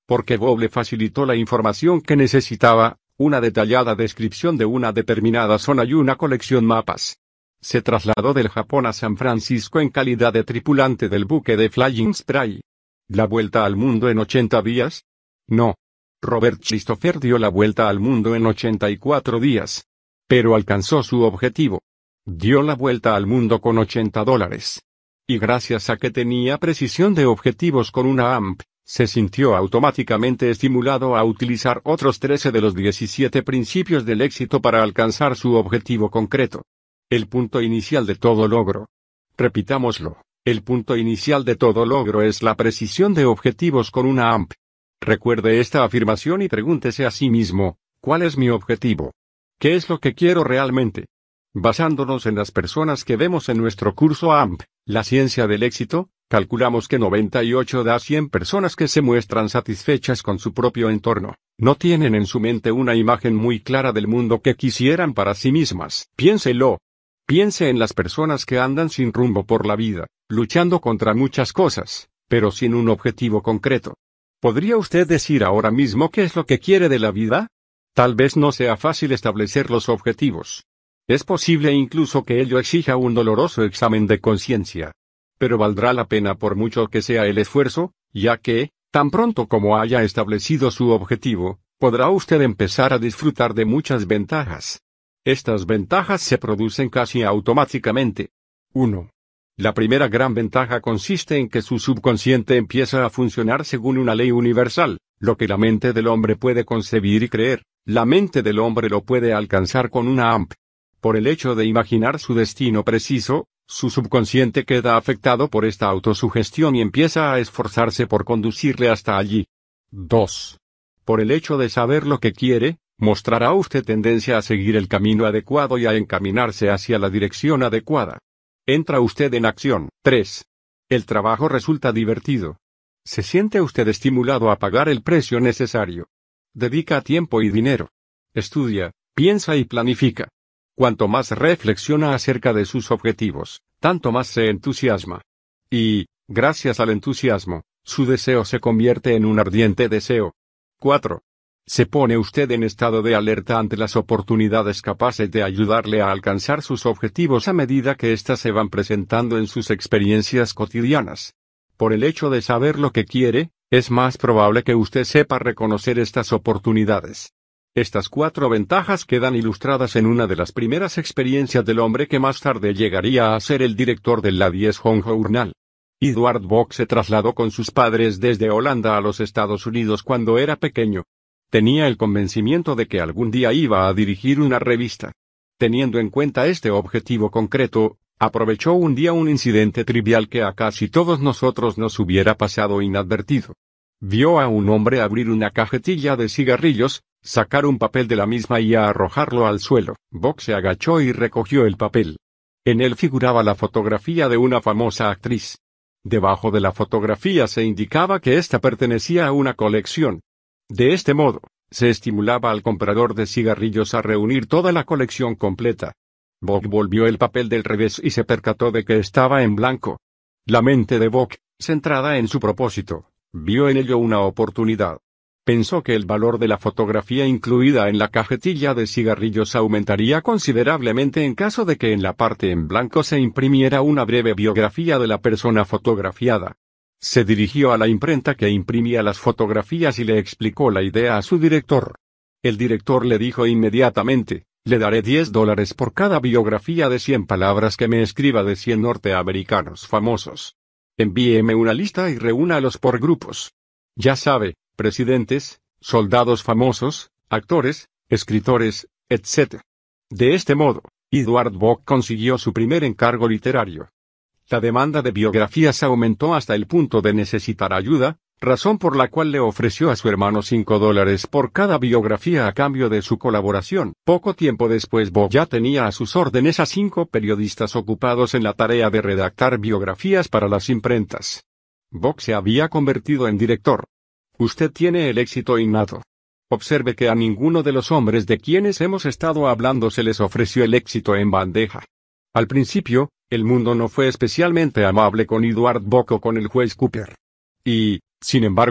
porque Bob le facilitó la información que necesitaba, una detallada descripción de una determinada zona y una colección mapas. Se trasladó del Japón a San Francisco en calidad de tripulante del buque de Flying Spray. ¿La vuelta al mundo en 80 días? No. Robert Christopher dio la vuelta al mundo en 84 días. Pero alcanzó su objetivo. Dio la vuelta al mundo con $80. Y gracias a que tenía precisión de objetivos con una AMP, se sintió automáticamente estimulado a utilizar otros 13 de los 17 principios del éxito para alcanzar su objetivo concreto. El punto inicial de todo logro. Repitámoslo. El punto inicial de todo logro es la precisión de objetivos con una AMP. Recuerde esta afirmación y pregúntese a sí mismo, ¿cuál es mi objetivo? ¿Qué es lo que quiero realmente? Basándonos en las personas que vemos en nuestro curso AMP, la ciencia del éxito, calculamos que 98 de 100 personas que se muestran satisfechas con su propio entorno, no tienen en su mente una imagen muy clara del mundo que quisieran para sí mismas. Piénselo. Piense en las personas que andan sin rumbo por la vida, luchando contra muchas cosas, pero sin un objetivo concreto. ¿Podría usted decir ahora mismo qué es lo que quiere de la vida? Tal vez no sea fácil establecer los objetivos. Es posible incluso que ello exija un doloroso examen de conciencia. Pero valdrá la pena por mucho que sea el esfuerzo, ya que, tan pronto como haya establecido su objetivo, podrá usted empezar a disfrutar de muchas ventajas. Estas ventajas se producen casi automáticamente. 1. La primera gran ventaja consiste en que su subconsciente empieza a funcionar según una ley universal, lo que la mente del hombre puede concebir y creer, la mente del hombre lo puede alcanzar con una AMP. Por el hecho de imaginar su destino preciso, su subconsciente queda afectado por esta autosugestión y empieza a esforzarse por conducirle hasta allí. 2. Por el hecho de saber lo que quiere, mostrará usted tendencia a seguir el camino adecuado y a encaminarse hacia la dirección adecuada. Entra usted en acción. 3. El trabajo resulta divertido. ¿Se siente usted estimulado a pagar el precio necesario? Dedica tiempo y dinero. Estudia, piensa y planifica. Cuanto más reflexiona acerca de sus objetivos, tanto más se entusiasma. Y, gracias al entusiasmo, su deseo se convierte en un ardiente deseo. 4. Se pone usted en estado de alerta ante las oportunidades capaces de ayudarle a alcanzar sus objetivos a medida que éstas se van presentando en sus experiencias cotidianas. Por el hecho de saber lo que quiere, es más probable que usted sepa reconocer estas oportunidades. Estas 4 ventajas quedan ilustradas en una de las primeras experiencias del hombre que más tarde llegaría a ser el director del Ladies Home Journal. Edward Bok se trasladó con sus padres desde Holanda a los Estados Unidos cuando era pequeño. Tenía el convencimiento de que algún día iba a dirigir una revista. Teniendo en cuenta este objetivo concreto, aprovechó un día un incidente trivial que a casi todos nosotros nos hubiera pasado inadvertido. Vio a un hombre abrir una cajetilla de cigarrillos, sacar un papel de la misma y arrojarlo al suelo. Bok se agachó y recogió el papel. En él figuraba la fotografía de una famosa actriz. Debajo de la fotografía se indicaba que ésta pertenecía a una colección. De este modo, se estimulaba al comprador de cigarrillos a reunir toda la colección completa. Bok volvió el papel del revés y se percató de que estaba en blanco. La mente de Bok, centrada en su propósito, vio en ello una oportunidad. Pensó que el valor de la fotografía incluida en la cajetilla de cigarrillos aumentaría considerablemente en caso de que en la parte en blanco se imprimiera una breve biografía de la persona fotografiada. Se dirigió a la imprenta que imprimía las fotografías y le explicó la idea a su director. El director le dijo inmediatamente, le daré $10 por cada biografía de 100 palabras que me escriba de 100 norteamericanos famosos. Envíeme una lista y reúnalos por grupos. Ya sabe, presidentes, soldados famosos, actores, escritores, etc. De este modo, Edward Bok consiguió su primer encargo literario. La demanda de biografías aumentó hasta el punto de necesitar ayuda, razón por la cual le ofreció a su hermano $5 por cada biografía a cambio de su colaboración. Poco tiempo después Bok ya tenía a sus órdenes a 5 periodistas ocupados en la tarea de redactar biografías para las imprentas. Bok se había convertido en director. Usted tiene el éxito innato. Observe que a ninguno de los hombres de quienes hemos estado hablando se les ofreció el éxito en bandeja. Al principio, el mundo no fue especialmente amable con Edward Bok o con el juez Cooper. Y, sin embargo,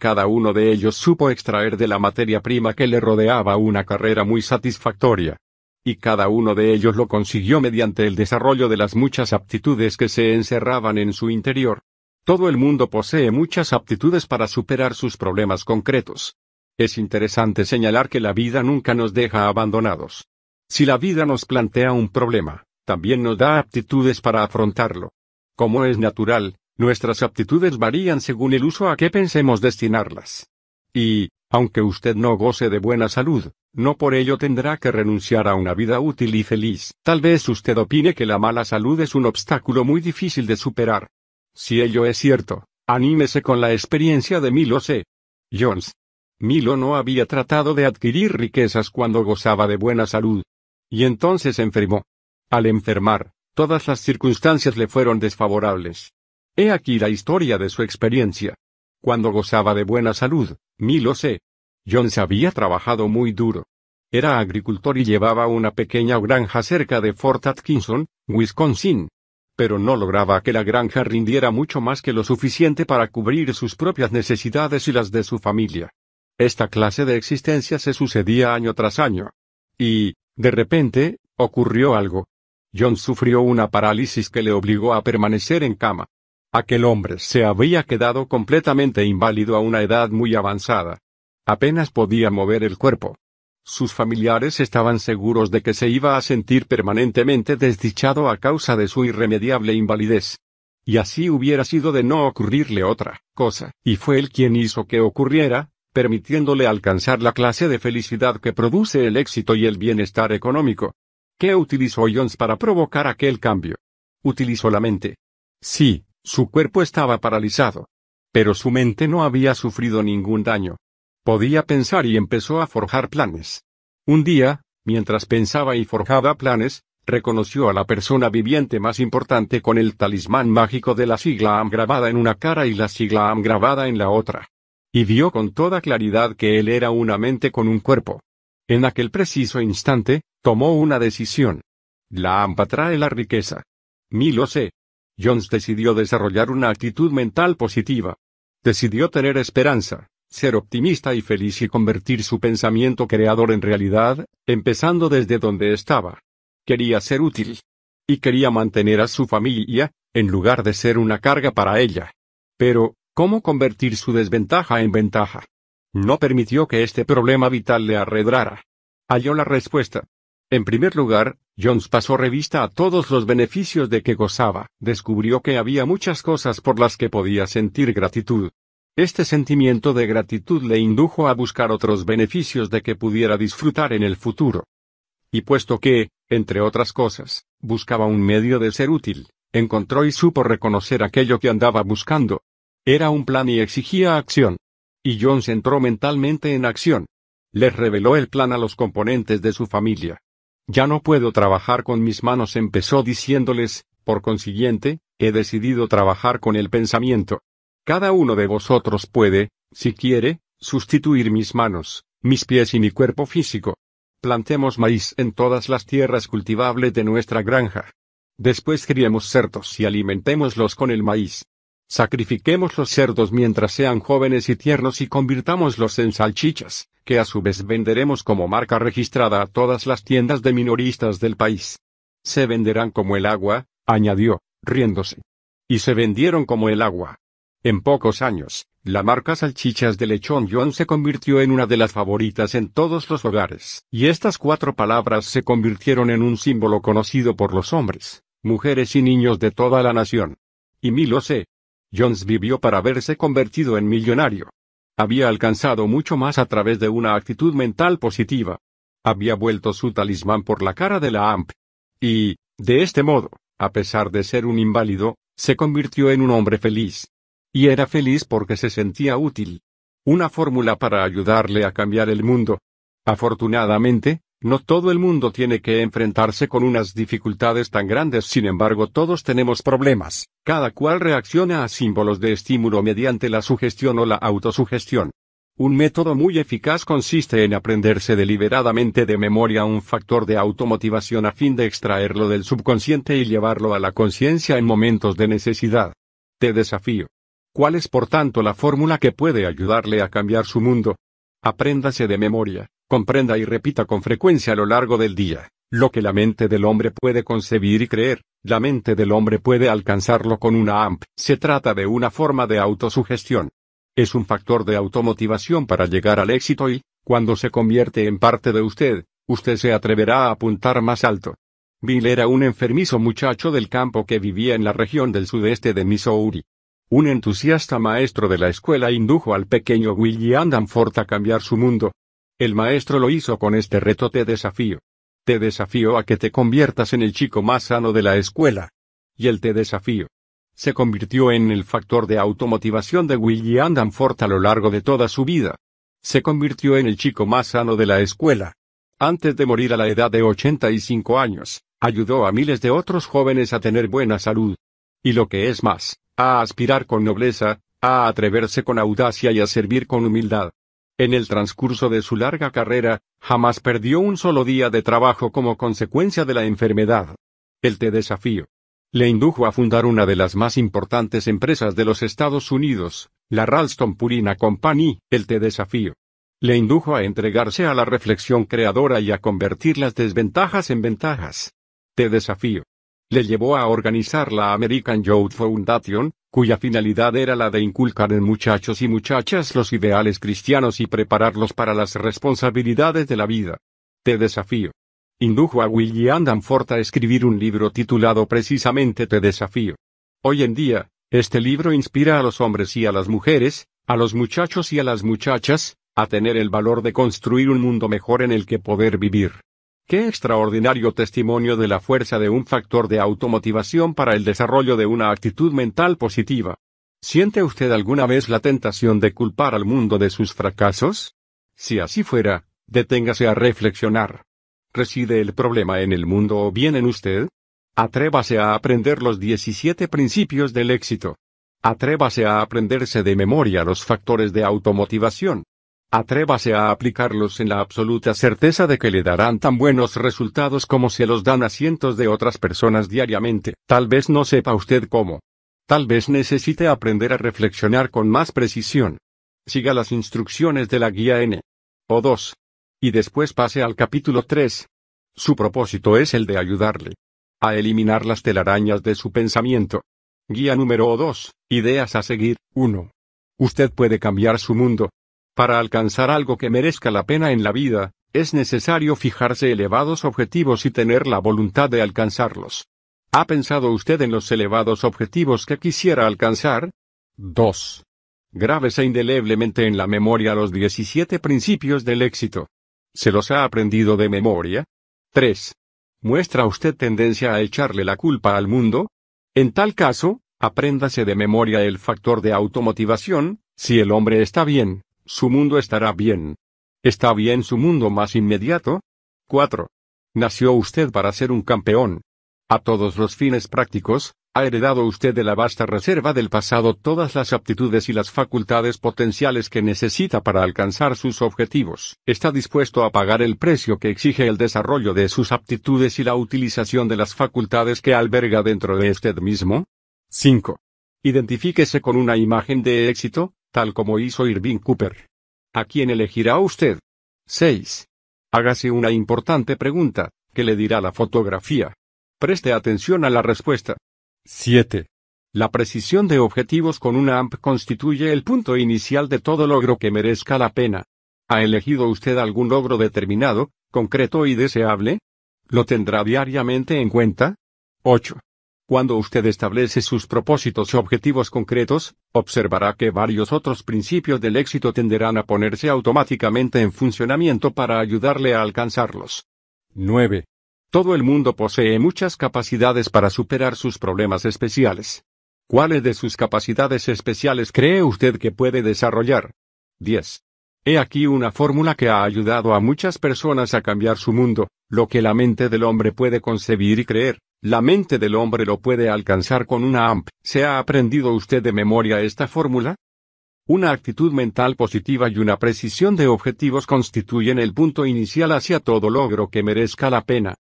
Cada uno de ellos supo extraer de la materia prima que le rodeaba una carrera muy satisfactoria. Y cada uno de ellos lo consiguió mediante el desarrollo de las muchas aptitudes que se encerraban en su interior. Todo el mundo posee muchas aptitudes para superar sus problemas concretos. Es interesante señalar que la vida nunca nos deja abandonados. Si la vida nos plantea un problema, también nos da aptitudes para afrontarlo. Como es natural, nuestras aptitudes varían según el uso a que pensemos destinarlas. Y, aunque usted no goce de buena salud, no por ello tendrá que renunciar a una vida útil y feliz. Tal vez usted opine que la mala salud es un obstáculo muy difícil de superar. Si ello es cierto, anímese con la experiencia de Milo C. Jones. Milo no había tratado de adquirir riquezas cuando gozaba de buena salud. Y entonces enfermó. Al enfermar, todas las circunstancias le fueron desfavorables. He aquí la historia de su experiencia. Cuando gozaba de buena salud, Milo C. Jones había trabajado muy duro. Era agricultor y llevaba una pequeña granja cerca de Fort Atkinson, Wisconsin. Pero no lograba que la granja rindiera mucho más que lo suficiente para cubrir sus propias necesidades y las de su familia. Esta clase de existencia se sucedía año tras año. Y, de repente, ocurrió algo. Jones sufrió una parálisis que le obligó a permanecer en cama. Aquel hombre se había quedado completamente inválido a una edad muy avanzada. Apenas podía mover el cuerpo. Sus familiares estaban seguros de que se iba a sentir permanentemente desdichado a causa de su irremediable invalidez. Y así hubiera sido de no ocurrirle otra cosa. Y fue él quien hizo que ocurriera, permitiéndole alcanzar la clase de felicidad que produce el éxito y el bienestar económico. ¿Qué utilizó Jones para provocar aquel cambio? Utilizó la mente. Sí, su cuerpo estaba paralizado. Pero su mente no había sufrido ningún daño. Podía pensar y empezó a forjar planes. Un día, mientras pensaba y forjaba planes, reconoció a la persona viviente más importante con el talismán mágico de la sigla AM grabada en una cara y la sigla AM grabada en la otra. Y vio con toda claridad que él era una mente con un cuerpo. En aquel preciso instante, tomó una decisión. La AM atrae la riqueza. Milo C. Jones decidió desarrollar una actitud mental positiva. Decidió tener esperanza, ser optimista y feliz y convertir su pensamiento creador en realidad, empezando desde donde estaba. Quería ser útil. Y quería mantener a su familia, en lugar de ser una carga para ella. Pero, ¿cómo convertir su desventaja en ventaja? No permitió que este problema vital le arredrara. Halló la respuesta. En primer lugar, Jones pasó revista a todos los beneficios de que gozaba. Descubrió que había muchas cosas por las que podía sentir gratitud. Este sentimiento de gratitud le indujo a buscar otros beneficios de que pudiera disfrutar en el futuro. Y puesto que, entre otras cosas, buscaba un medio de ser útil, encontró y supo reconocer aquello que andaba buscando. Era un plan y exigía acción. Y Jones entró mentalmente en acción. Les reveló el plan a los componentes de su familia. Ya no puedo trabajar con mis manos, empezó diciéndoles, por consiguiente, he decidido trabajar con el pensamiento. Cada uno de vosotros puede, si quiere, sustituir mis manos, mis pies y mi cuerpo físico. Plantemos maíz en todas las tierras cultivables de nuestra granja. Después criemos cerdos y alimentémoslos con el maíz. Sacrifiquemos los cerdos mientras sean jóvenes y tiernos y convirtámoslos en salchichas, que a su vez venderemos como marca registrada a todas las tiendas de minoristas del país. Se venderán como el agua, añadió, riéndose. Y se vendieron como el agua. En pocos años, la marca Salchichas de Lechón Jones se convirtió en una de las favoritas en todos los hogares. Y estas 4 palabras se convirtieron en un símbolo conocido por los hombres, mujeres y niños de toda la nación. Y Milo C. Jones vivió para verse convertido en millonario. Había alcanzado mucho más a través de una actitud mental positiva. Había vuelto su talismán por la cara de la AMP. Y, de este modo, a pesar de ser un inválido, se convirtió en un hombre feliz. Y era feliz porque se sentía útil. Una fórmula para ayudarle a cambiar el mundo. Afortunadamente, no todo el mundo tiene que enfrentarse con unas dificultades tan grandes, sin embargo todos tenemos problemas, cada cual reacciona a símbolos de estímulo mediante la sugestión o la autosugestión. Un método muy eficaz consiste en aprenderse deliberadamente de memoria un factor de automotivación a fin de extraerlo del subconsciente y llevarlo a la conciencia en momentos de necesidad. Te desafío. ¿Cuál es por tanto la fórmula que puede ayudarle a cambiar su mundo? Apréndase de memoria, comprenda y repita con frecuencia a lo largo del día. Lo que la mente del hombre puede concebir y creer, la mente del hombre puede alcanzarlo con una AMP. Se trata de una forma de autosugestión. Es un factor de automotivación para llegar al éxito y, cuando se convierte en parte de usted, usted se atreverá a apuntar más alto. Bill era un enfermizo muchacho del campo que vivía en la región del sudeste de Missouri. Un entusiasta maestro de la escuela indujo al pequeño William Danforth a cambiar su mundo. El maestro lo hizo con este reto: te desafío. Te desafío a que te conviertas en el chico más sano de la escuela. Y el te desafío se convirtió en el factor de automotivación de William Danforth a lo largo de toda su vida. Se convirtió en el chico más sano de la escuela. Antes de morir a la edad de 85 años, ayudó a miles de otros jóvenes a tener buena salud. Y lo que es más, a aspirar con nobleza, a atreverse con audacia y a servir con humildad. En el transcurso de su larga carrera, jamás perdió un solo día de trabajo como consecuencia de la enfermedad. El te desafío le indujo a fundar una de las más importantes empresas de los Estados Unidos, la Ralston Purina Company. El te desafío le indujo a entregarse a la reflexión creadora y a convertir las desventajas en ventajas. Te desafío le llevó a organizar la American Youth Foundation, cuya finalidad era la de inculcar en muchachos y muchachas los ideales cristianos y prepararlos para las responsabilidades de la vida. Te desafío indujo a William Danforth a escribir un libro titulado precisamente Te desafío. Hoy en día, este libro inspira a los hombres y a las mujeres, a los muchachos y a las muchachas, a tener el valor de construir un mundo mejor en el que poder vivir. ¡Qué extraordinario testimonio de la fuerza de un factor de automotivación para el desarrollo de una actitud mental positiva! ¿Siente usted alguna vez la tentación de culpar al mundo de sus fracasos? Si así fuera, deténgase a reflexionar. ¿Reside el problema en el mundo o bien en usted? Atrévase a aprender los 17 principios del éxito. Atrévase a aprenderse de memoria los factores de automotivación. Atrévase a aplicarlos en la absoluta certeza de que le darán tan buenos resultados como se los dan a cientos de otras personas diariamente. Tal vez no sepa usted cómo. Tal vez necesite aprender a reflexionar con más precisión. Siga las instrucciones de la guía N. O 2. Y después pase al capítulo 3. Su propósito es el de ayudarle a eliminar las telarañas de su pensamiento. Guía número 2. Ideas a seguir. 1. Usted puede cambiar su mundo. Para alcanzar algo que merezca la pena en la vida, es necesario fijarse elevados objetivos y tener la voluntad de alcanzarlos. ¿Ha pensado usted en los elevados objetivos que quisiera alcanzar? 2. Grábese indeleblemente en la memoria los 17 principios del éxito. ¿Se los ha aprendido de memoria? 3. ¿Muestra usted tendencia a echarle la culpa al mundo? En tal caso, apréndase de memoria el factor de automotivación: si el hombre está bien, su mundo estará bien. ¿Está bien su mundo más inmediato? 4. ¿Nació usted para ser un campeón? A todos los fines prácticos, ha heredado usted de la vasta reserva del pasado todas las aptitudes y las facultades potenciales que necesita para alcanzar sus objetivos. ¿Está dispuesto a pagar el precio que exige el desarrollo de sus aptitudes y la utilización de las facultades que alberga dentro de usted mismo? 5. Identifíquese con una imagen de éxito, tal como hizo Irving Cooper. ¿A quién elegirá usted? 6. Hágase una importante pregunta: ¿qué le dirá la fotografía? Preste atención a la respuesta. 7. La precisión de objetivos con una AMP constituye el punto inicial de todo logro que merezca la pena. ¿Ha elegido usted algún logro determinado, concreto y deseable? ¿Lo tendrá diariamente en cuenta? 8. Cuando usted establece sus propósitos y objetivos concretos, observará que varios otros principios del éxito tenderán a ponerse automáticamente en funcionamiento para ayudarle a alcanzarlos. 9. Todo el mundo posee muchas capacidades para superar sus problemas especiales. ¿Cuáles de sus capacidades especiales cree usted que puede desarrollar? 10. He aquí una fórmula que ha ayudado a muchas personas a cambiar su mundo: lo que la mente del hombre puede concebir y creer, la mente del hombre lo puede alcanzar con una AMP. ¿Se ha aprendido usted de memoria esta fórmula? Una actitud mental positiva y una precisión de objetivos constituyen el punto inicial hacia todo logro que merezca la pena.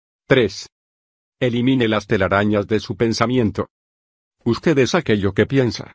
3. Elimine las telarañas de su pensamiento. Usted es aquello que piensa.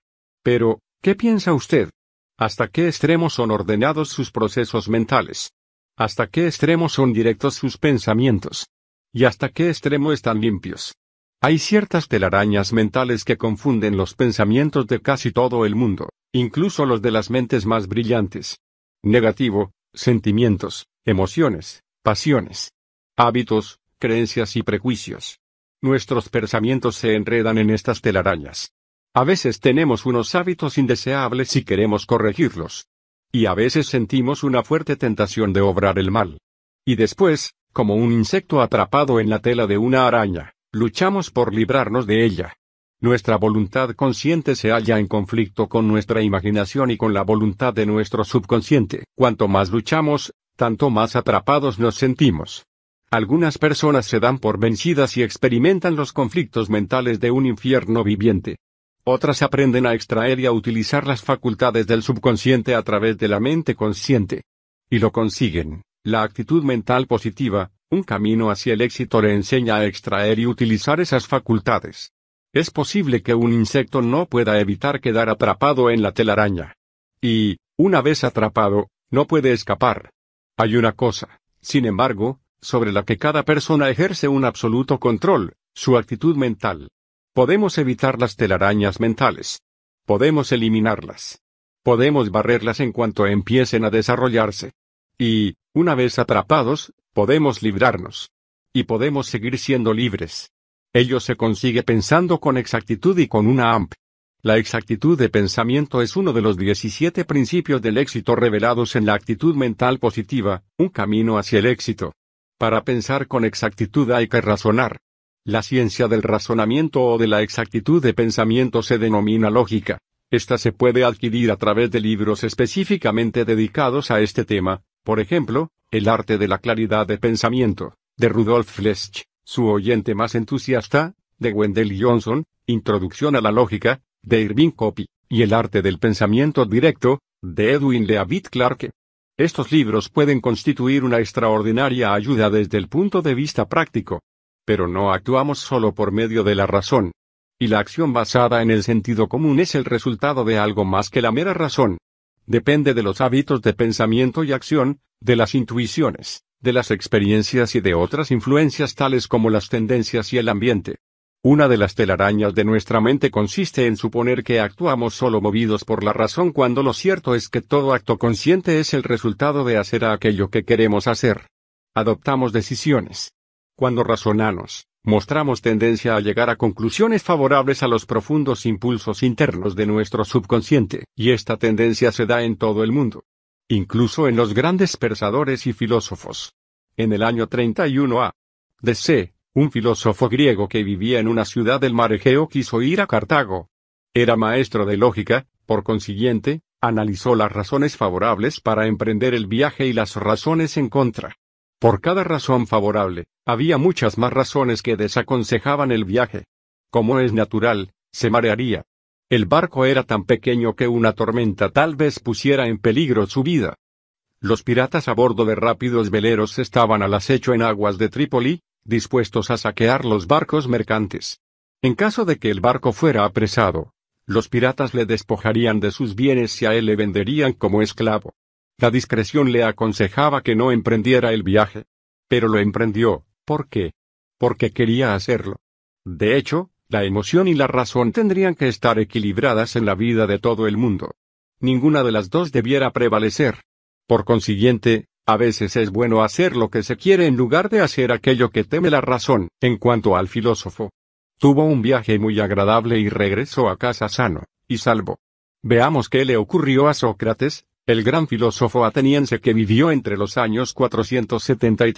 Pero, ¿qué piensa usted? ¿Hasta qué extremos son ordenados sus procesos mentales? ¿Hasta qué extremos son directos sus pensamientos? ¿Y hasta qué extremo están limpios? Hay ciertas telarañas mentales que confunden los pensamientos de casi todo el mundo, incluso los de las mentes más brillantes. Negativo, sentimientos, emociones, pasiones, hábitos, creencias y prejuicios. Nuestros pensamientos se enredan en estas telarañas. A veces tenemos unos hábitos indeseables y queremos corregirlos. Y a veces sentimos una fuerte tentación de obrar el mal. Y después, como un insecto atrapado en la tela de una araña, luchamos por librarnos de ella. Nuestra voluntad consciente se halla en conflicto con nuestra imaginación y con la voluntad de nuestro subconsciente. Cuanto más luchamos, tanto más atrapados nos sentimos. Algunas personas se dan por vencidas y experimentan los conflictos mentales de un infierno viviente. Otras aprenden a extraer y a utilizar las facultades del subconsciente a través de la mente consciente. Y lo consiguen. La actitud mental positiva, un camino hacia el éxito, le enseña a extraer y utilizar esas facultades. Es posible que un insecto no pueda evitar quedar atrapado en la telaraña. Y, una vez atrapado, no puede escapar. Hay una cosa, sin embargo, sobre la que cada persona ejerce un absoluto control: su actitud mental. Podemos evitar las telarañas mentales. Podemos eliminarlas. Podemos barrerlas en cuanto empiecen a desarrollarse. Y, una vez atrapados, podemos librarnos. Y podemos seguir siendo libres. Ello se consigue pensando con exactitud y con una AMP. La exactitud de pensamiento es uno de los 17 principios del éxito revelados en la actitud mental positiva, un camino hacia el éxito. Para pensar con exactitud hay que razonar. La ciencia del razonamiento o de la exactitud de pensamiento se denomina lógica. Esta se puede adquirir a través de libros específicamente dedicados a este tema, por ejemplo, El arte de la claridad de pensamiento, de Rudolf Flesch, su oyente más entusiasta, de Wendell Johnson, Introducción a la lógica, de Irving Copy, y El arte del pensamiento directo, de Edwin Leavitt Clarke. Estos libros pueden constituir una extraordinaria ayuda desde el punto de vista práctico. Pero no actuamos solo por medio de la razón. Y la acción basada en el sentido común es el resultado de algo más que la mera razón. Depende de los hábitos de pensamiento y acción, de las intuiciones, de las experiencias y de otras influencias tales como las tendencias y el ambiente. Una de las telarañas de nuestra mente consiste en suponer que actuamos solo movidos por la razón, cuando lo cierto es que todo acto consciente es el resultado de hacer aquello que queremos hacer. Adoptamos decisiones. Cuando razonamos, mostramos tendencia a llegar a conclusiones favorables a los profundos impulsos internos de nuestro subconsciente, y esta tendencia se da en todo el mundo. Incluso en los grandes pensadores y filósofos. En el año 31 a.C., un filósofo griego que vivía en una ciudad del mar Egeo quiso ir a Cartago. Era maestro de lógica, por consiguiente, analizó las razones favorables para emprender el viaje y las razones en contra. Por cada razón favorable, había muchas más razones que desaconsejaban el viaje. Como es natural, se marearía. El barco era tan pequeño que una tormenta tal vez pusiera en peligro su vida. Los piratas a bordo de rápidos veleros estaban al acecho en aguas de Trípoli, dispuestos a saquear los barcos mercantes. En caso de que el barco fuera apresado, los piratas le despojarían de sus bienes y a él le venderían como esclavo. La discreción le aconsejaba que no emprendiera el viaje. Pero lo emprendió. ¿Por qué? Porque quería hacerlo. De hecho, la emoción y la razón tendrían que estar equilibradas en la vida de todo el mundo. Ninguna de las dos debiera prevalecer. Por consiguiente, a veces es bueno hacer lo que se quiere en lugar de hacer aquello que teme la razón. En cuanto al filósofo, tuvo un viaje muy agradable y regresó a casa sano y salvo. Veamos qué le ocurrió a Sócrates, el gran filósofo ateniense que vivió entre los años 470 y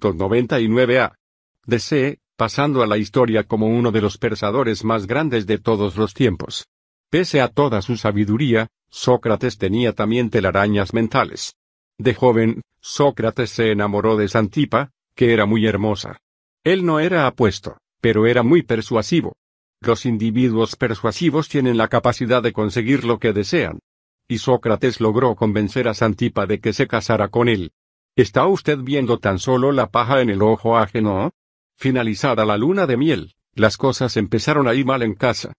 399 a.C., pasando a la historia como uno de los pensadores más grandes de todos los tiempos. Pese a toda su sabiduría, Sócrates tenía también telarañas mentales. De joven, Sócrates se enamoró de Xantipa, que era muy hermosa. Él no era apuesto, pero era muy persuasivo. Los individuos persuasivos tienen la capacidad de conseguir lo que desean. Y Sócrates logró convencer a Xantipa de que se casara con él. ¿Está usted viendo tan solo la paja en el ojo ajeno? Finalizada la luna de miel, las cosas empezaron a ir mal en casa.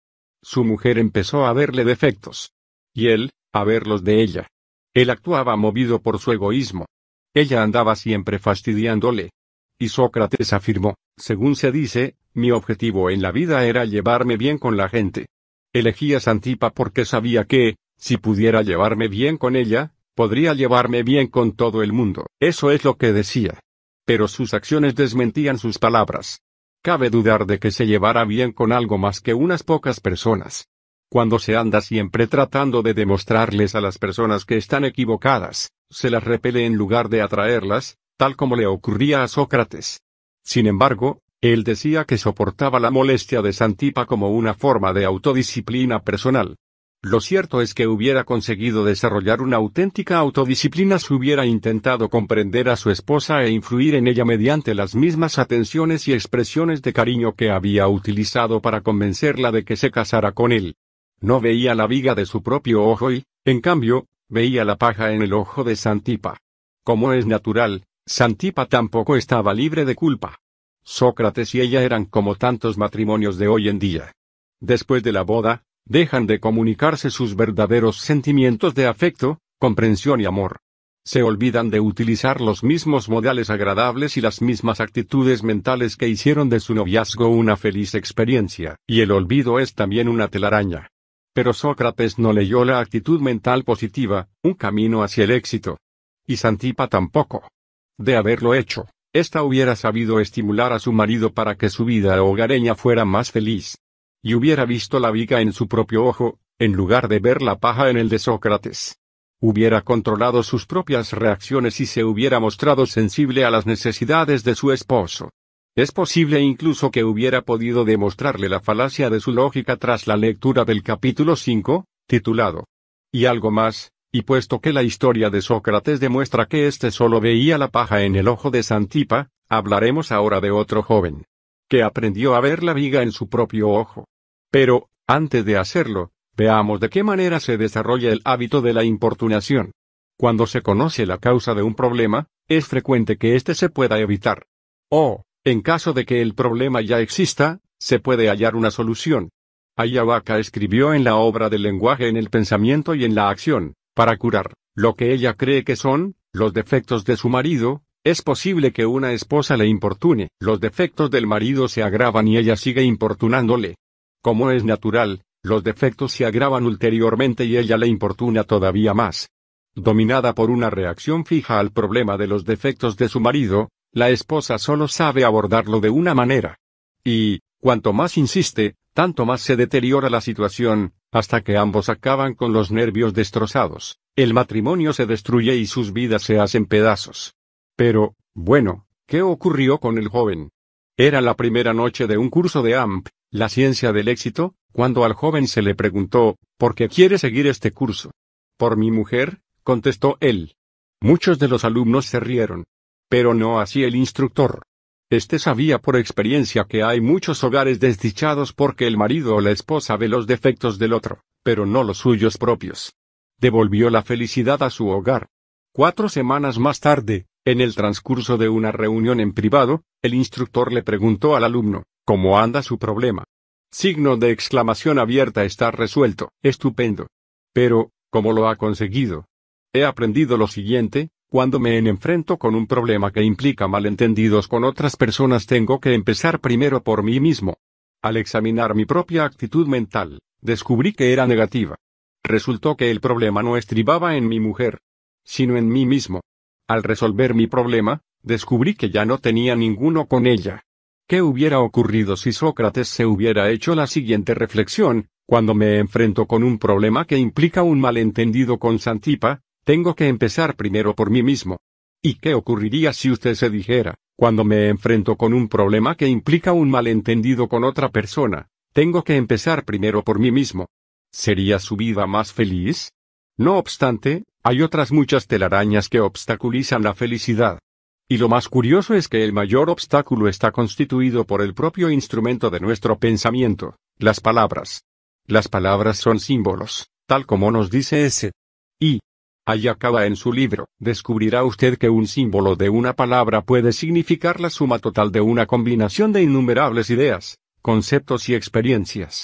su mujer empezó a verle defectos. Y él, a verlos de ella. Él actuaba movido por su egoísmo. Ella andaba siempre fastidiándole. Y Sócrates afirmó, según se dice, mi objetivo en la vida era llevarme bien con la gente. Elegí a Xantipa porque sabía que, si pudiera llevarme bien con ella, podría llevarme bien con todo el mundo. Eso es lo que decía. Pero sus acciones desmentían sus palabras. Cabe dudar de que se llevara bien con algo más que unas pocas personas. Cuando se anda siempre tratando de demostrarles a las personas que están equivocadas, se las repele en lugar de atraerlas, tal como le ocurría a Sócrates. Sin embargo, él decía que soportaba la molestia de Xantipa como una forma de autodisciplina personal. Lo cierto es que hubiera conseguido desarrollar una auténtica autodisciplina si hubiera intentado comprender a su esposa e influir en ella mediante las mismas atenciones y expresiones de cariño que había utilizado para convencerla de que se casara con él. No veía la viga de su propio ojo y, en cambio, veía la paja en el ojo de Xantipa. Como es natural, Xantipa tampoco estaba libre de culpa. Sócrates y ella eran como tantos matrimonios de hoy en día. Después de la boda, dejan de comunicarse sus verdaderos sentimientos de afecto, comprensión y amor. Se olvidan de utilizar los mismos modales agradables y las mismas actitudes mentales que hicieron de su noviazgo una feliz experiencia, y el olvido es también una telaraña. Pero Sócrates no leyó la actitud mental positiva, un camino hacia el éxito. Y Xantipa tampoco. De haberlo hecho, ésta hubiera sabido estimular a su marido para que su vida hogareña fuera más feliz. Y hubiera visto la viga en su propio ojo, en lugar de ver la paja en el de Sócrates. Hubiera controlado sus propias reacciones y se hubiera mostrado sensible a las necesidades de su esposo. Es posible incluso que hubiera podido demostrarle la falacia de su lógica tras la lectura del capítulo 5, titulado "Y algo más", y puesto que la historia de Sócrates demuestra que éste solo veía la paja en el ojo de Xantipa, hablaremos ahora de otro joven, que aprendió a ver la viga en su propio ojo. Pero, antes de hacerlo, veamos de qué manera se desarrolla el hábito de la importunación. Cuando se conoce la causa de un problema, es frecuente que éste se pueda evitar. O, en caso de que el problema ya exista, se puede hallar una solución. Ayavaca escribió en la obra del lenguaje en el pensamiento y en la acción, para curar lo que ella cree que son los defectos de su marido. Es posible que una esposa le importune, los defectos del marido se agravan y ella sigue importunándole. Como es natural, los defectos se agravan ulteriormente y ella le importuna todavía más. Dominada por una reacción fija al problema de los defectos de su marido, la esposa solo sabe abordarlo de una manera. Y, cuanto más insiste, tanto más se deteriora la situación, hasta que ambos acaban con los nervios destrozados. El matrimonio se destruye y sus vidas se hacen pedazos. Pero, bueno, ¿qué ocurrió con el joven? Era la primera noche de un curso de AMP, la ciencia del éxito, cuando al joven se le preguntó, ¿por qué quiere seguir este curso? Por mi mujer, contestó él. Muchos de los alumnos se rieron. Pero no así el instructor. Este sabía por experiencia que hay muchos hogares desdichados porque el marido o la esposa ve los defectos del otro, pero no los suyos propios. Devolvió la felicidad a su hogar. 4 semanas más tarde, en el transcurso de una reunión en privado, el instructor le preguntó al alumno, ¿cómo anda su problema? Signo de exclamación abierta. Está resuelto. Estupendo. Pero, ¿cómo lo ha conseguido? He aprendido lo siguiente: cuando me enfrento con un problema que implica malentendidos con otras personas, tengo que empezar primero por mí mismo. Al examinar mi propia actitud mental, descubrí que era negativa. Resultó que el problema no estribaba en mi mujer, sino en mí mismo. Al resolver mi problema, descubrí que ya no tenía ninguno con ella. ¿Qué hubiera ocurrido si Sócrates se hubiera hecho la siguiente reflexión? Cuando me enfrento con un problema que implica un malentendido con Xantipa, tengo que empezar primero por mí mismo. ¿Y qué ocurriría si usted se dijera, cuando me enfrento con un problema que implica un malentendido con otra persona, tengo que empezar primero por mí mismo? ¿Sería su vida más feliz? No obstante, hay otras muchas telarañas que obstaculizan la felicidad. Y lo más curioso es que el mayor obstáculo está constituido por el propio instrumento de nuestro pensamiento, las palabras. Las palabras son símbolos, tal como nos dice S. I. Ayakawa en su libro. Descubrirá usted que un símbolo de una palabra puede significar la suma total de una combinación de innumerables ideas, conceptos y experiencias.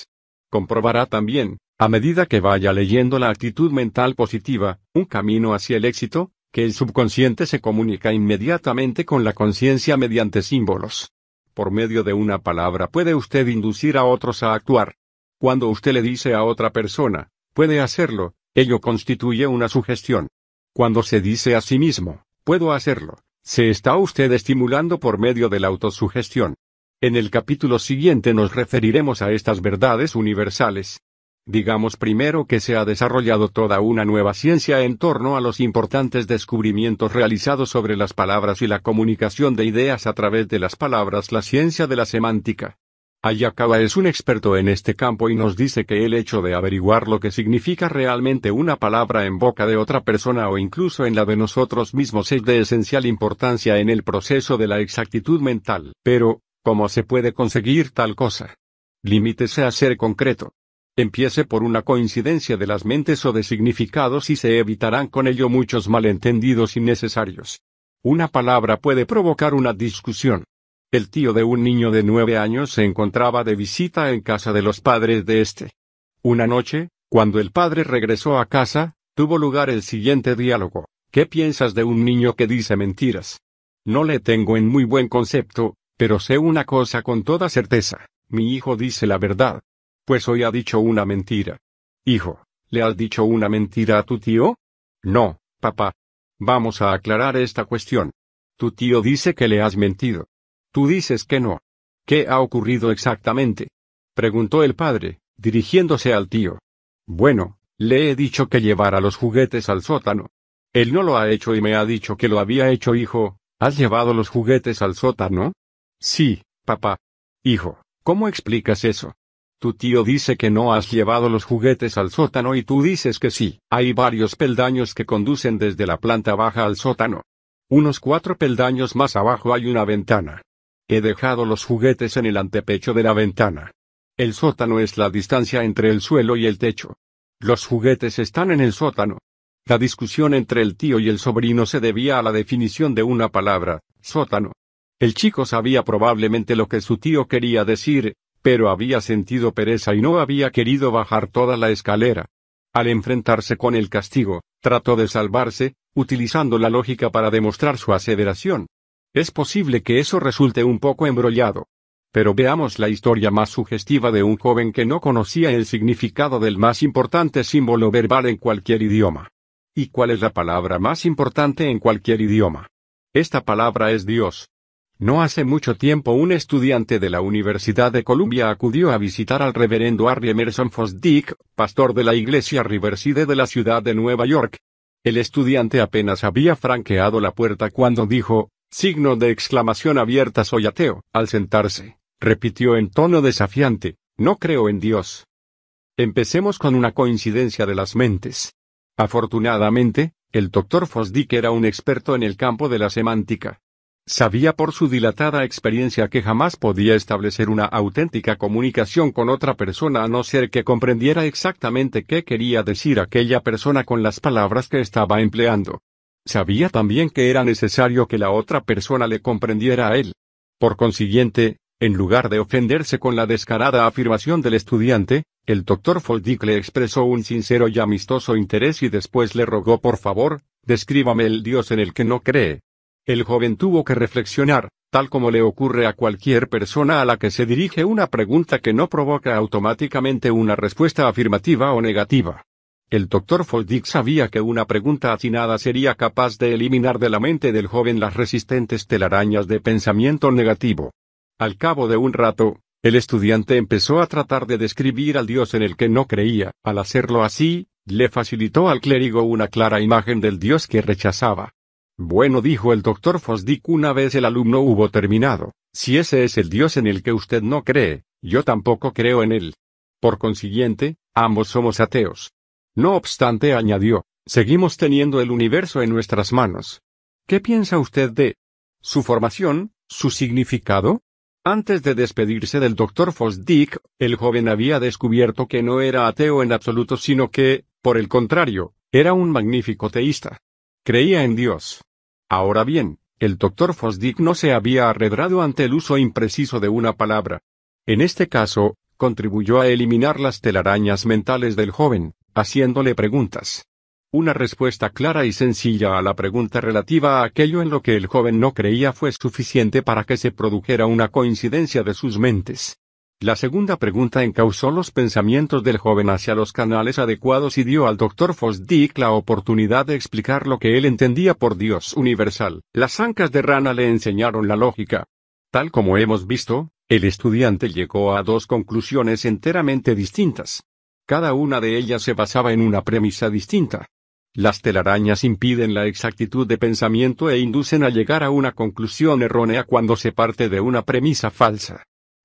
Comprobará también, a medida que vaya leyendo la actitud mental positiva, un camino hacia el éxito, que el subconsciente se comunica inmediatamente con la conciencia mediante símbolos. Por medio de una palabra puede usted inducir a otros a actuar. Cuando usted le dice a otra persona, puede hacerlo, ello constituye una sugestión. Cuando se dice a sí mismo, puedo hacerlo, se está usted estimulando por medio de la autosugestión. En el capítulo siguiente nos referiremos a estas verdades universales. Digamos primero que se ha desarrollado toda una nueva ciencia en torno a los importantes descubrimientos realizados sobre las palabras y la comunicación de ideas a través de las palabras, la ciencia de la semántica. Hayakawa es un experto en este campo y nos dice que el hecho de averiguar lo que significa realmente una palabra en boca de otra persona o incluso en la de nosotros mismos es de esencial importancia en el proceso de la exactitud mental. Pero, ¿cómo se puede conseguir tal cosa? Limítese a ser concreto. Empiece por una coincidencia de las mentes o de significados y se evitarán con ello muchos malentendidos innecesarios. Una palabra puede provocar una discusión. El tío de un niño de 9 años se encontraba de visita en casa de los padres de este. Una noche, cuando el padre regresó a casa, tuvo lugar el siguiente diálogo. ¿Qué piensas de un niño que dice mentiras? No le tengo en muy buen concepto, pero sé una cosa con toda certeza, mi hijo dice la verdad. Pues hoy ha dicho una mentira. Hijo, ¿le has dicho una mentira a tu tío? No, papá. Vamos a aclarar esta cuestión. Tu tío dice que le has mentido. Tú dices que no. ¿Qué ha ocurrido exactamente? Preguntó el padre, dirigiéndose al tío. Bueno, le he dicho que llevara los juguetes al sótano. Él no lo ha hecho y me ha dicho que lo había hecho. Hijo, ¿has llevado los juguetes al sótano? Sí, papá. Hijo, ¿cómo explicas eso? Tu tío dice que no has llevado los juguetes al sótano y tú dices que sí. Hay varios peldaños que conducen desde la planta baja al sótano. Unos 4 peldaños más abajo hay una ventana. He dejado los juguetes en el antepecho de la ventana. El sótano es la distancia entre el suelo y el techo. Los juguetes están en el sótano. La discusión entre el tío y el sobrino se debía a la definición de una palabra, sótano. El chico sabía probablemente lo que su tío quería decir, pero había sentido pereza y no había querido bajar toda la escalera. Al enfrentarse con el castigo, trató de salvarse, utilizando la lógica para demostrar su aseveración. Es posible que eso resulte un poco embrollado. Pero veamos la historia más sugestiva de un joven que no conocía el significado del más importante símbolo verbal en cualquier idioma. ¿Y cuál es la palabra más importante en cualquier idioma? Esta palabra es Dios. No hace mucho tiempo un estudiante de la Universidad de Columbia acudió a visitar al reverendo Harry Emerson Fosdick, pastor de la iglesia Riverside de la ciudad de Nueva York. El estudiante apenas había franqueado la puerta cuando dijo, signo de exclamación abierta, soy ateo. Al sentarse, repitió en tono desafiante, no creo en Dios. Empecemos con una coincidencia de las mentes. Afortunadamente, el Dr. Fosdick era un experto en el campo de la semántica. Sabía por su dilatada experiencia que jamás podía establecer una auténtica comunicación con otra persona a no ser que comprendiera exactamente qué quería decir aquella persona con las palabras que estaba empleando. Sabía también que era necesario que la otra persona le comprendiera a él. Por consiguiente, en lugar de ofenderse con la descarada afirmación del estudiante, el Dr. Fosdick le expresó un sincero y amistoso interés y después le rogó por favor, descríbame el Dios en el que no cree. El joven tuvo que reflexionar, tal como le ocurre a cualquier persona a la que se dirige una pregunta que no provoca automáticamente una respuesta afirmativa o negativa. El Dr. Fosdick sabía que una pregunta atinada sería capaz de eliminar de la mente del joven las resistentes telarañas de pensamiento negativo. Al cabo de un rato, el estudiante empezó a tratar de describir al Dios en el que no creía. Al hacerlo así, le facilitó al clérigo una clara imagen del Dios que rechazaba. Bueno, dijo el Dr. Fosdick una vez el alumno hubo terminado, si ese es el Dios en el que usted no cree, yo tampoco creo en él. Por consiguiente, ambos somos ateos. No obstante, añadió, seguimos teniendo el universo en nuestras manos. ¿Qué piensa usted de su formación, su significado? Antes de despedirse del Dr. Fosdick, el joven había descubierto que no era ateo en absoluto, sino que, por el contrario, era un magnífico teísta. Creía en Dios. Ahora bien, el Dr. Fosdick no se había arredrado ante el uso impreciso de una palabra. En este caso, contribuyó a eliminar las telarañas mentales del joven, haciéndole preguntas. Una respuesta clara y sencilla a la pregunta relativa a aquello en lo que el joven no creía fue suficiente para que se produjera una coincidencia de sus mentes. La segunda pregunta encauzó los pensamientos del joven hacia los canales adecuados y dio al Dr. Fosdick la oportunidad de explicar lo que él entendía por Dios universal. Las ancas de rana le enseñaron la lógica. Tal como hemos visto, el estudiante llegó a dos conclusiones enteramente distintas. Cada una de ellas se basaba en una premisa distinta. Las telarañas impiden la exactitud de pensamiento e inducen a llegar a una conclusión errónea cuando se parte de una premisa falsa.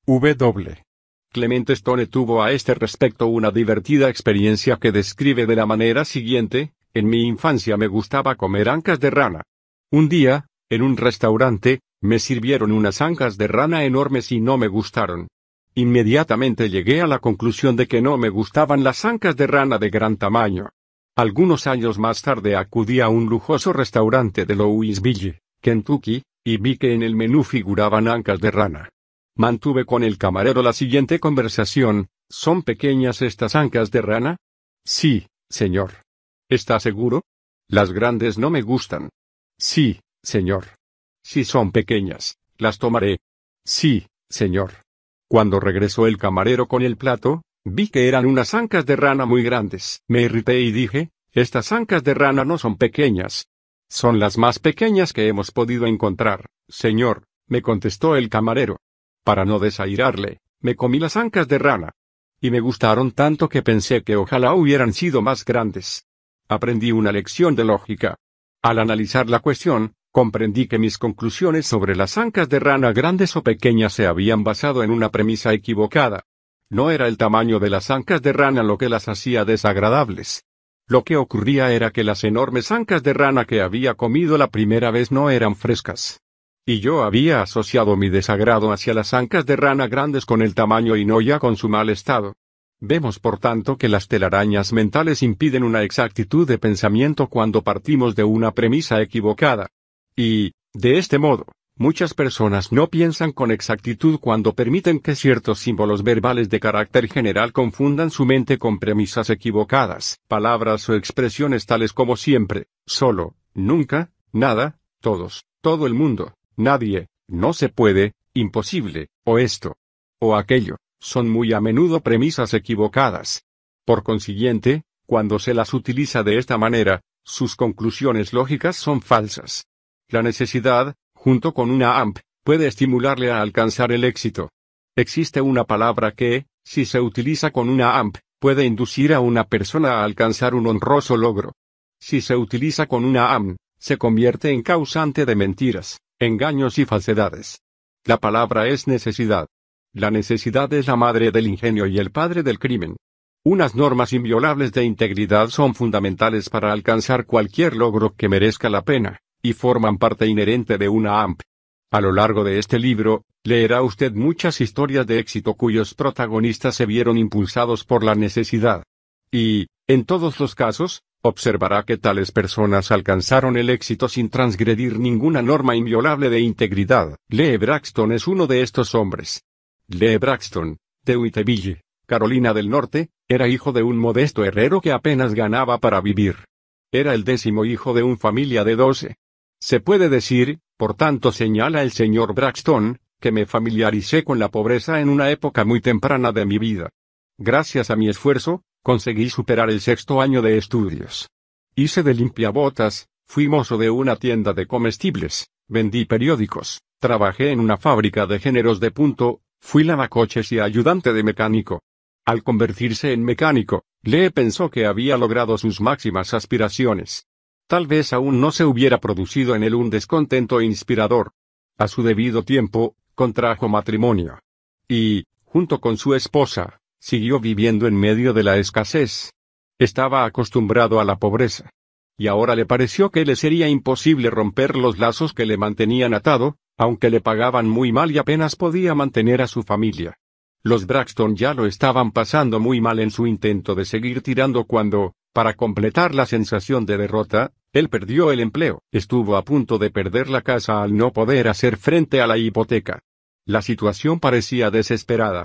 W. Clement Stone tuvo a este respecto una divertida experiencia que describe de la manera siguiente: en mi infancia me gustaba comer ancas de rana. Un día, en un restaurante, me sirvieron unas ancas de rana enormes y no me gustaron. Inmediatamente llegué a la conclusión de que no me gustaban las ancas de rana de gran tamaño. Algunos años más tarde acudí a un lujoso restaurante de Louisville, Kentucky, y vi que en el menú figuraban ancas de rana. Mantuve con el camarero la siguiente conversación: ¿son pequeñas estas ancas de rana? Sí, señor. ¿Está seguro? Las grandes no me gustan. Sí, señor. Si son pequeñas, las tomaré. Sí, señor. Cuando regresó el camarero con el plato, vi que eran unas ancas de rana muy grandes. Me irrité y dije: estas ancas de rana no son pequeñas. Son las más pequeñas que hemos podido encontrar, señor, me contestó el camarero. Para no desairarle, me comí las ancas de rana. Y me gustaron tanto que pensé que ojalá hubieran sido más grandes. Aprendí una lección de lógica. Al analizar la cuestión, comprendí que mis conclusiones sobre las ancas de rana grandes o pequeñas se habían basado en una premisa equivocada. No era el tamaño de las ancas de rana lo que las hacía desagradables. Lo que ocurría era que las enormes ancas de rana que había comido la primera vez no eran frescas. Y yo había asociado mi desagrado hacia las ancas de rana grandes con el tamaño y no ya con su mal estado. Vemos por tanto que las telarañas mentales impiden una exactitud de pensamiento cuando partimos de una premisa equivocada. Y, de este modo, muchas personas no piensan con exactitud cuando permiten que ciertos símbolos verbales de carácter general confundan su mente con premisas equivocadas. Palabras o expresiones tales como siempre, solo, nunca, nada, todos, todo el mundo, nadie, no se puede, imposible, o esto, o aquello, son muy a menudo premisas equivocadas. Por consiguiente, cuando se las utiliza de esta manera, sus conclusiones lógicas son falsas. La necesidad, junto con una AMP, puede estimularle a alcanzar el éxito. Existe una palabra que, si se utiliza con una AMP, puede inducir a una persona a alcanzar un honroso logro. Si se utiliza con una AM, se convierte en causante de mentiras, engaños y falsedades. La palabra es necesidad. La necesidad es la madre del ingenio y el padre del crimen. Unas normas inviolables de integridad son fundamentales para alcanzar cualquier logro que merezca la pena, y forman parte inherente de una AMP. A lo largo de este libro, leerá usted muchas historias de éxito cuyos protagonistas se vieron impulsados por la necesidad. Y, en todos los casos, observará que tales personas alcanzaron el éxito sin transgredir ninguna norma inviolable de integridad. Lee Braxton es uno de estos hombres. Lee Braxton, de Whiteville, Carolina del Norte, era hijo de un modesto herrero que apenas ganaba para vivir. Era el 10º hijo de una familia de 12. Se puede decir, por tanto señala el señor Braxton, que me familiaricé con la pobreza en una época muy temprana de mi vida. Gracias a mi esfuerzo, conseguí superar el 6º año de estudios. Hice de limpiabotas, fui mozo de una tienda de comestibles, vendí periódicos, trabajé en una fábrica de géneros de punto, fui lavacoches y ayudante de mecánico. Al convertirse en mecánico, Lee pensó que había logrado sus máximas aspiraciones. Tal vez aún no se hubiera producido en él un descontento inspirador. A su debido tiempo, contrajo matrimonio. Y, junto con su esposa, siguió viviendo en medio de la escasez. Estaba acostumbrado a la pobreza. Y ahora le pareció que le sería imposible romper los lazos que le mantenían atado, aunque le pagaban muy mal y apenas podía mantener a su familia. Los Braxton ya lo estaban pasando muy mal en su intento de seguir tirando cuando, para completar la sensación de derrota, él perdió el empleo. Estuvo a punto de perder la casa al no poder hacer frente a la hipoteca. La situación parecía desesperada.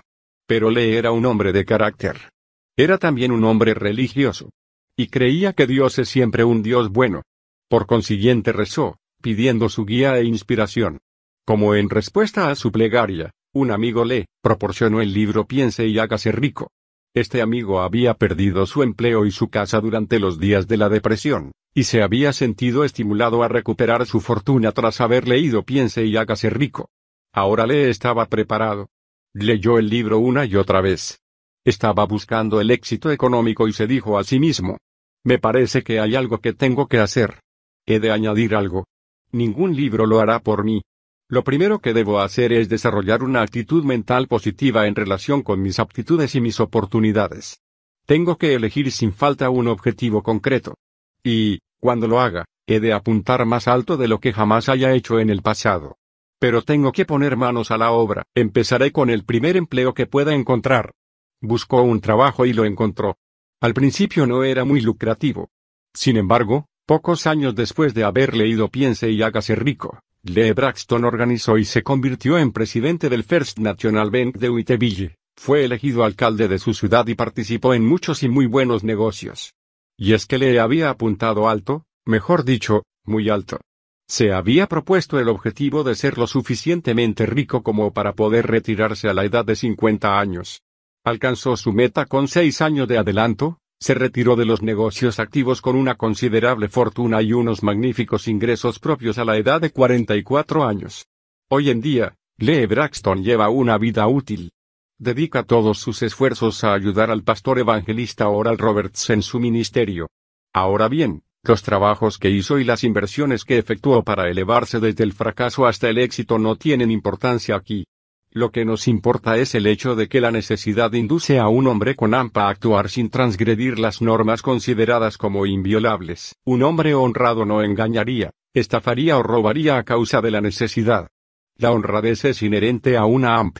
Pero Lee era un hombre de carácter. Era también un hombre religioso. Y creía que Dios es siempre un Dios bueno. Por consiguiente rezó, pidiendo su guía e inspiración. Como en respuesta a su plegaria, un amigo le proporcionó el libro Piense y hágase rico. Este amigo había perdido su empleo y su casa durante los días de la depresión, y se había sentido estimulado a recuperar su fortuna tras haber leído Piense y hágase rico. Ahora Lee estaba preparado. Leyó el libro una y otra vez. Estaba buscando el éxito económico y se dijo a sí mismo: me parece que hay algo que tengo que hacer. He de añadir algo. Ningún libro lo hará por mí. Lo primero que debo hacer es desarrollar una actitud mental positiva en relación con mis aptitudes y mis oportunidades. Tengo que elegir sin falta un objetivo concreto. Y, cuando lo haga, he de apuntar más alto de lo que jamás haya hecho en el pasado. Pero tengo que poner manos a la obra. Empezaré con el primer empleo que pueda encontrar. Buscó un trabajo y lo encontró. Al principio no era muy lucrativo. Sin embargo, pocos años después de haber leído Piense y hágase rico, Lee Braxton organizó y se convirtió en presidente del First National Bank de Whiteville. Fue elegido alcalde de su ciudad y participó en muchos y muy buenos negocios. Y es que Lee había apuntado alto, mejor dicho, muy alto. Se había propuesto el objetivo de ser lo suficientemente rico como para poder retirarse a la edad de 50 años. Alcanzó su meta con 6 años de adelanto. Se retiró de los negocios activos con una considerable fortuna y unos magníficos ingresos propios a la edad de 44 años. Hoy en día, Lee Braxton lleva una vida útil. Dedica todos sus esfuerzos a ayudar al pastor evangelista Oral Roberts en su ministerio. Ahora bien, los trabajos que hizo y las inversiones que efectuó para elevarse desde el fracaso hasta el éxito no tienen importancia aquí. Lo que nos importa es el hecho de que la necesidad induce a un hombre con hampa a actuar sin transgredir las normas consideradas como inviolables. Un hombre honrado no engañaría, estafaría o robaría a causa de la necesidad. La honradez es inherente a una AMP.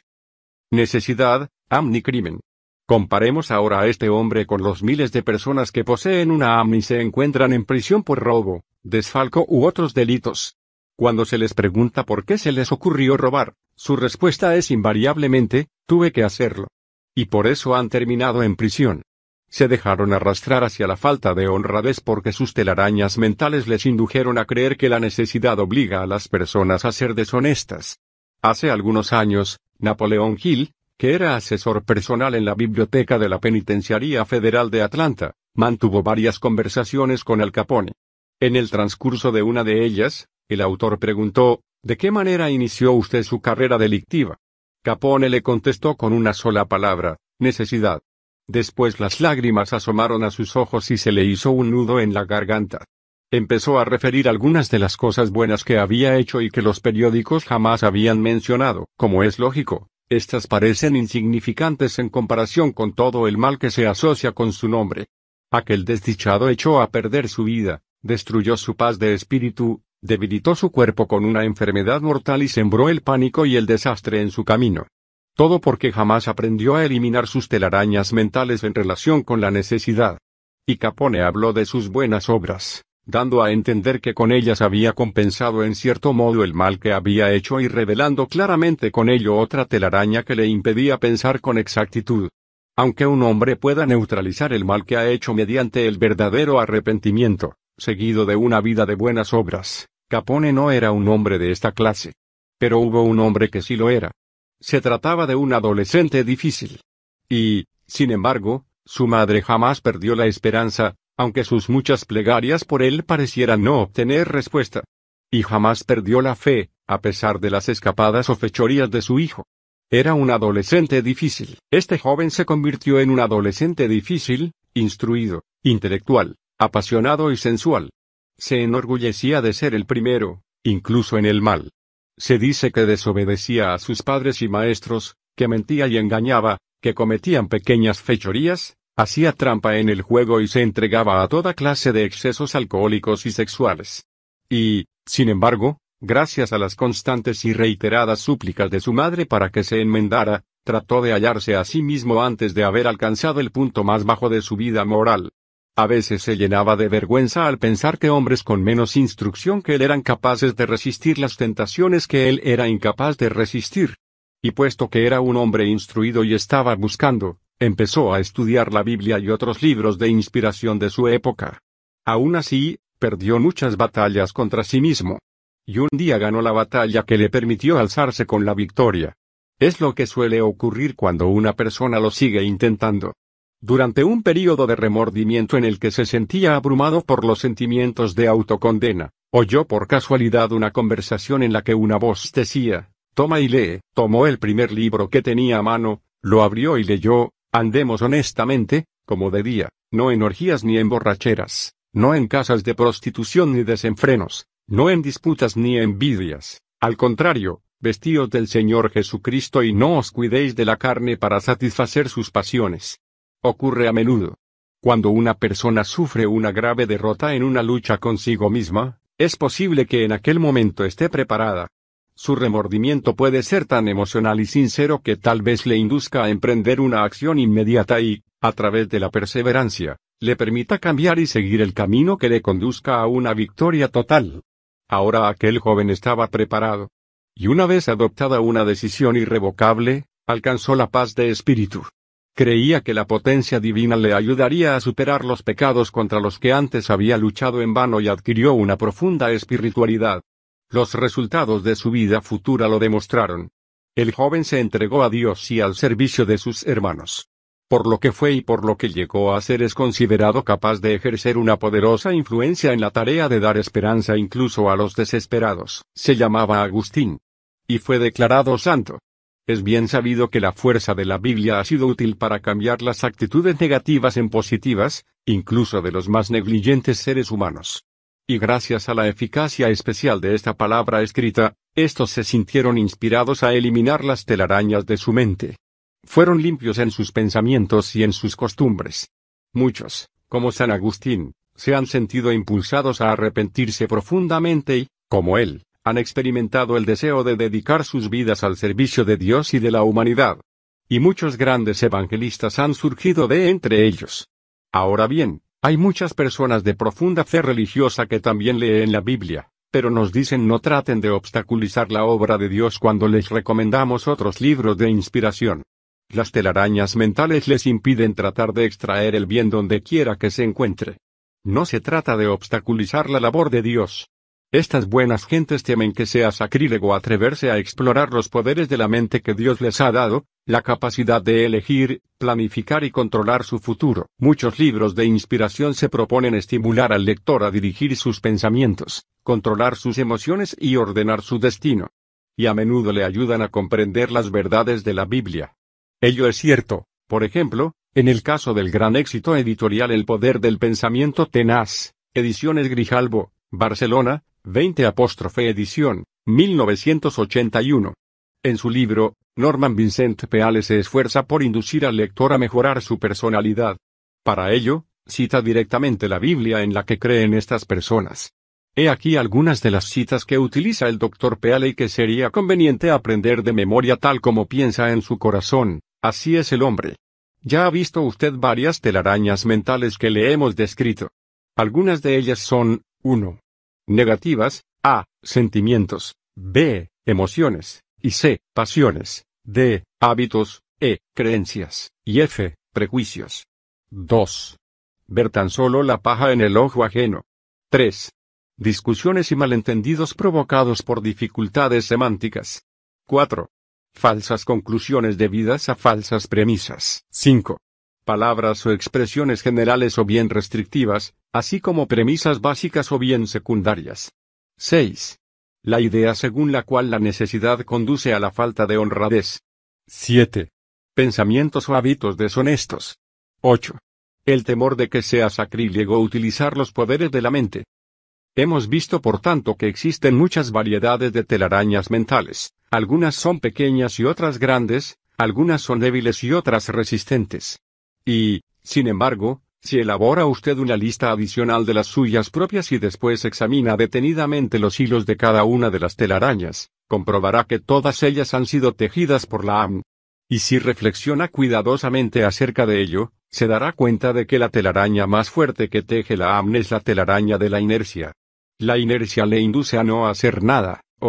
Necesidad, AM ni crimen. Comparemos ahora a este hombre con los miles de personas que poseen una AM y se encuentran en prisión por robo, desfalco u otros delitos. Cuando se les pregunta por qué se les ocurrió robar, su respuesta es invariablemente: tuve que hacerlo. Y por eso han terminado en prisión. Se dejaron arrastrar hacia la falta de honradez porque sus telarañas mentales les indujeron a creer que la necesidad obliga a las personas a ser deshonestas. Hace algunos años, Napoleón Hill, que era asesor personal en la biblioteca de la Penitenciaría Federal de Atlanta, mantuvo varias conversaciones con Al Capone. En el transcurso de una de ellas, el autor preguntó: ¿de qué manera inició usted su carrera delictiva? Capone le contestó con una sola palabra: necesidad. Después las lágrimas asomaron a sus ojos y se le hizo un nudo en la garganta. Empezó a referir algunas de las cosas buenas que había hecho y que los periódicos jamás habían mencionado. Como es lógico, estas parecen insignificantes en comparación con todo el mal que se asocia con su nombre. Aquel desdichado echó a perder su vida, destruyó su paz de espíritu, debilitó su cuerpo con una enfermedad mortal y sembró el pánico y el desastre en su camino. Todo porque jamás aprendió a eliminar sus telarañas mentales en relación con la necesidad. Y Capone habló de sus buenas obras, dando a entender que con ellas había compensado en cierto modo el mal que había hecho y revelando claramente con ello otra telaraña que le impedía pensar con exactitud. Aunque un hombre pueda neutralizar el mal que ha hecho mediante el verdadero arrepentimiento, seguido de una vida de buenas obras, Capone no era un hombre de esta clase. Pero hubo un hombre que sí lo era. Se trataba de un adolescente difícil. Y, sin embargo, su madre jamás perdió la esperanza, aunque sus muchas plegarias por él parecieran no obtener respuesta. Y jamás perdió la fe, a pesar de las escapadas o fechorías de su hijo. Era un adolescente difícil. Este joven se convirtió en un adolescente difícil, instruido, intelectual, apasionado y sensual. Se enorgullecía de ser el primero, incluso en el mal. Se dice que desobedecía a sus padres y maestros, que mentía y engañaba, que cometían pequeñas fechorías, hacía trampa en el juego y se entregaba a toda clase de excesos alcohólicos y sexuales. Y, sin embargo, gracias a las constantes y reiteradas súplicas de su madre para que se enmendara, trató de hallarse a sí mismo antes de haber alcanzado el punto más bajo de su vida moral. A veces se llenaba de vergüenza al pensar que hombres con menos instrucción que él eran capaces de resistir las tentaciones que él era incapaz de resistir. Y puesto que era un hombre instruido y estaba buscando, empezó a estudiar la Biblia y otros libros de inspiración de su época. Aún así, perdió muchas batallas contra sí mismo. Y un día ganó la batalla que le permitió alzarse con la victoria. Es lo que suele ocurrir cuando una persona lo sigue intentando. Durante un período de remordimiento en el que se sentía abrumado por los sentimientos de autocondena, oyó por casualidad una conversación en la que una voz decía: «Toma y lee». Tomó el primer libro que tenía a mano, lo abrió y leyó: «Andemos honestamente, como de día, no en orgías ni en borracheras, no en casas de prostitución ni desenfrenos, no en disputas ni envidias. Al contrario, vestíos del Señor Jesucristo y no os cuidéis de la carne para satisfacer sus pasiones». Ocurre a menudo. Cuando una persona sufre una grave derrota en una lucha consigo misma, es posible que en aquel momento esté preparada. Su remordimiento puede ser tan emocional y sincero que tal vez le induzca a emprender una acción inmediata y, a través de la perseverancia, le permita cambiar y seguir el camino que le conduzca a una victoria total. Ahora aquel joven estaba preparado. Y una vez adoptada una decisión irrevocable, alcanzó la paz de espíritu. Creía que la potencia divina le ayudaría a superar los pecados contra los que antes había luchado en vano y adquirió una profunda espiritualidad. Los resultados de su vida futura lo demostraron. El joven se entregó a Dios y al servicio de sus hermanos. Por lo que fue y por lo que llegó a ser es considerado capaz de ejercer una poderosa influencia en la tarea de dar esperanza incluso a los desesperados. Se llamaba Agustín. Y fue declarado santo. Es bien sabido que la fuerza de la Biblia ha sido útil para cambiar las actitudes negativas en positivas, incluso de los más negligentes seres humanos. Y gracias a la eficacia especial de esta palabra escrita, estos se sintieron inspirados a eliminar las telarañas de su mente. Fueron limpios en sus pensamientos y en sus costumbres. Muchos, como San Agustín, se han sentido impulsados a arrepentirse profundamente y, como él, han experimentado el deseo de dedicar sus vidas al servicio de Dios y de la humanidad. Y muchos grandes evangelistas han surgido de entre ellos. Ahora bien, hay muchas personas de profunda fe religiosa que también leen la Biblia, pero nos dicen no traten de obstaculizar la obra de Dios cuando les recomendamos otros libros de inspiración. Las telarañas mentales les impiden tratar de extraer el bien donde quiera que se encuentre. No se trata de obstaculizar la labor de Dios. Estas buenas gentes temen que sea sacrílego atreverse a explorar los poderes de la mente que Dios les ha dado, la capacidad de elegir, planificar y controlar su futuro. Muchos libros de inspiración se proponen estimular al lector a dirigir sus pensamientos, controlar sus emociones y ordenar su destino. Y a menudo le ayudan a comprender las verdades de la Biblia. Ello es cierto, por ejemplo, en el caso del gran éxito editorial El poder del pensamiento tenaz, Ediciones Grijalbo, Barcelona, 20' edición, 1981. En su libro, Norman Vincent Peale se esfuerza por inducir al lector a mejorar su personalidad. Para ello, cita directamente la Biblia en la que creen estas personas. He aquí algunas de las citas que utiliza el Dr. Peale y que sería conveniente aprender de memoria tal como piensa en su corazón. Así es el hombre. Ya ha visto usted varias telarañas mentales que le hemos descrito. Algunas de ellas son: 1. Negativas, A. Sentimientos, B. Emociones, y C. Pasiones, D. Hábitos, E. Creencias, y F. Prejuicios. 2. Ver tan solo la paja en el ojo ajeno. 3. Discusiones y malentendidos provocados por dificultades semánticas. 4. Falsas conclusiones debidas a falsas premisas. 5. Palabras o expresiones generales o bien restrictivas, así como premisas básicas o bien secundarias. 6. La idea según la cual la necesidad conduce a la falta de honradez. 7. Pensamientos o hábitos deshonestos. 8. El temor de que sea sacrílego utilizar los poderes de la mente. Hemos visto por tanto que existen muchas variedades de telarañas mentales, algunas son pequeñas y otras grandes, algunas son débiles y otras resistentes. Y, sin embargo, si elabora usted una lista adicional de las suyas propias y después examina detenidamente los hilos de cada una de las telarañas, comprobará que todas ellas han sido tejidas por la AM. Y si reflexiona cuidadosamente acerca de ello, se dará cuenta de que la telaraña más fuerte que teje la AM es la telaraña de la inercia. La inercia le induce a no hacer nada, o,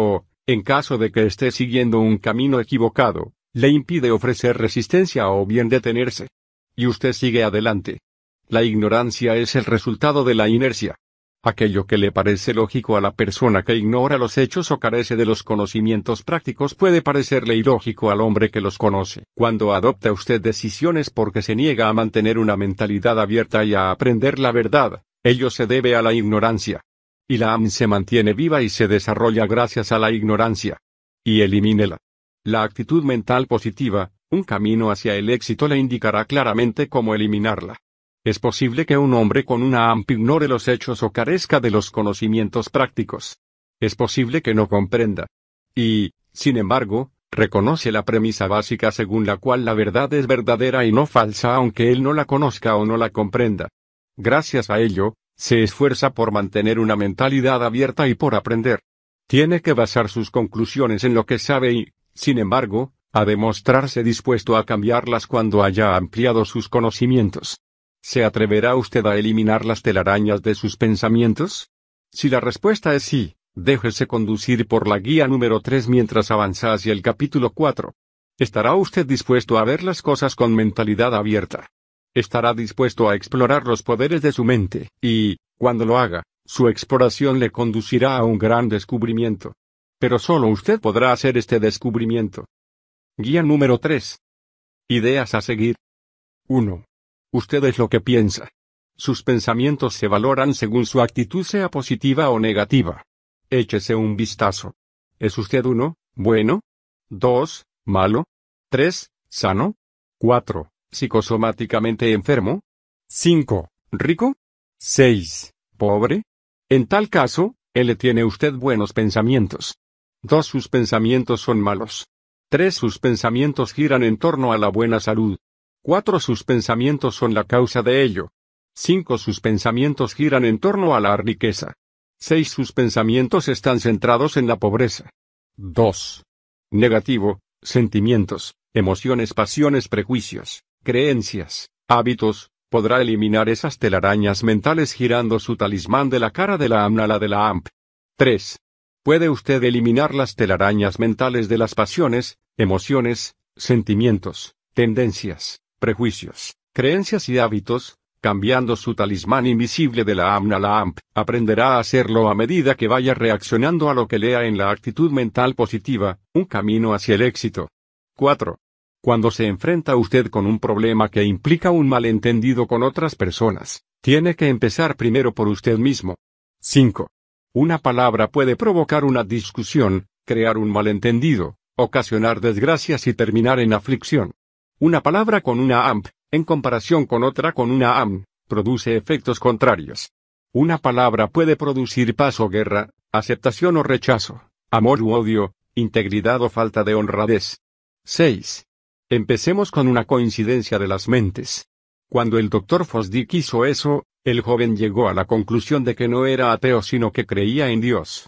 En caso de que esté siguiendo un camino equivocado, le impide ofrecer resistencia o bien detenerse. Y usted sigue adelante. La ignorancia es el resultado de la inercia. Aquello que le parece lógico a la persona que ignora los hechos o carece de los conocimientos prácticos puede parecerle ilógico al hombre que los conoce. Cuando adopta usted decisiones porque se niega a mantener una mentalidad abierta y a aprender la verdad, ello se debe a la ignorancia. Y la AMN se mantiene viva y se desarrolla gracias a la ignorancia. Y elimínela. La actitud mental positiva, un camino hacia el éxito, le indicará claramente cómo eliminarla. Es posible que un hombre con una AMP ignore los hechos o carezca de los conocimientos prácticos. Es posible que no comprenda. Y, sin embargo, reconoce la premisa básica según la cual la verdad es verdadera y no falsa aunque él no la conozca o no la comprenda. Gracias a ello, se esfuerza por mantener una mentalidad abierta y por aprender. Tiene que basar sus conclusiones en lo que sabe y, sin embargo, a demostrarse dispuesto a cambiarlas cuando haya ampliado sus conocimientos. ¿Se atreverá usted a eliminar las telarañas de sus pensamientos? Si la respuesta es sí, déjese conducir por la guía número 3 mientras avanza hacia el capítulo 4. ¿Estará usted dispuesto a ver las cosas con mentalidad abierta? ¿Estará dispuesto a explorar los poderes de su mente? Y, cuando lo haga, su exploración le conducirá a un gran descubrimiento. Pero solo usted podrá hacer este descubrimiento. Guía número 3. Ideas a seguir. 1. Usted es lo que piensa. Sus pensamientos se valoran según su actitud sea positiva o negativa. Échese un vistazo. ¿Es usted 1, bueno? 2, malo? 3, sano? 4, psicosomáticamente enfermo? 5, rico? 6, pobre? En tal caso, L tiene usted buenos pensamientos. 2, sus pensamientos son malos. 3, sus pensamientos giran en torno a la buena salud. 4, sus pensamientos son la causa de ello. 5, sus pensamientos giran en torno a la riqueza. 6, sus pensamientos están centrados en la pobreza. 2. Negativo, sentimientos, emociones, pasiones, prejuicios, creencias, hábitos. Podrá eliminar esas telarañas mentales girando su talismán de la cara de la AMN a la de la AMP. 3. Puede usted eliminar las telarañas mentales de las pasiones, emociones, sentimientos, tendencias, prejuicios, creencias y hábitos, cambiando su talismán invisible de la AMN a la AMP. Aprenderá a hacerlo a medida que vaya reaccionando a lo que lea en la actitud mental positiva, un camino hacia el éxito. 4. Cuando se enfrenta usted con un problema que implica un malentendido con otras personas, tiene que empezar primero por usted mismo. 5. Una palabra puede provocar una discusión, crear un malentendido, ocasionar desgracias y terminar en aflicción. Una palabra con una AMP, en comparación con otra con una AMN, produce efectos contrarios. Una palabra puede producir paz o guerra, aceptación o rechazo, amor u odio, integridad o falta de honradez. 6. Empecemos con una coincidencia de las mentes. Cuando el Dr. Fosdick hizo eso, el joven llegó a la conclusión de que no era ateo sino que creía en Dios.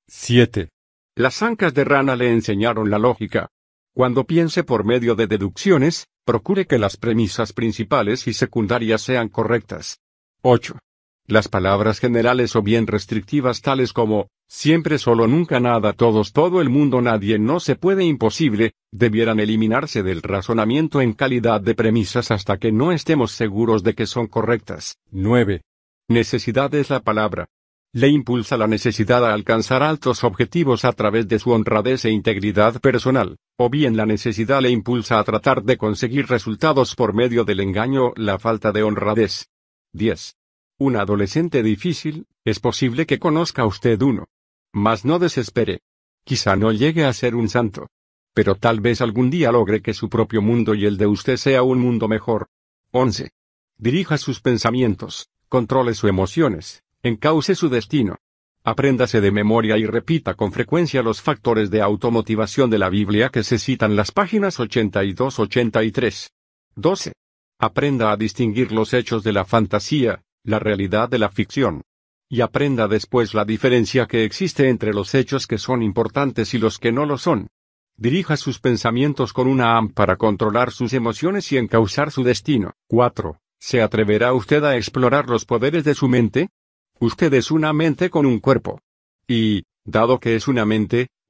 7. Las ancas de rana le enseñaron la lógica. Cuando piense por medio de deducciones, procure que las premisas principales y secundarias sean correctas. 8. Las palabras generales o bien restrictivas tales como, siempre, solo, nunca, nada, todos, todo el mundo, nadie, no se puede, imposible, debieran eliminarse del razonamiento en calidad de premisas hasta que no estemos seguros de que son correctas. 9. Necesidad es la palabra. Le impulsa la necesidad a alcanzar altos objetivos a través de su honradez e integridad personal, o bien la necesidad le impulsa a tratar de conseguir resultados por medio del engaño o la falta de honradez. 10. Un adolescente difícil, es posible que conozca usted uno. Mas no desespere. Quizá no llegue a ser un santo. Pero tal vez algún día logre que su propio mundo y el de usted sea un mundo mejor. 11. Dirija sus pensamientos, controle sus emociones, encauce su destino. Apréndase de memoria y repita con frecuencia los factores de automotivación de la Biblia que se citan las páginas 82-83. 12. Aprenda a distinguir los hechos de la fantasía, la realidad de la ficción. Y aprenda después la diferencia que existe entre los hechos que son importantes y los que no lo son. Dirija sus pensamientos con una AMP para controlar sus emociones y encauzar su destino. 4. ¿Se atreverá usted a explorar los poderes de su mente? Usted es una mente con un cuerpo. Y, dado que es una mente,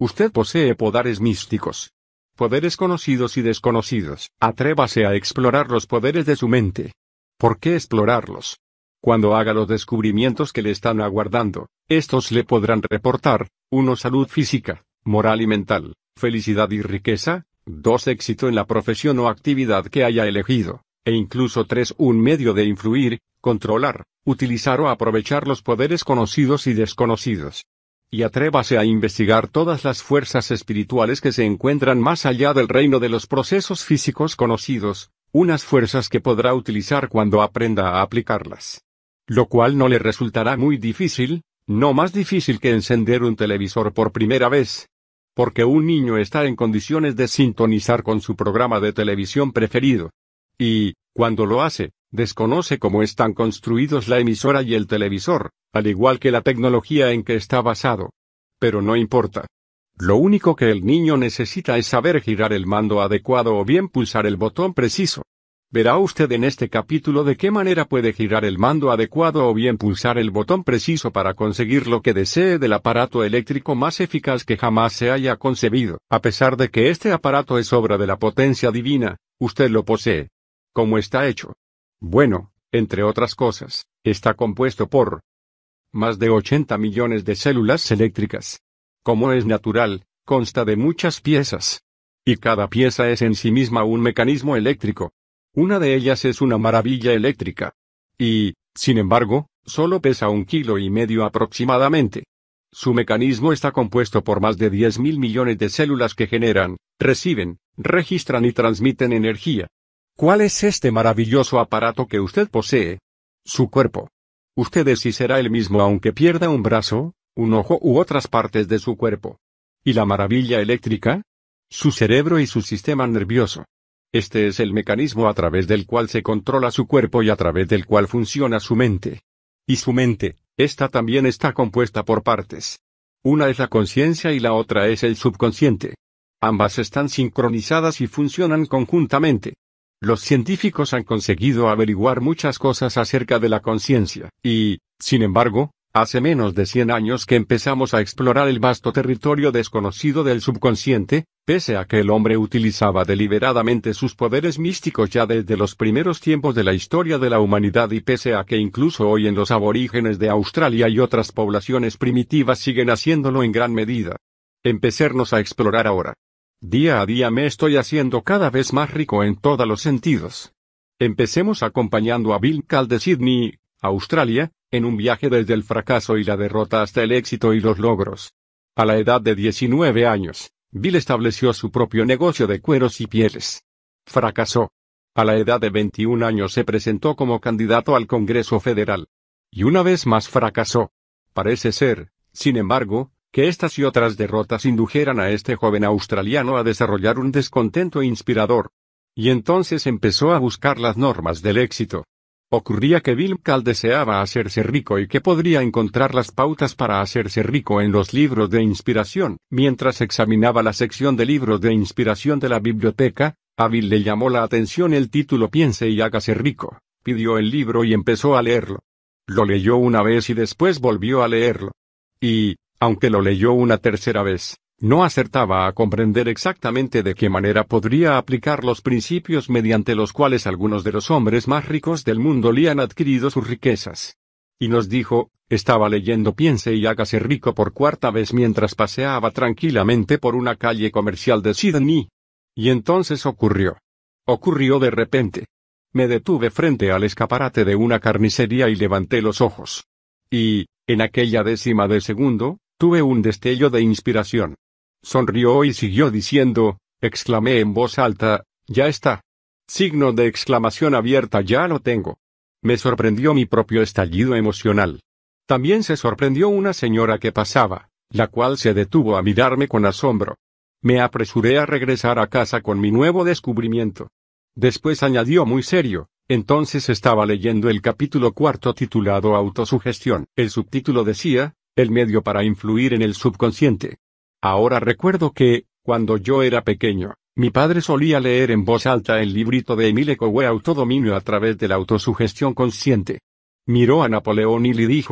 Usted posee poderes místicos. Poderes conocidos y desconocidos. Atrévase a explorar los poderes de su mente. ¿Por qué explorarlos? Cuando haga los descubrimientos que le están aguardando, estos le podrán reportar: 1. Salud física, moral y mental, felicidad y riqueza; 2. Éxito en la profesión o actividad que haya elegido; e incluso 3. Un medio de influir, controlar, utilizar o aprovechar los poderes conocidos y desconocidos. Y atrévase a investigar todas las fuerzas espirituales que se encuentran más allá del reino de los procesos físicos conocidos, unas fuerzas que podrá utilizar cuando aprenda a aplicarlas. Lo cual no le resultará muy difícil, no más difícil que encender un televisor por primera vez. Porque un niño está en condiciones de sintonizar con su programa de televisión preferido. Y, cuando lo hace, desconoce cómo están construidos la emisora y el televisor, al igual que la tecnología en que está basado. Pero no importa. Lo único que el niño necesita es saber girar el mando adecuado o bien pulsar el botón preciso. Verá usted en este capítulo de qué manera puede girar el mando adecuado o bien pulsar el botón preciso para conseguir lo que desee del aparato eléctrico más eficaz que jamás se haya concebido. A pesar de que este aparato es obra de la potencia divina, usted lo posee. ¿Cómo está hecho? Bueno, entre otras cosas, está compuesto por más de 80 millones de células eléctricas. Como es natural, consta de muchas piezas. Y cada pieza es en sí misma un mecanismo eléctrico. Una de ellas es una maravilla eléctrica. Y, sin embargo, solo pesa 1,5 kilos aproximadamente. Su mecanismo está compuesto por más de 10.000 millones de células que generan, reciben, registran y transmiten energía. ¿Cuál es este maravilloso aparato que usted posee? Su cuerpo. Usted es y será el mismo aunque pierda un brazo, un ojo u otras partes de su cuerpo. ¿Y la maravilla eléctrica? Su cerebro y su sistema nervioso. Este es el mecanismo a través del cual se controla su cuerpo y a través del cual funciona su mente. Y su mente, esta también está compuesta por partes. Una es la conciencia y la otra es el subconsciente. Ambas están sincronizadas y funcionan conjuntamente. Los científicos han conseguido averiguar muchas cosas acerca de la conciencia, y, sin embargo, hace menos de 100 años que empezamos a explorar el vasto territorio desconocido del subconsciente, pese a que el hombre utilizaba deliberadamente sus poderes místicos ya desde los primeros tiempos de la historia de la humanidad y pese a que incluso hoy en los aborígenes de Australia y otras poblaciones primitivas siguen haciéndolo en gran medida. Empecemos a explorar ahora. Día a día me estoy haciendo cada vez más rico en todos los sentidos. Empecemos acompañando a Bill Kahl de Sydney, Australia, en un viaje desde el fracaso y la derrota hasta el éxito y los logros. A la edad de 19 años, Bill estableció su propio negocio de cueros y pieles. Fracasó. A la edad de 21 años se presentó como candidato al Congreso Federal. Y una vez más fracasó. Parece ser, sin embargo, que estas y otras derrotas indujeran a este joven australiano a desarrollar un descontento inspirador. Y entonces empezó a buscar las normas del éxito. Ocurría que Bill Kahl deseaba hacerse rico y que podría encontrar las pautas para hacerse rico en los libros de inspiración. Mientras examinaba la sección de libros de inspiración de la biblioteca, a Bill le llamó la atención el título Piense y hágase rico. Pidió el libro y empezó a leerlo. Lo leyó una vez y después volvió a leerlo. Y, aunque lo leyó una tercera vez, no acertaba a comprender exactamente de qué manera podría aplicar los principios mediante los cuales algunos de los hombres más ricos del mundo le han adquirido sus riquezas. Y nos dijo, estaba leyendo Piense y hágase rico por cuarta vez mientras paseaba tranquilamente por una calle comercial de Sydney. Y entonces ocurrió. Ocurrió de repente. Me detuve frente al escaparate de una carnicería y levanté los ojos. Y, en aquella décima de segundo, tuve un destello de inspiración. Sonrió y siguió diciendo, exclamé en voz alta, ya está. Signo de exclamación abierta, ya lo tengo. Me sorprendió mi propio estallido emocional. También se sorprendió una señora que pasaba, la cual se detuvo a mirarme con asombro. Me apresuré a regresar a casa con mi nuevo descubrimiento. Después añadió muy serio, entonces estaba leyendo el capítulo 4 titulado Autosugestión. El subtítulo decía, el medio para influir en el subconsciente. Ahora recuerdo que, cuando yo era pequeño, mi padre solía leer en voz alta el librito de Emile Coué Autodominio a través de la autosugestión consciente. Miró a Napoleón y le dijo,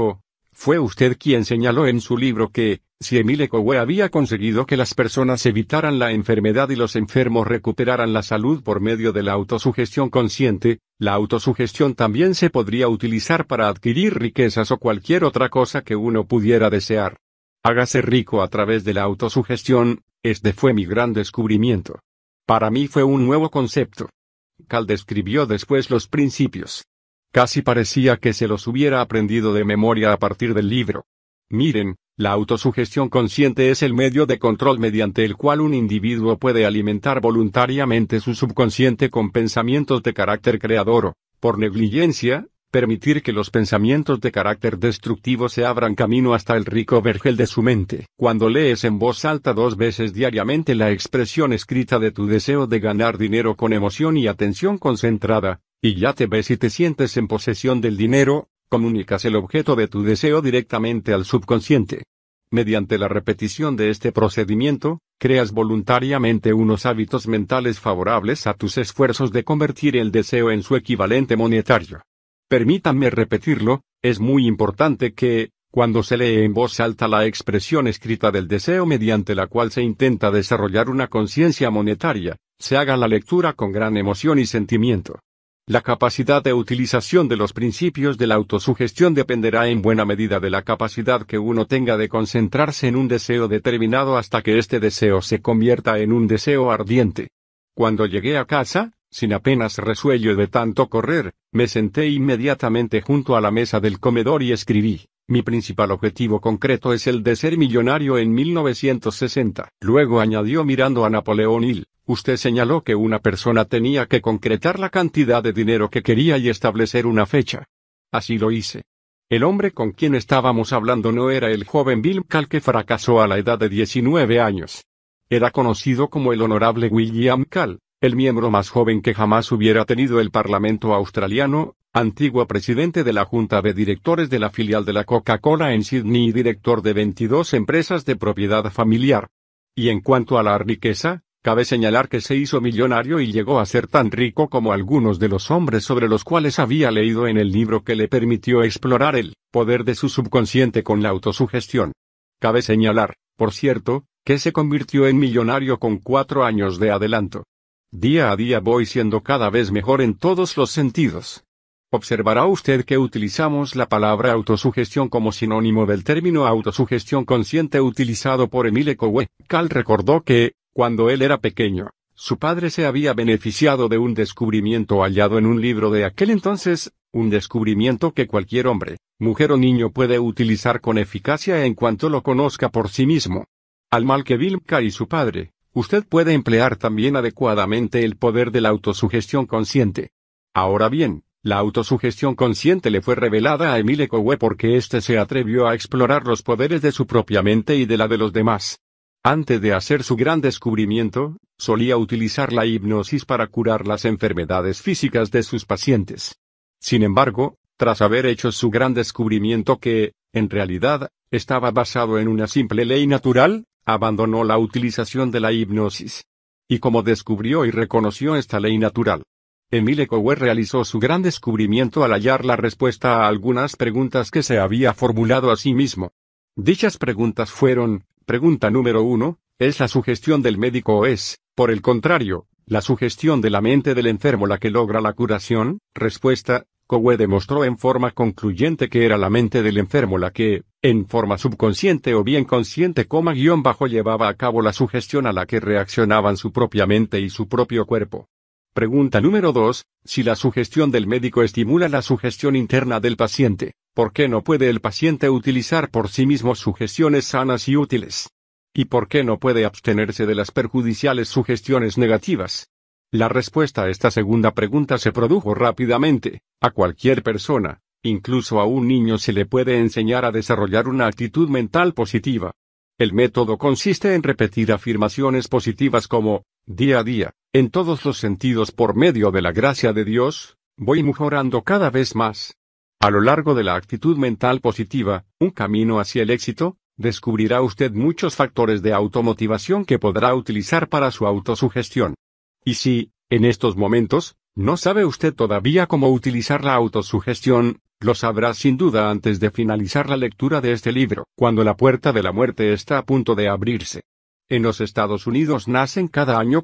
Fue usted quien señaló en su libro que, si Emile Coué había conseguido que las personas evitaran la enfermedad y los enfermos recuperaran la salud por medio de la autosugestión consciente, la autosugestión también se podría utilizar para adquirir riquezas o cualquier otra cosa que uno pudiera desear. Hágase rico a través de la autosugestión, este fue mi gran descubrimiento. Para mí fue un nuevo concepto. Cal describió después los principios. Casi parecía que se los hubiera aprendido de memoria a partir del libro. Miren, la autosugestión consciente es el medio de control mediante el cual un individuo puede alimentar voluntariamente su subconsciente con pensamientos de carácter creador o, por negligencia, permitir que los pensamientos de carácter destructivo se abran camino hasta el rico vergel de su mente. Cuando lees en voz alta 2 veces diariamente la expresión escrita de tu deseo de ganar dinero con emoción y atención concentrada, y ya te ves y te sientes en posesión del dinero, comunicas el objeto de tu deseo directamente al subconsciente. Mediante la repetición de este procedimiento, creas voluntariamente unos hábitos mentales favorables a tus esfuerzos de convertir el deseo en su equivalente monetario. Permítanme repetirlo, es muy importante que, cuando se lee en voz alta la expresión escrita del deseo mediante la cual se intenta desarrollar una conciencia monetaria, se haga la lectura con gran emoción y sentimiento. La capacidad de utilización de los principios de la autosugestión dependerá en buena medida de la capacidad que uno tenga de concentrarse en un deseo determinado hasta que este deseo se convierta en un deseo ardiente. Cuando llegué a casa, sin apenas resuello de tanto correr, me senté inmediatamente junto a la mesa del comedor y escribí: mi principal objetivo concreto es el de ser millonario en 1960. Luego añadió mirando a Napoleón Hill: usted señaló que una persona tenía que concretar la cantidad de dinero que quería y establecer una fecha. Así lo hice. El hombre con quien estábamos hablando no era el joven Bill Cal que fracasó a la edad de 19 años. Era conocido como el honorable William Cal, el miembro más joven que jamás hubiera tenido el Parlamento australiano, antiguo presidente de la Junta de Directores de la filial de la Coca-Cola en Sydney y director de 22 empresas de propiedad familiar. Y en cuanto a la riqueza, cabe señalar que se hizo millonario y llegó a ser tan rico como algunos de los hombres sobre los cuales había leído en el libro, que le permitió explorar el poder de su subconsciente con la autosugestión. Cabe señalar, por cierto, que se convirtió en millonario con 4 años de adelanto. Día a día voy siendo cada vez mejor en todos los sentidos. Observará usted que utilizamos la palabra autosugestión como sinónimo del término autosugestión consciente utilizado por Emile Coué. Cal recordó que, cuando él era pequeño, su padre se había beneficiado de un descubrimiento hallado en un libro de aquel entonces, un descubrimiento que cualquier hombre, mujer o niño puede utilizar con eficacia en cuanto lo conozca por sí mismo. Al mal que Bill Cal y su padre, usted puede emplear también adecuadamente el poder de la autosugestión consciente. Ahora bien, la autosugestión consciente le fue revelada a Emile Coué porque éste se atrevió a explorar los poderes de su propia mente y de la de los demás. Antes de hacer su gran descubrimiento, solía utilizar la hipnosis para curar las enfermedades físicas de sus pacientes. Sin embargo, tras haber hecho su gran descubrimiento que, en realidad, estaba basado en una simple ley natural, abandonó la utilización de la hipnosis. Y como descubrió y reconoció esta ley natural, Emile Coué realizó su gran descubrimiento al hallar la respuesta a algunas preguntas que se había formulado a sí mismo. Dichas preguntas fueron: pregunta número 1, ¿es la sugestión del médico o es, por el contrario, la sugestión de la mente del enfermo la que logra la curación? Respuesta: Coué demostró en forma concluyente que era la mente del enfermo la que, en forma subconsciente o bien consciente, llevaba a cabo la sugestión a la que reaccionaban su propia mente y su propio cuerpo. Pregunta número 2, si la sugestión del médico estimula la sugestión interna del paciente, ¿por qué no puede el paciente utilizar por sí mismo sugestiones sanas y útiles? ¿Y por qué no puede abstenerse de las perjudiciales sugestiones negativas? La respuesta a esta segunda pregunta se produjo rápidamente. A cualquier persona, incluso a un niño, se le puede enseñar a desarrollar una actitud mental positiva. El método consiste en repetir afirmaciones positivas como: día a día, en todos los sentidos por medio de la gracia de Dios, voy mejorando cada vez más. A lo largo de la actitud mental positiva, un camino hacia el éxito, descubrirá usted muchos factores de automotivación que podrá utilizar para su autosugestión. Y si, en estos momentos, no sabe usted todavía cómo utilizar la autosugestión, Lo sabrás sin duda antes de finalizar la lectura de este libro, cuando la puerta de la muerte está a punto de abrirse. En los Estados Unidos nacen cada año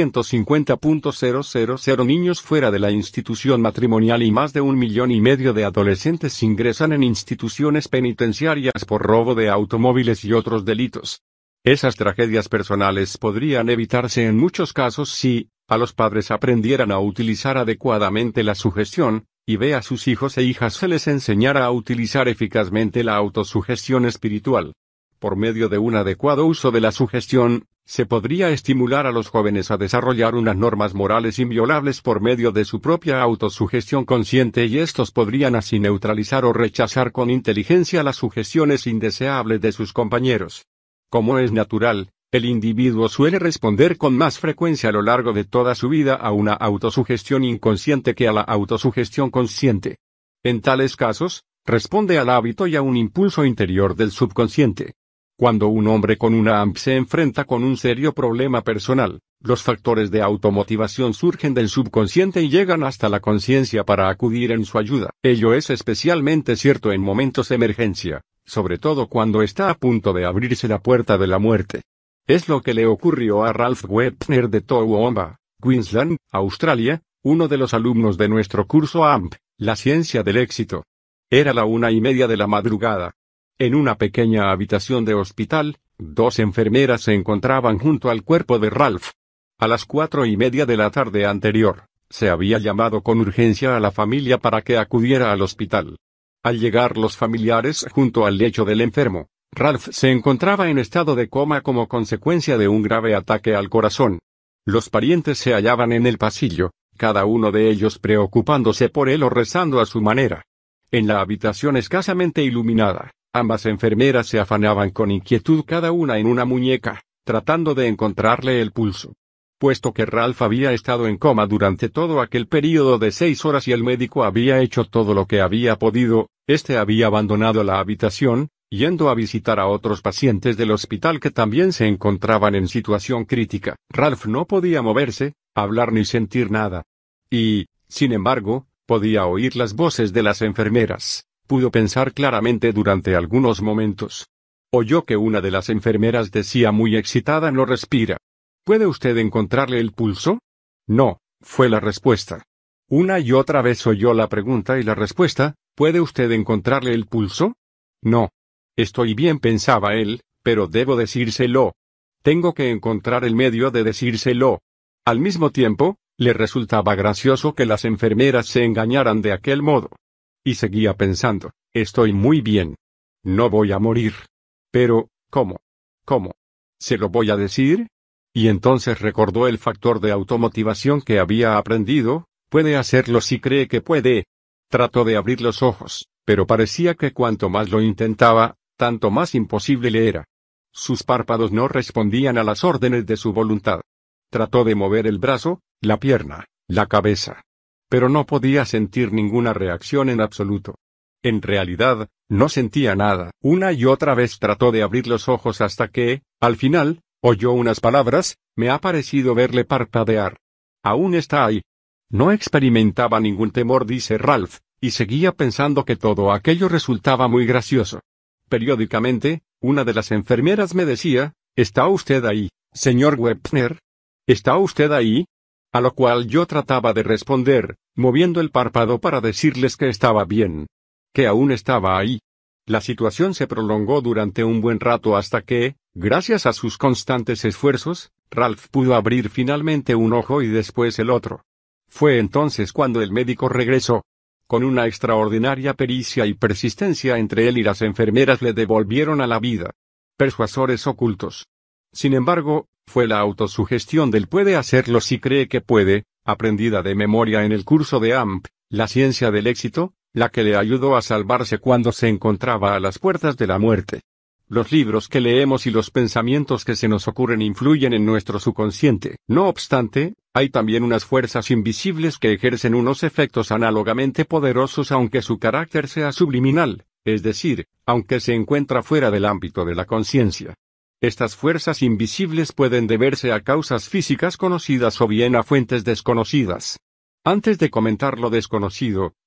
450.000 niños fuera de la institución matrimonial y más de 1,5 millones de adolescentes ingresan en instituciones penitenciarias por robo de automóviles y otros delitos. Esas tragedias personales podrían evitarse en muchos casos si, a los padres aprendieran a utilizar adecuadamente la sugestión, y ve a sus hijos e hijas se les enseñara a utilizar eficazmente la autosugestión espiritual. Por medio de un adecuado uso de la sugestión, se podría estimular a los jóvenes a desarrollar unas normas morales inviolables por medio de su propia autosugestión consciente y estos podrían así neutralizar o rechazar con inteligencia las sugestiones indeseables de sus compañeros. Como es natural, el individuo suele responder con más frecuencia a lo largo de toda su vida a una autosugestión inconsciente que a la autosugestión consciente. En tales casos, responde al hábito y a un impulso interior del subconsciente. Cuando un hombre con una AMP se enfrenta con un serio problema personal, los factores de automotivación surgen del subconsciente y llegan hasta la conciencia para acudir en su ayuda. Ello es especialmente cierto en momentos de emergencia, sobre todo cuando está a punto de abrirse la puerta de la muerte. Es lo que le ocurrió a Ralph Webner de Toowoomba, Queensland, Australia, uno de los alumnos de nuestro curso AMP, la ciencia del éxito. Era la 1:30 de la madrugada. En una pequeña habitación de hospital, 2 enfermeras se encontraban junto al cuerpo de Ralph. A las 4:30 de la tarde anterior, se había llamado con urgencia a la familia para que acudiera al hospital. Al llegar los familiares junto al lecho del enfermo, Ralph se encontraba en estado de coma como consecuencia de un grave ataque al corazón. Los parientes se hallaban en el pasillo, cada uno de ellos preocupándose por él o rezando a su manera. En la habitación escasamente iluminada, ambas enfermeras se afanaban con inquietud cada una en una muñeca, tratando de encontrarle el pulso. Puesto que Ralph había estado en coma durante todo aquel período de 6 horas y el médico había hecho todo lo que había podido, este había abandonado la habitación, yendo a visitar a otros pacientes del hospital que también se encontraban en situación crítica. Ralph no podía moverse, hablar ni sentir nada. Y, sin embargo, podía oír las voces de las enfermeras. Pudo pensar claramente durante algunos momentos. Oyó que una de las enfermeras decía muy excitada: "No respira. ¿Puede usted encontrarle el pulso?" "No", fue la respuesta. Una y otra vez oyó la pregunta y la respuesta: "¿Puede usted encontrarle el pulso?" "No. Estoy bien", pensaba él, "pero debo decírselo. Tengo que encontrar el medio de decírselo." Al mismo tiempo, le resultaba gracioso que las enfermeras se engañaran de aquel modo. Y seguía pensando: "Estoy muy bien. No voy a morir. Pero, ¿cómo? ¿Cómo? ¿Se lo voy a decir?" Y entonces recordó el factor de automotivación que había aprendido: puede hacerlo si cree que puede. Trató de abrir los ojos, pero parecía que cuanto más lo intentaba, tanto más imposible le era. Sus párpados no respondían a las órdenes de su voluntad. Trató de mover el brazo, la pierna, la cabeza. Pero no podía sentir ninguna reacción en absoluto. En realidad, no sentía nada. Una y otra vez trató de abrir los ojos hasta que, al final, oyó unas palabras: "Me ha parecido verle parpadear. Aún está ahí." No experimentaba ningún temor, dice Ralph, y seguía pensando que todo aquello resultaba muy gracioso. Periódicamente, una de las enfermeras me decía: "¿Está usted ahí, señor Webner? ¿Está usted ahí?" A lo cual yo trataba de responder, moviendo el párpado para decirles que estaba bien. Que aún estaba ahí. La situación se prolongó durante un buen rato hasta que, gracias a sus constantes esfuerzos, Ralph pudo abrir finalmente un ojo y después el otro. Fue entonces cuando el médico regresó. Con una extraordinaria pericia y persistencia entre él y las enfermeras le devolvieron a la vida. Persuasores ocultos. Sin embargo, fue la autosugestión del "puede hacerlo si cree que puede", aprendida de memoria en el curso de AMP, la ciencia del éxito, la que le ayudó a salvarse cuando se encontraba a las puertas de la muerte. Los libros que leemos y los pensamientos que se nos ocurren influyen en nuestro subconsciente. No obstante, hay también unas fuerzas invisibles que ejercen unos efectos análogamente poderosos aunque su carácter sea subliminal, es decir, aunque se encuentra fuera del ámbito de la conciencia. Estas fuerzas invisibles pueden deberse a causas físicas conocidas o bien a fuentes desconocidas. Antes de comentar lo desconocido,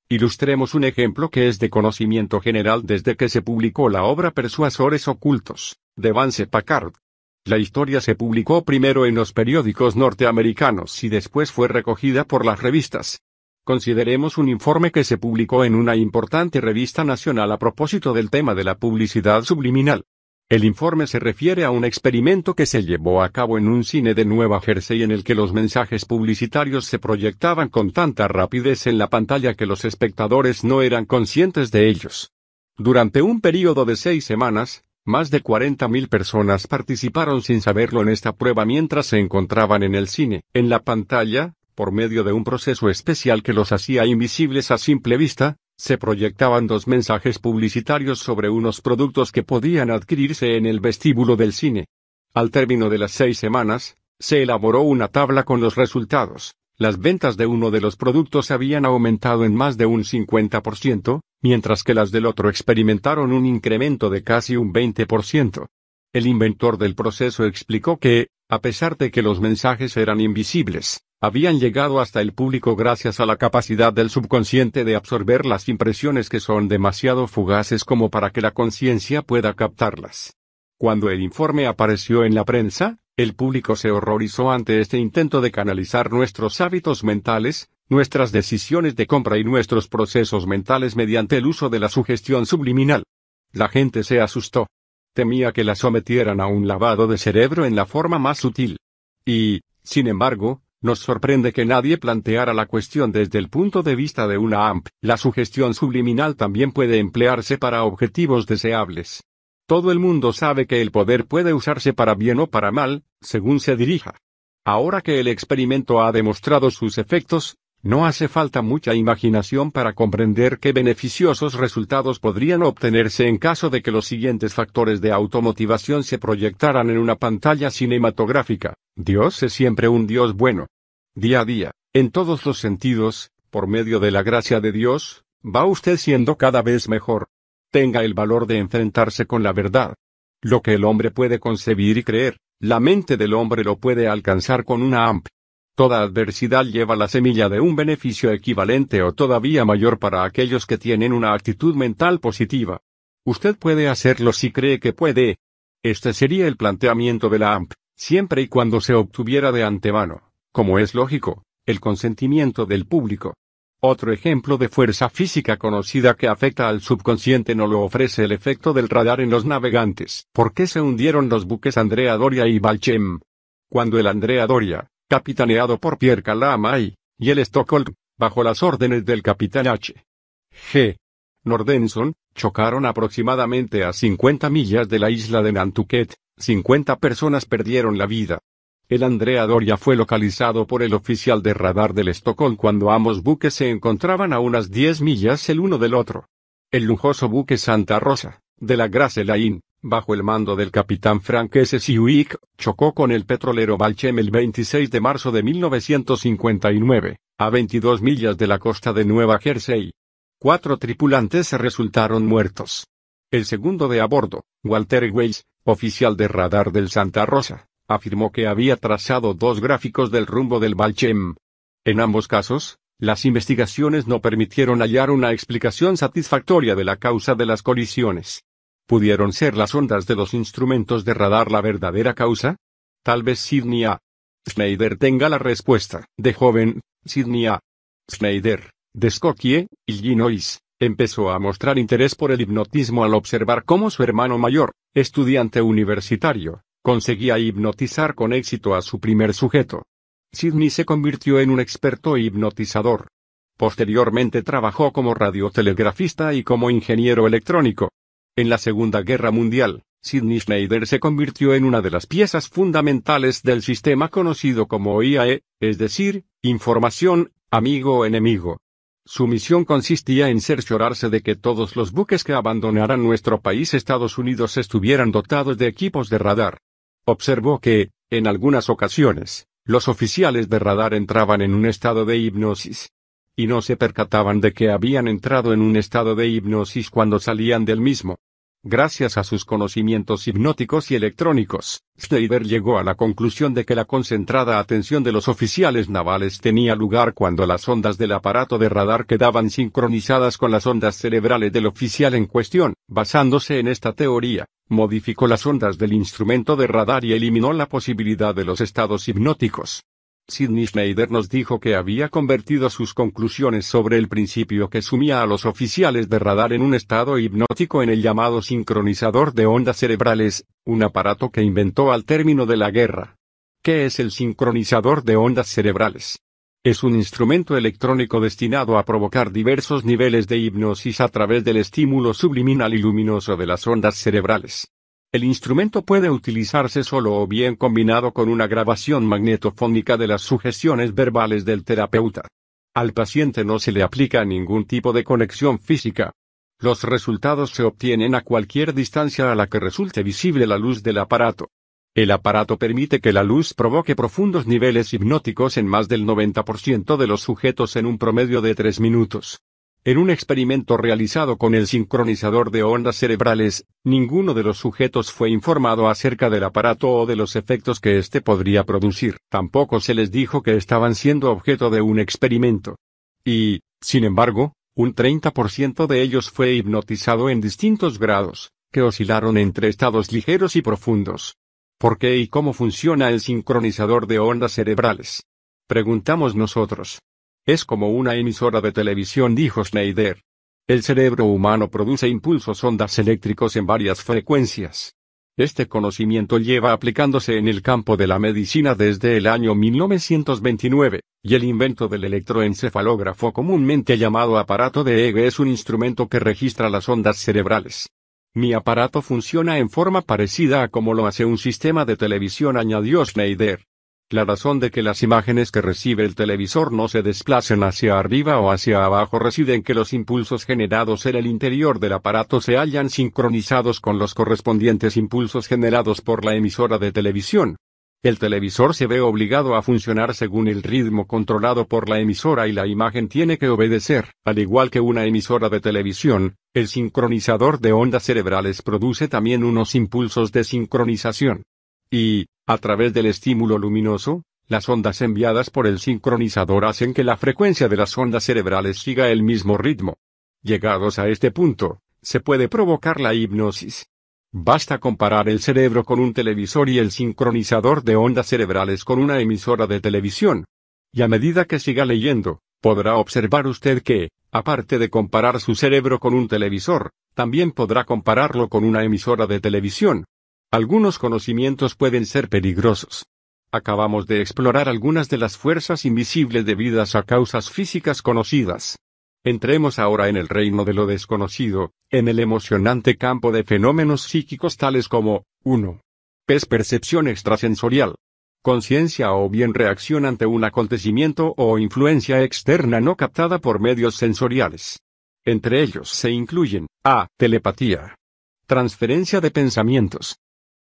Ilustremos un ejemplo que es de conocimiento general desde que se publicó la obra Persuasores Ocultos, de Vance Packard. La historia se publicó primero en los periódicos norteamericanos y después fue recogida por las revistas. Consideremos un informe que se publicó en una importante revista nacional a propósito del tema de la publicidad subliminal. El informe se refiere a un experimento que se llevó a cabo en un cine de Nueva Jersey en el que los mensajes publicitarios se proyectaban con tanta rapidez en la pantalla que los espectadores no eran conscientes de ellos. Durante un período de 6 semanas, más de 40.000 personas participaron sin saberlo en esta prueba mientras se encontraban en el cine. En la pantalla, por medio de un proceso especial que los hacía invisibles a simple vista, se proyectaban 2 mensajes publicitarios sobre unos productos que podían adquirirse en el vestíbulo del cine. Al término de las 6 semanas, se elaboró una tabla con los resultados. Las ventas de uno de los productos habían aumentado en más de un 50%, mientras que las del otro experimentaron un incremento de casi un 20%. El inventor del proceso explicó que, a pesar de que los mensajes eran invisibles, habían llegado hasta el público gracias a la capacidad del subconsciente de absorber las impresiones que son demasiado fugaces como para que la conciencia pueda captarlas. Cuando el informe apareció en la prensa, el público se horrorizó ante este intento de canalizar nuestros hábitos mentales, nuestras decisiones de compra y nuestros procesos mentales mediante el uso de la sugestión subliminal. La gente se asustó. Temía que la sometieran a un lavado de cerebro en la forma más sutil. Y, sin embargo, nos sorprende que nadie planteara la cuestión desde el punto de vista de una AMP. La sugestión subliminal también puede emplearse para objetivos deseables. Todo el mundo sabe que el poder puede usarse para bien o para mal, según se dirija. Ahora que el experimento ha demostrado sus efectos, no hace falta mucha imaginación para comprender qué beneficiosos resultados podrían obtenerse en caso de que los siguientes factores de automotivación se proyectaran en una pantalla cinematográfica. Dios es siempre un Dios bueno. Día a día, en todos los sentidos, por medio de la gracia de Dios, va usted siendo cada vez mejor. Tenga el valor de enfrentarse con la verdad. Lo que el hombre puede concebir y creer, la mente del hombre lo puede alcanzar con una AMP. Toda adversidad lleva la semilla de un beneficio equivalente o todavía mayor para aquellos que tienen una actitud mental positiva. Usted puede hacerlo si cree que puede. Este sería el planteamiento de la AMP, siempre y cuando se obtuviera de antemano, como es lógico, el consentimiento del público. Otro ejemplo de fuerza física conocida que afecta al subconsciente no lo ofrece el efecto del radar en los navegantes. ¿Por qué se hundieron los buques Andrea Doria y Valchem? Cuando el Andrea Doria, capitaneado por Pierre Calamai, y el Stockholm, bajo las órdenes del capitán H. G. Nordenson, chocaron aproximadamente a 50 millas de la isla de Nantucket, 50 personas perdieron la vida. El Andrea Doria fue localizado por el oficial de radar del Stockholm cuando ambos buques se encontraban a unas 10 millas el uno del otro. El lujoso buque Santa Rosa, de la Grace Line, bajo el mando del capitán Frank S. Sewick, chocó con el petrolero Valchem el 26 de marzo de 1959, a 22 millas de la costa de Nueva Jersey. 4 tripulantes resultaron muertos. El segundo de a bordo, Walter Weiss, oficial de radar del Santa Rosa, afirmó que había trazado 2 gráficos del rumbo del Valchem. En ambos casos, las investigaciones no permitieron hallar una explicación satisfactoria de la causa de las colisiones. ¿Pudieron ser las ondas de los instrumentos de radar la verdadera causa? Tal vez Sidney A. Schneider tenga la respuesta. De joven, Sidney A. Schneider, de Skokie, Illinois, empezó a mostrar interés por el hipnotismo al observar cómo su hermano mayor, estudiante universitario, conseguía hipnotizar con éxito a su primer sujeto. Sidney se convirtió en un experto hipnotizador. Posteriormente trabajó como radiotelegrafista y como ingeniero electrónico. En la Segunda Guerra Mundial, Sidney Schneider se convirtió en una de las piezas fundamentales del sistema conocido como IAE, es decir, información, amigo o enemigo. Su misión consistía en cerciorarse de que todos los buques que abandonaran nuestro país Estados Unidos estuvieran dotados de equipos de radar. Observó que, en algunas ocasiones, los oficiales de radar entraban en un estado de hipnosis. Y no se percataban de que habían entrado en un estado de hipnosis cuando salían del mismo. Gracias a sus conocimientos hipnóticos y electrónicos, Schneider llegó a la conclusión de que la concentrada atención de los oficiales navales tenía lugar cuando las ondas del aparato de radar quedaban sincronizadas con las ondas cerebrales del oficial en cuestión. Basándose en esta teoría, modificó las ondas del instrumento de radar y eliminó la posibilidad de los estados hipnóticos. Sidney Schneider nos dijo que había convertido sus conclusiones sobre el principio que sumía a los oficiales de radar en un estado hipnótico en el llamado sincronizador de ondas cerebrales, un aparato que inventó al término de la guerra. ¿Qué es el sincronizador de ondas cerebrales? Es un instrumento electrónico destinado a provocar diversos niveles de hipnosis a través del estímulo subliminal y luminoso de las ondas cerebrales. El instrumento puede utilizarse solo o bien combinado con una grabación magnetofónica de las sugestiones verbales del terapeuta. Al paciente no se le aplica ningún tipo de conexión física. Los resultados se obtienen a cualquier distancia a la que resulte visible la luz del aparato. El aparato permite que la luz provoque profundos niveles hipnóticos en más del 90% de los sujetos en un promedio de 3 minutos. En un experimento realizado con el sincronizador de ondas cerebrales, ninguno de los sujetos fue informado acerca del aparato o de los efectos que éste podría producir. Tampoco se les dijo que estaban siendo objeto de un experimento. Y, sin embargo, un 30% de ellos fue hipnotizado en distintos grados, que oscilaron entre estados ligeros y profundos. ¿Por qué y cómo funciona el sincronizador de ondas cerebrales? Preguntamos nosotros. Es como una emisora de televisión, dijo Schneider. El cerebro humano produce impulsos ondas eléctricos en varias frecuencias. Este conocimiento lleva aplicándose en el campo de la medicina desde el año 1929, y el invento del electroencefalógrafo, comúnmente llamado aparato de EEG, es un instrumento que registra las ondas cerebrales. Mi aparato funciona en forma parecida a como lo hace un sistema de televisión, añadió Schneider. La razón de que las imágenes que recibe el televisor no se desplacen hacia arriba o hacia abajo reside en que los impulsos generados en el interior del aparato se hallan sincronizados con los correspondientes impulsos generados por la emisora de televisión. El televisor se ve obligado a funcionar según el ritmo controlado por la emisora y la imagen tiene que obedecer. Al igual que una emisora de televisión, el sincronizador de ondas cerebrales produce también unos impulsos de sincronización. Y, a través del estímulo luminoso, las ondas enviadas por el sincronizador hacen que la frecuencia de las ondas cerebrales siga el mismo ritmo. Llegados a este punto, se puede provocar la hipnosis. Basta comparar el cerebro con un televisor y el sincronizador de ondas cerebrales con una emisora de televisión. Y a medida que siga leyendo, podrá observar usted que, aparte de comparar su cerebro con un televisor, también podrá compararlo con una emisora de televisión. Algunos conocimientos pueden ser peligrosos. Acabamos de explorar algunas de las fuerzas invisibles debidas a causas físicas conocidas. Entremos ahora en el reino de lo desconocido, en el emocionante campo de fenómenos psíquicos tales como, 1. Percepción extrasensorial. Conciencia o bien reacción ante un acontecimiento o influencia externa no captada por medios sensoriales. Entre ellos se incluyen, a. Telepatía. Transferencia de pensamientos.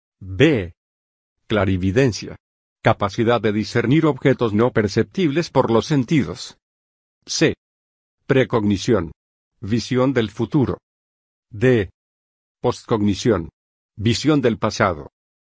B. Clarividencia. Capacidad de discernir objetos no perceptibles por los sentidos. C. Precognición. Visión del futuro. D. Postcognición. Visión del pasado.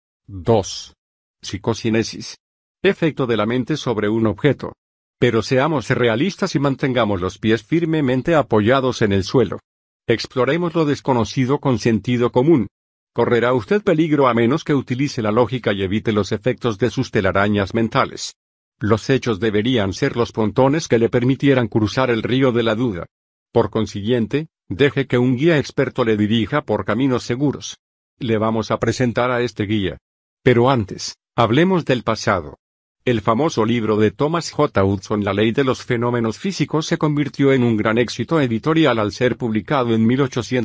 2. Psicocinesis. Efecto de la mente sobre un objeto. Pero seamos realistas y mantengamos los pies firmemente apoyados en el suelo. Exploremos lo desconocido con sentido común. Correrá usted peligro a menos que utilice la lógica y evite los efectos de sus telarañas mentales. Los hechos deberían ser los pontones que le permitieran cruzar el río de la duda. Por consiguiente, deje que un guía experto le dirija por caminos seguros. Le vamos a presentar a este guía. Pero antes, hablemos del pasado. El famoso libro de Thomas J. Hudson, La ley de los fenómenos físicos, se convirtió en un gran éxito editorial al ser publicado en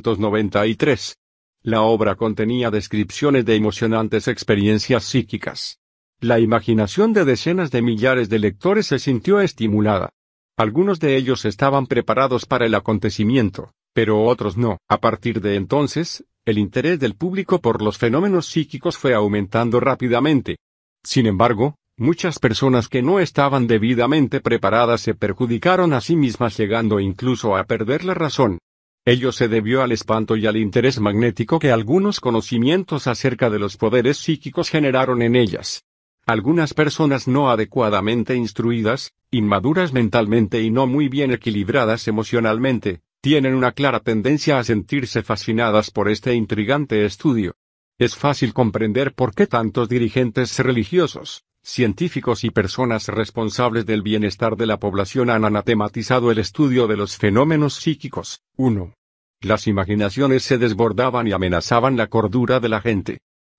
1893. La obra contenía descripciones de emocionantes experiencias psíquicas. La imaginación de decenas de millares de lectores se sintió estimulada. Algunos de ellos estaban preparados para el acontecimiento, pero otros no. A partir de entonces, el interés del público por los fenómenos psíquicos fue aumentando rápidamente. Sin embargo, muchas personas que no estaban debidamente preparadas se perjudicaron a sí mismas, llegando incluso a perder la razón. Ello se debió al espanto y al interés magnético que algunos conocimientos acerca de los poderes psíquicos generaron en ellas. Algunas personas no adecuadamente instruidas, inmaduras mentalmente y no muy bien equilibradas emocionalmente, tienen una clara tendencia a sentirse fascinadas por este intrigante estudio. Es fácil comprender por qué tantos dirigentes religiosos, científicos y personas responsables del bienestar de la población han anatematizado el estudio de los fenómenos psíquicos. 1. Las imaginaciones se desbordaban y amenazaban la cordura de la gente.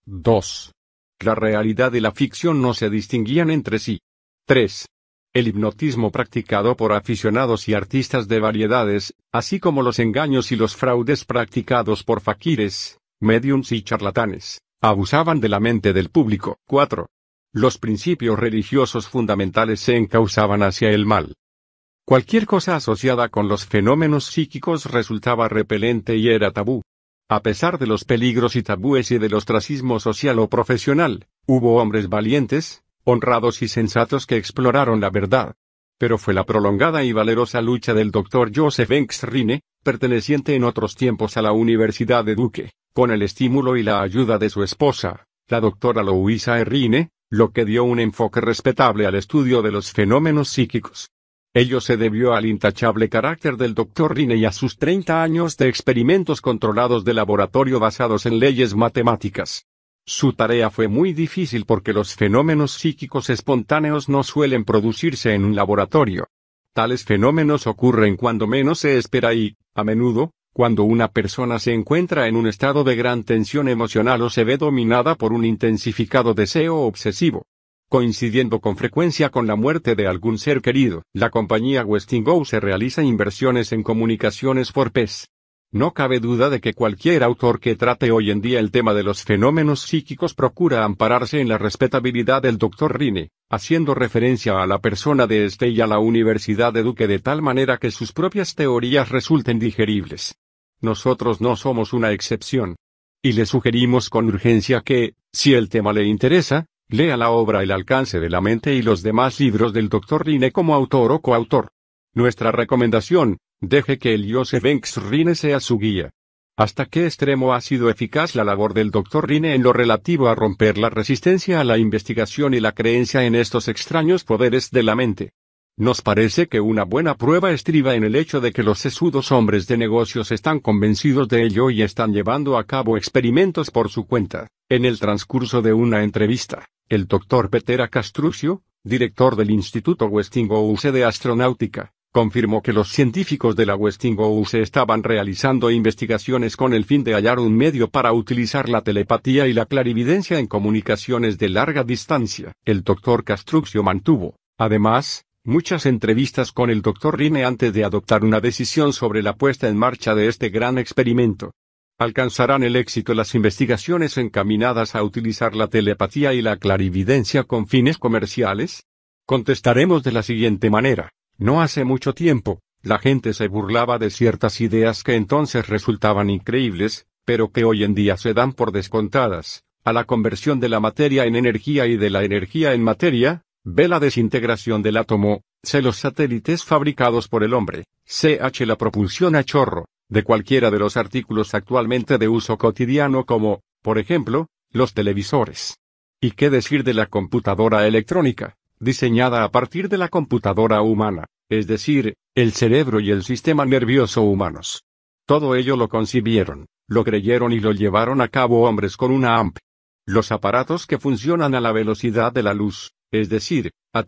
2. La realidad y la ficción no se distinguían entre sí. 3. El hipnotismo practicado por aficionados y artistas de variedades, así como los engaños y los fraudes practicados por faquires, médiums y charlatanes, abusaban de la mente del público. 4. Los principios religiosos fundamentales se encauzaban hacia el mal. Cualquier cosa asociada con los fenómenos psíquicos resultaba repelente y era tabú. A pesar de los peligros y tabúes y del ostracismo social o profesional, hubo hombres valientes, honrados y sensatos que exploraron la verdad. Pero fue la prolongada y valerosa lucha del Dr. Joseph X. Rhine, perteneciente en otros tiempos a la Universidad de Duke, con el estímulo y la ayuda de su esposa, la doctora Louisa E. Rhine, lo que dio un enfoque respetable al estudio de los fenómenos psíquicos. Ello se debió al intachable carácter del Dr. Rhine y a sus 30 años de experimentos controlados de laboratorio basados en leyes matemáticas. Su tarea fue muy difícil porque los fenómenos psíquicos espontáneos no suelen producirse en un laboratorio. Tales fenómenos ocurren cuando menos se espera y, a menudo, cuando una persona se encuentra en un estado de gran tensión emocional o se ve dominada por un intensificado deseo obsesivo. Coincidiendo con frecuencia con la muerte de algún ser querido, la compañía Westinghouse realiza inversiones en comunicaciones por PES. No cabe duda de que cualquier autor que trate hoy en día el tema de los fenómenos psíquicos procura ampararse en la respetabilidad del Dr. Rhine, haciendo referencia a la persona de este y a la Universidad de Duke de tal manera que sus propias teorías resulten digeribles. Nosotros no somos una excepción. Y le sugerimos con urgencia que, si el tema le interesa, lea la obra El alcance de la mente y los demás libros del Dr. Rhine como autor o coautor. Nuestra recomendación: deje que el Joseph X. Rhine sea su guía. ¿Hasta qué extremo ha sido eficaz la labor del Dr. Rhine en lo relativo a romper la resistencia a la investigación y la creencia en estos extraños poderes de la mente? Nos parece que una buena prueba estriba en el hecho de que los sesudos hombres de negocios están convencidos de ello y están llevando a cabo experimentos por su cuenta. En el transcurso de una entrevista, el Dr. Peter A. Castruccio, director del Instituto Westinghouse de Astronáutica, confirmó que los científicos de la Westinghouse estaban realizando investigaciones con el fin de hallar un medio para utilizar la telepatía y la clarividencia en comunicaciones de larga distancia. El Dr. Castruccio mantuvo, además, muchas entrevistas con el Dr. Rhine antes de adoptar una decisión sobre la puesta en marcha de este gran experimento. ¿Alcanzarán el éxito las investigaciones encaminadas a utilizar la telepatía y la clarividencia con fines comerciales? Contestaremos de la siguiente manera. No hace mucho tiempo, la gente se burlaba de ciertas ideas que entonces resultaban increíbles, pero que hoy en día se dan por descontadas. A la conversión de la materia en energía y de la energía en materia, B. La desintegración del átomo, C. Los satélites fabricados por el hombre, CH. La propulsión a chorro, de cualquiera de los artículos actualmente de uso cotidiano como, por ejemplo, los televisores. ¿Y qué decir de la computadora electrónica, diseñada a partir de la computadora humana, es decir, el cerebro y el sistema nervioso humanos? Todo ello lo concibieron, lo creyeron y lo llevaron a cabo hombres con una AMP. Los aparatos que funcionan a la velocidad de la luz, es decir, a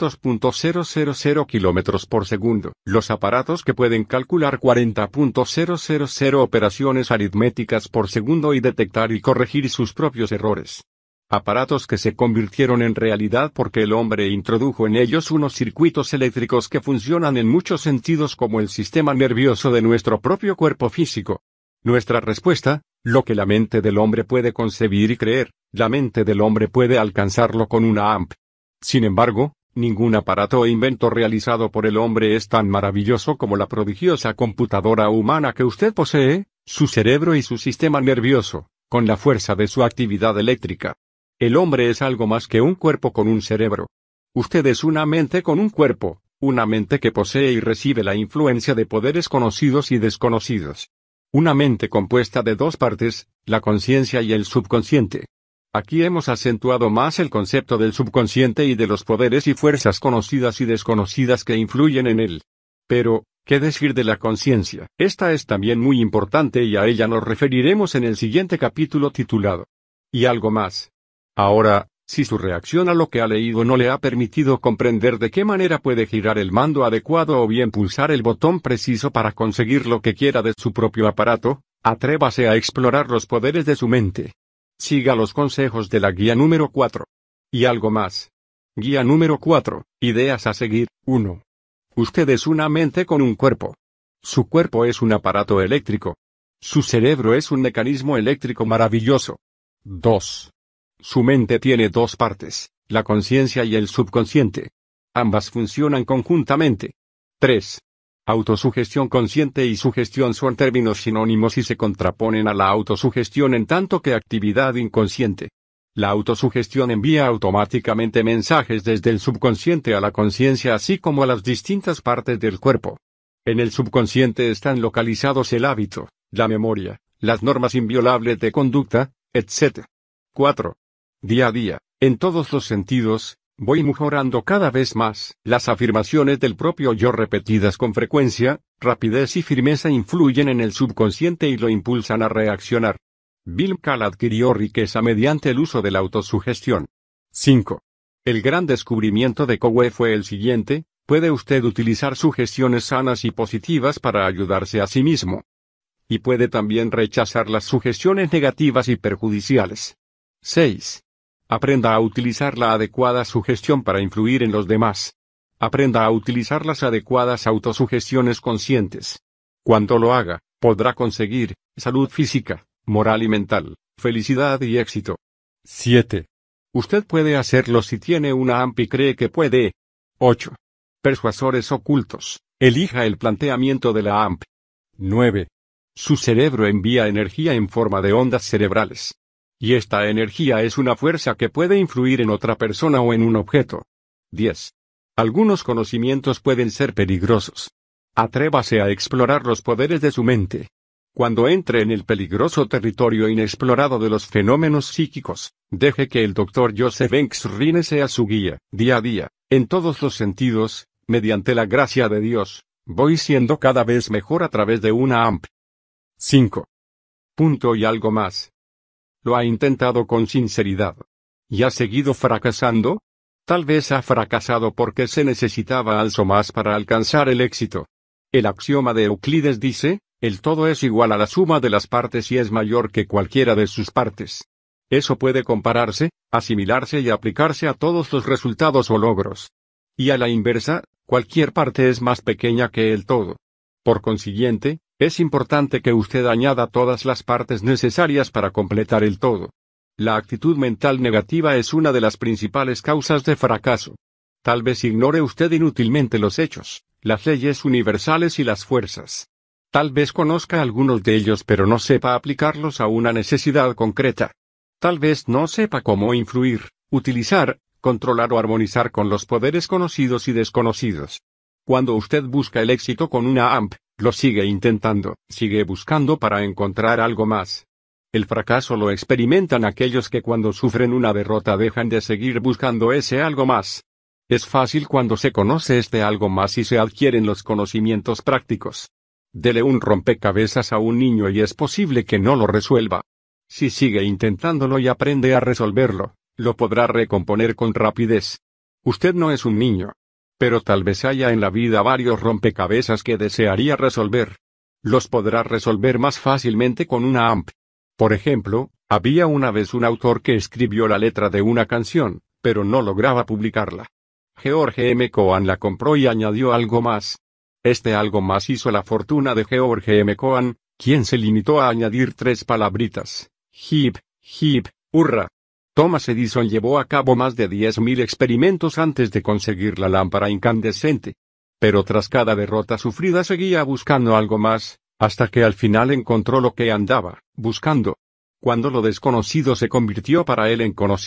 300.000 kilómetros por segundo. Los aparatos que pueden calcular 40.000 operaciones aritméticas por segundo y detectar y corregir sus propios errores. Aparatos que se convirtieron en realidad porque el hombre introdujo en ellos unos circuitos eléctricos que funcionan en muchos sentidos como el sistema nervioso de nuestro propio cuerpo físico. Nuestra respuesta: lo que la mente del hombre puede concebir y creer, la mente del hombre puede alcanzarlo con una AMP. Sin embargo, ningún aparato o invento realizado por el hombre es tan maravilloso como la prodigiosa computadora humana que usted posee, su cerebro y su sistema nervioso, con la fuerza de su actividad eléctrica. El hombre es algo más que un cuerpo con un cerebro. Usted es una mente con un cuerpo, Una mente que posee y recibe la influencia de poderes conocidos y desconocidos. Una mente compuesta de dos partes, la conciencia y el subconsciente. Aquí hemos acentuado más el concepto del subconsciente y de los poderes y fuerzas conocidas y desconocidas que influyen en él. Pero, ¿qué decir de la conciencia? Esta es también muy importante y a ella nos referiremos en el siguiente capítulo titulado "Y algo más". Ahora, si su reacción a lo que ha leído no le ha permitido comprender de qué manera puede girar el mando adecuado o bien pulsar el botón preciso para conseguir lo que quiera de su propio aparato, atrévase a explorar los poderes de su mente. Siga los consejos de la guía número 4. Y algo más. Guía número 4. Ideas a seguir. 1. Usted es una mente con un cuerpo. Su cuerpo es un aparato eléctrico. Su cerebro es un mecanismo eléctrico maravilloso. 2. Su mente tiene dos partes, la conciencia y el subconsciente. Ambas funcionan conjuntamente. 3. Autosugestión consciente y sugestión son términos sinónimos y se contraponen a la autosugestión en tanto que actividad inconsciente. La autosugestión envía automáticamente mensajes desde el subconsciente a la conciencia así como a las distintas partes del cuerpo. En el subconsciente están localizados el hábito, la memoria, las normas inviolables de conducta, etc. 4. Día a día, en todos los sentidos, voy mejorando cada vez más. Las afirmaciones del propio yo repetidas con frecuencia, rapidez y firmeza influyen en el subconsciente y lo impulsan a reaccionar. Bill Kahl adquirió riqueza mediante el uso de la autosugestión. 5. El gran descubrimiento de Coe fue el siguiente: puede usted utilizar sugestiones sanas y positivas para ayudarse a sí mismo. Y puede también rechazar las sugestiones negativas y perjudiciales. 6. Aprenda a utilizar la adecuada sugestión para influir en los demás. Aprenda a utilizar las adecuadas autosugestiones conscientes. Cuando lo haga, podrá conseguir salud física, moral y mental, felicidad y éxito. 7. Usted puede hacerlo si tiene una AMP y cree que puede. 8. Persuasores ocultos. Elija el planteamiento de la AMP. 9. Su cerebro envía energía en forma de ondas cerebrales. Y esta energía es una fuerza que puede influir en otra persona o en un objeto. 10. Algunos conocimientos pueden ser peligrosos. Atrévase a explorar los poderes de su mente. Cuando entre en el peligroso territorio inexplorado de los fenómenos psíquicos, deje que el Dr. Joseph Banks Rhine sea su guía. Día a día, en todos los sentidos, mediante la gracia de Dios, voy siendo cada vez mejor a través de una AMP. 5. Punto y algo más. ¿Lo ha intentado con sinceridad? ¿Y ha seguido fracasando? Tal vez ha fracasado porque se necesitaba algo más para alcanzar el éxito. El axioma de Euclides dice: el todo es igual a la suma de las partes y es mayor que cualquiera de sus partes. Eso puede compararse, asimilarse y aplicarse a todos los resultados o logros. Y a la inversa, cualquier parte es más pequeña que el todo. Por consiguiente, es importante que usted añada todas las partes necesarias para completar el todo. La actitud mental negativa es una de las principales causas de fracaso. Tal vez ignore usted inútilmente los hechos, las leyes universales y las fuerzas. Tal vez conozca algunos de ellos pero no sepa aplicarlos a una necesidad concreta. Tal vez no sepa cómo influir, utilizar, controlar o armonizar con los poderes conocidos y desconocidos. Cuando usted busca el éxito con una AMP, lo sigue intentando, sigue buscando para encontrar algo más. El fracaso lo experimentan aquellos que cuando sufren una derrota dejan de seguir buscando ese algo más. Es fácil cuando se conoce este algo más y se adquieren los conocimientos prácticos. Dele un rompecabezas a un niño y es posible que no lo resuelva. Si sigue intentándolo y aprende a resolverlo, lo podrá recomponer con rapidez. Usted no es un niño. Pero tal vez haya en la vida varios rompecabezas que desearía resolver. Los podrá resolver más fácilmente con una AMP. Por ejemplo, había una vez un autor que escribió la letra de una canción, pero no lograba publicarla. George M. Cohan la compró y añadió algo más. Este algo más hizo la fortuna de George M. Cohan, quien se limitó a añadir 3 palabritas: hip, hip, hurra. Thomas Edison llevó a cabo más de 10.000 experimentos antes de conseguir la lámpara incandescente. Pero tras cada derrota sufrida seguía buscando algo más, hasta que al final encontró lo que andaba buscando. Cuando lo desconocido se convirtió para él en conocido,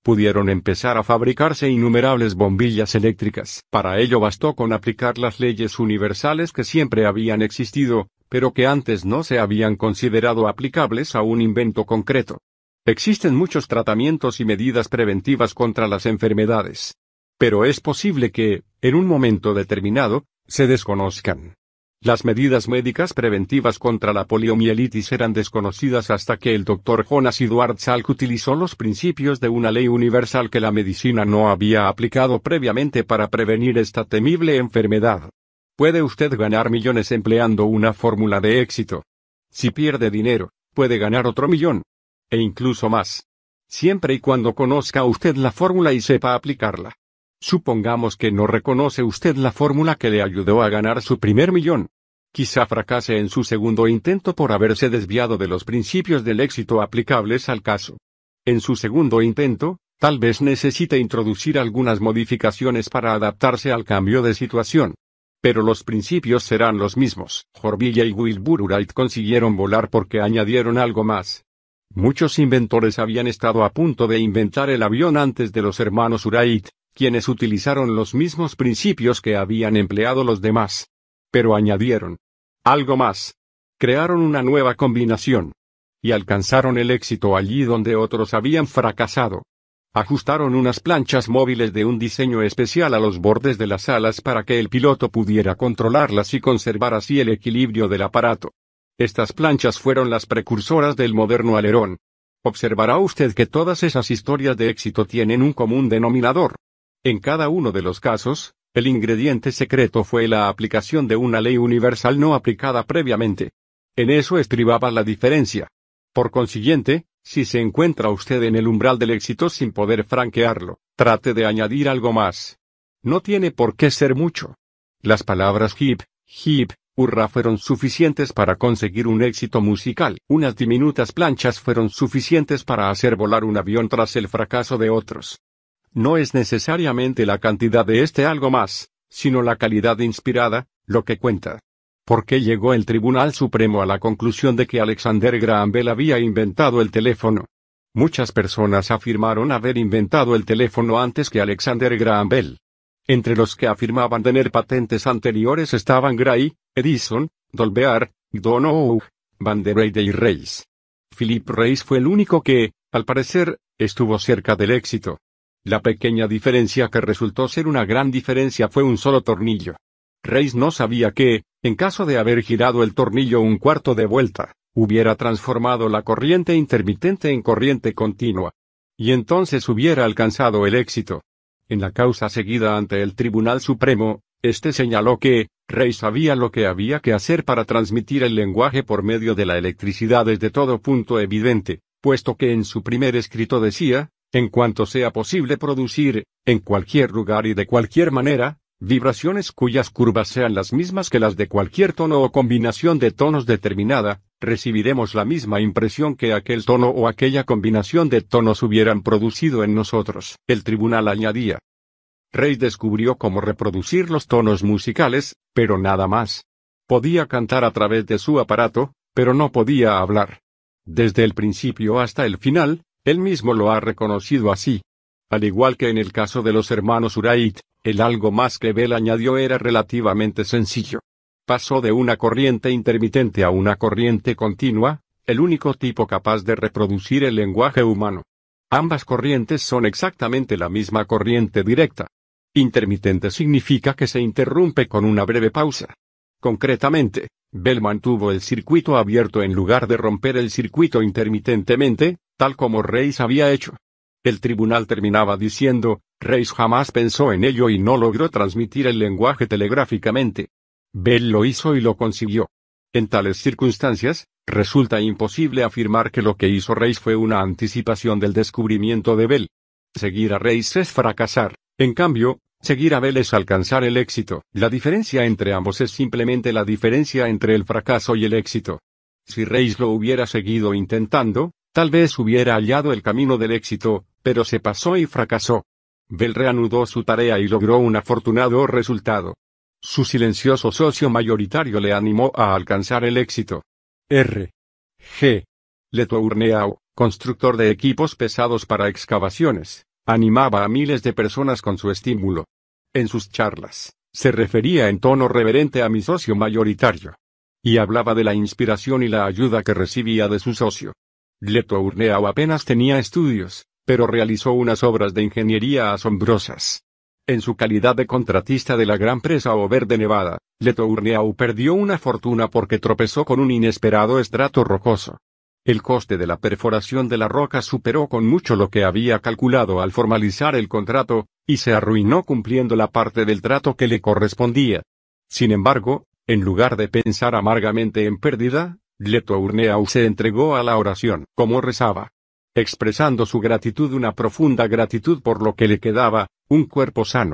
Pudieron empezar a fabricarse innumerables bombillas eléctricas. Para ello bastó con aplicar las leyes universales que siempre habían existido, pero que antes no se habían considerado aplicables a un invento concreto. Existen muchos tratamientos y medidas preventivas contra las enfermedades. Pero es posible que, en un momento determinado, se desconozcan. Las medidas médicas preventivas contra la poliomielitis eran desconocidas hasta que el Dr. Jonas Edward Salk utilizó los principios de una ley universal que la medicina no había aplicado previamente para prevenir esta temible enfermedad. Puede usted ganar millones empleando una fórmula de éxito. Si pierde dinero, puede ganar otro millón. E incluso más. Siempre y cuando conozca usted la fórmula y sepa aplicarla. Supongamos que no reconoce usted la fórmula que le ayudó a ganar su primer millón. Quizá fracase en su segundo intento por haberse desviado de los principios del éxito aplicables al caso. En su segundo intento, tal vez necesite introducir algunas modificaciones para adaptarse al cambio de situación. Pero los principios serán los mismos. Horville y Wilbur Wright consiguieron volar porque añadieron algo más. Muchos inventores habían estado a punto de inventar el avión antes de los hermanos Wright, quienes utilizaron los mismos principios que habían empleado los demás. Pero añadieron algo más. Crearon una nueva combinación. Y alcanzaron el éxito allí donde otros habían fracasado. Ajustaron unas planchas móviles de un diseño especial a los bordes de las alas para que el piloto pudiera controlarlas y conservar así el equilibrio del aparato. Estas planchas fueron las precursoras del moderno alerón. Observará usted que todas esas historias de éxito tienen un común denominador. En cada uno de los casos, el ingrediente secreto fue la aplicación de una ley universal no aplicada previamente. En eso estribaba la diferencia. Por consiguiente, si se encuentra usted en el umbral del éxito sin poder franquearlo, trate de añadir algo más. No tiene por qué ser mucho. Las palabras hip, hip, hurra fueron suficientes para conseguir un éxito musical. Unas diminutas planchas fueron suficientes para hacer volar un avión tras el fracaso de otros. No es necesariamente la cantidad de algo más, sino la calidad inspirada, lo que cuenta. ¿Por qué llegó el Tribunal Supremo a la conclusión de que Alexander Graham Bell había inventado el teléfono? Muchas personas afirmaron haber inventado el teléfono antes que Alexander Graham Bell. Entre los que afirmaban tener patentes anteriores estaban Gray, Edison, Dolbear, Donoghue, Van der Weyde y Reis. Philip Reis fue el único que, al parecer, estuvo cerca del éxito. La pequeña diferencia que resultó ser una gran diferencia fue un solo tornillo. Reis no sabía que, en caso de haber girado el tornillo un cuarto de vuelta, hubiera transformado la corriente intermitente en corriente continua. Y entonces hubiera alcanzado el éxito. En la causa seguida ante el Tribunal Supremo, señaló que, Reis sabía lo que había que hacer para transmitir el lenguaje por medio de la electricidad desde todo punto evidente, puesto que en su primer escrito decía, en cuanto sea posible producir, en cualquier lugar y de cualquier manera, vibraciones cuyas curvas sean las mismas que las de cualquier tono o combinación de tonos determinada, recibiremos la misma impresión que aquel tono o aquella combinación de tonos hubieran producido en nosotros. El tribunal añadía. Reis descubrió cómo reproducir los tonos musicales, pero nada más. Podía cantar a través de su aparato, pero no podía hablar. Desde el principio hasta el final, él mismo lo ha reconocido así. Al igual que en el caso de los hermanos Wright, el algo más que Bell añadió era relativamente sencillo. Pasó de una corriente intermitente a una corriente continua, el único tipo capaz de reproducir el lenguaje humano. Ambas corrientes son exactamente la misma corriente directa. Intermitente significa que se interrumpe con una breve pausa. Concretamente, Bell mantuvo el circuito abierto en lugar de romper el circuito intermitentemente, tal como Reis había hecho. El tribunal terminaba diciendo, Reis jamás pensó en ello y no logró transmitir el lenguaje telegráficamente. Bell lo hizo y lo consiguió. En tales circunstancias, resulta imposible afirmar que lo que hizo Reis fue una anticipación del descubrimiento de Bell. Seguir a Reis es fracasar, en cambio, seguir a Bell es alcanzar el éxito. La diferencia entre ambos es simplemente la diferencia entre el fracaso y el éxito. Si Reis lo hubiera seguido intentando, tal vez hubiera hallado el camino del éxito, pero se pasó y fracasó. Bell reanudó su tarea y logró un afortunado resultado. Su silencioso socio mayoritario le animó a alcanzar el éxito. R. G. Letourneau, constructor de equipos pesados para excavaciones, Animaba a miles de personas con su estímulo. En sus charlas, se refería en tono reverente a mi socio mayoritario. Y hablaba de la inspiración y la ayuda que recibía de su socio. Letourneau apenas tenía estudios, pero realizó unas obras de ingeniería asombrosas. En su calidad de contratista de la gran presa Over de Nevada, Letourneau perdió una fortuna porque tropezó con un inesperado estrato rocoso. El coste de la perforación de la roca superó con mucho lo que había calculado al formalizar el contrato, y se arruinó cumpliendo la parte del trato que le correspondía. Sin embargo, en lugar de pensar amargamente en pérdida, Letourneau se entregó a la oración, como rezaba, expresando su gratitud, una profunda gratitud por lo que le quedaba, un cuerpo sano,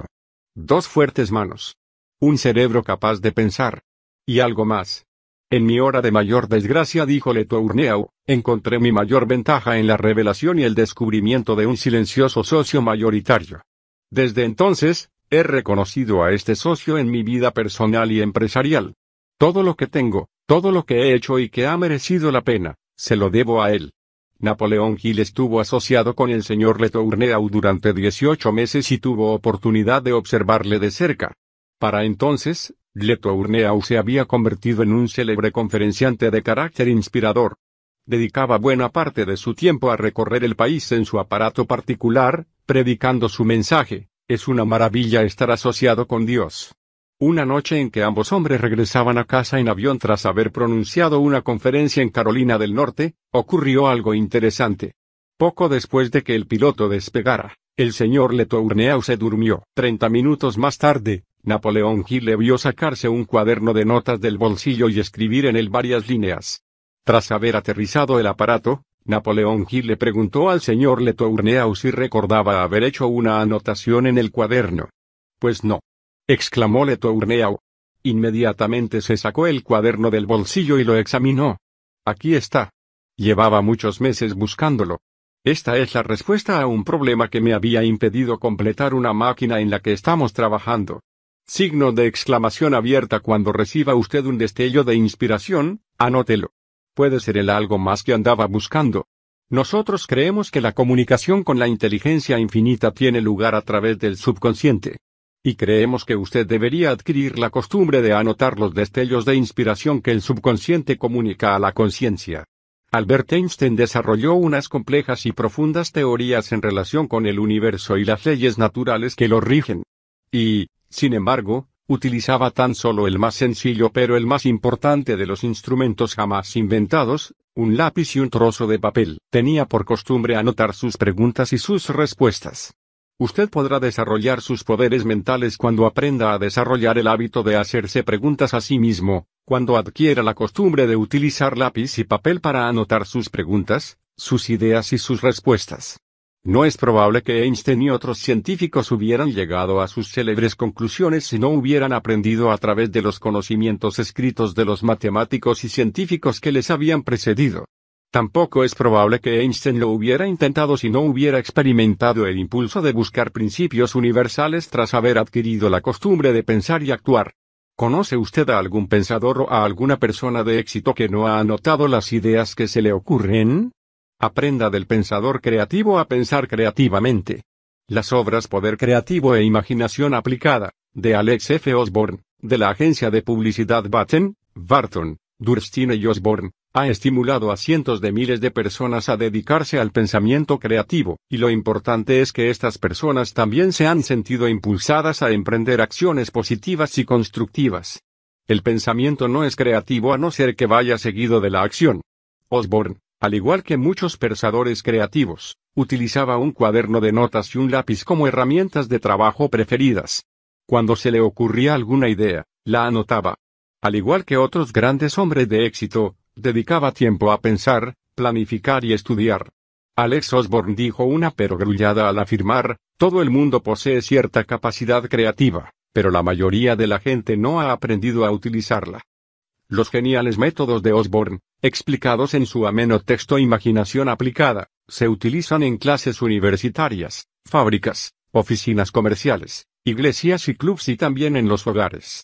2 fuertes manos, un cerebro capaz de pensar, y algo más. En mi hora de mayor desgracia, dijo Letourneau, encontré mi mayor ventaja en la revelación y el descubrimiento de un silencioso socio mayoritario. Desde entonces, he reconocido a este socio en mi vida personal y empresarial. Todo lo que tengo, todo lo que he hecho y que ha merecido la pena, se lo debo a él. Napoleón Hill estuvo asociado con el señor Letourneau durante 18 meses y tuvo oportunidad de observarle de cerca. Para entonces, Letourneau se había convertido en un célebre conferenciante de carácter inspirador. Dedicaba buena parte de su tiempo a recorrer el país en su aparato particular, predicando su mensaje: es una maravilla estar asociado con Dios. Una noche en que ambos hombres regresaban a casa en avión tras haber pronunciado una conferencia en Carolina del Norte, ocurrió algo interesante. Poco después de que el piloto despegara, el señor Letourneau se durmió. 30 minutos más tarde, Napoleón Hill le vio sacarse un cuaderno de notas del bolsillo y escribir en él varias líneas. Tras haber aterrizado el aparato, Napoleón Hill le preguntó al señor Letourneau si recordaba haber hecho una anotación en el cuaderno. Pues no, exclamó Letourneau. Inmediatamente se sacó el cuaderno del bolsillo y lo examinó. Aquí está. Llevaba muchos meses buscándolo. Esta es la respuesta a un problema que me había impedido completar una máquina en la que estamos trabajando. Signo de exclamación abierta. Cuando reciba usted un destello de inspiración, anótelo. Puede ser el algo más que andaba buscando. Nosotros creemos que la comunicación con la inteligencia infinita tiene lugar a través del subconsciente. Y creemos que usted debería adquirir la costumbre de anotar los destellos de inspiración que el subconsciente comunica a la conciencia. Albert Einstein desarrolló unas complejas y profundas teorías en relación con el universo y las leyes naturales que lo rigen. Y, sin embargo, utilizaba tan solo el más sencillo pero el más importante de los instrumentos jamás inventados, un lápiz y un trozo de papel. Tenía por costumbre anotar sus preguntas y sus respuestas. Usted podrá desarrollar sus poderes mentales cuando aprenda a desarrollar el hábito de hacerse preguntas a sí mismo, cuando adquiera la costumbre de utilizar lápiz y papel para anotar sus preguntas, sus ideas y sus respuestas. No es probable que Einstein y otros científicos hubieran llegado a sus célebres conclusiones si no hubieran aprendido a través de los conocimientos escritos de los matemáticos y científicos que les habían precedido. Tampoco es probable que Einstein lo hubiera intentado si no hubiera experimentado el impulso de buscar principios universales tras haber adquirido la costumbre de pensar y actuar. ¿Conoce usted a algún pensador o a alguna persona de éxito que no ha anotado las ideas que se le ocurren? Aprenda del pensador creativo a pensar creativamente. Las obras Poder Creativo e Imaginación Aplicada, de Alex F. Osborne, de la agencia de publicidad Batten, Barton, Durstin y Osborne, ha estimulado a cientos de miles de personas a dedicarse al pensamiento creativo, y lo importante es que estas personas también se han sentido impulsadas a emprender acciones positivas y constructivas. El pensamiento no es creativo a no ser que vaya seguido de la acción. Osborne, al igual que muchos pensadores creativos, utilizaba un cuaderno de notas y un lápiz como herramientas de trabajo preferidas. Cuando se le ocurría alguna idea, la anotaba. Al igual que otros grandes hombres de éxito, dedicaba tiempo a pensar, planificar y estudiar. Alex Osborne dijo una perogrullada al afirmar: todo el mundo posee cierta capacidad creativa, pero la mayoría de la gente no ha aprendido a utilizarla. Los geniales métodos de Osborne, explicados en su ameno texto Imaginación Aplicada, se utilizan en clases universitarias, fábricas, oficinas comerciales, iglesias y clubs y también en los hogares.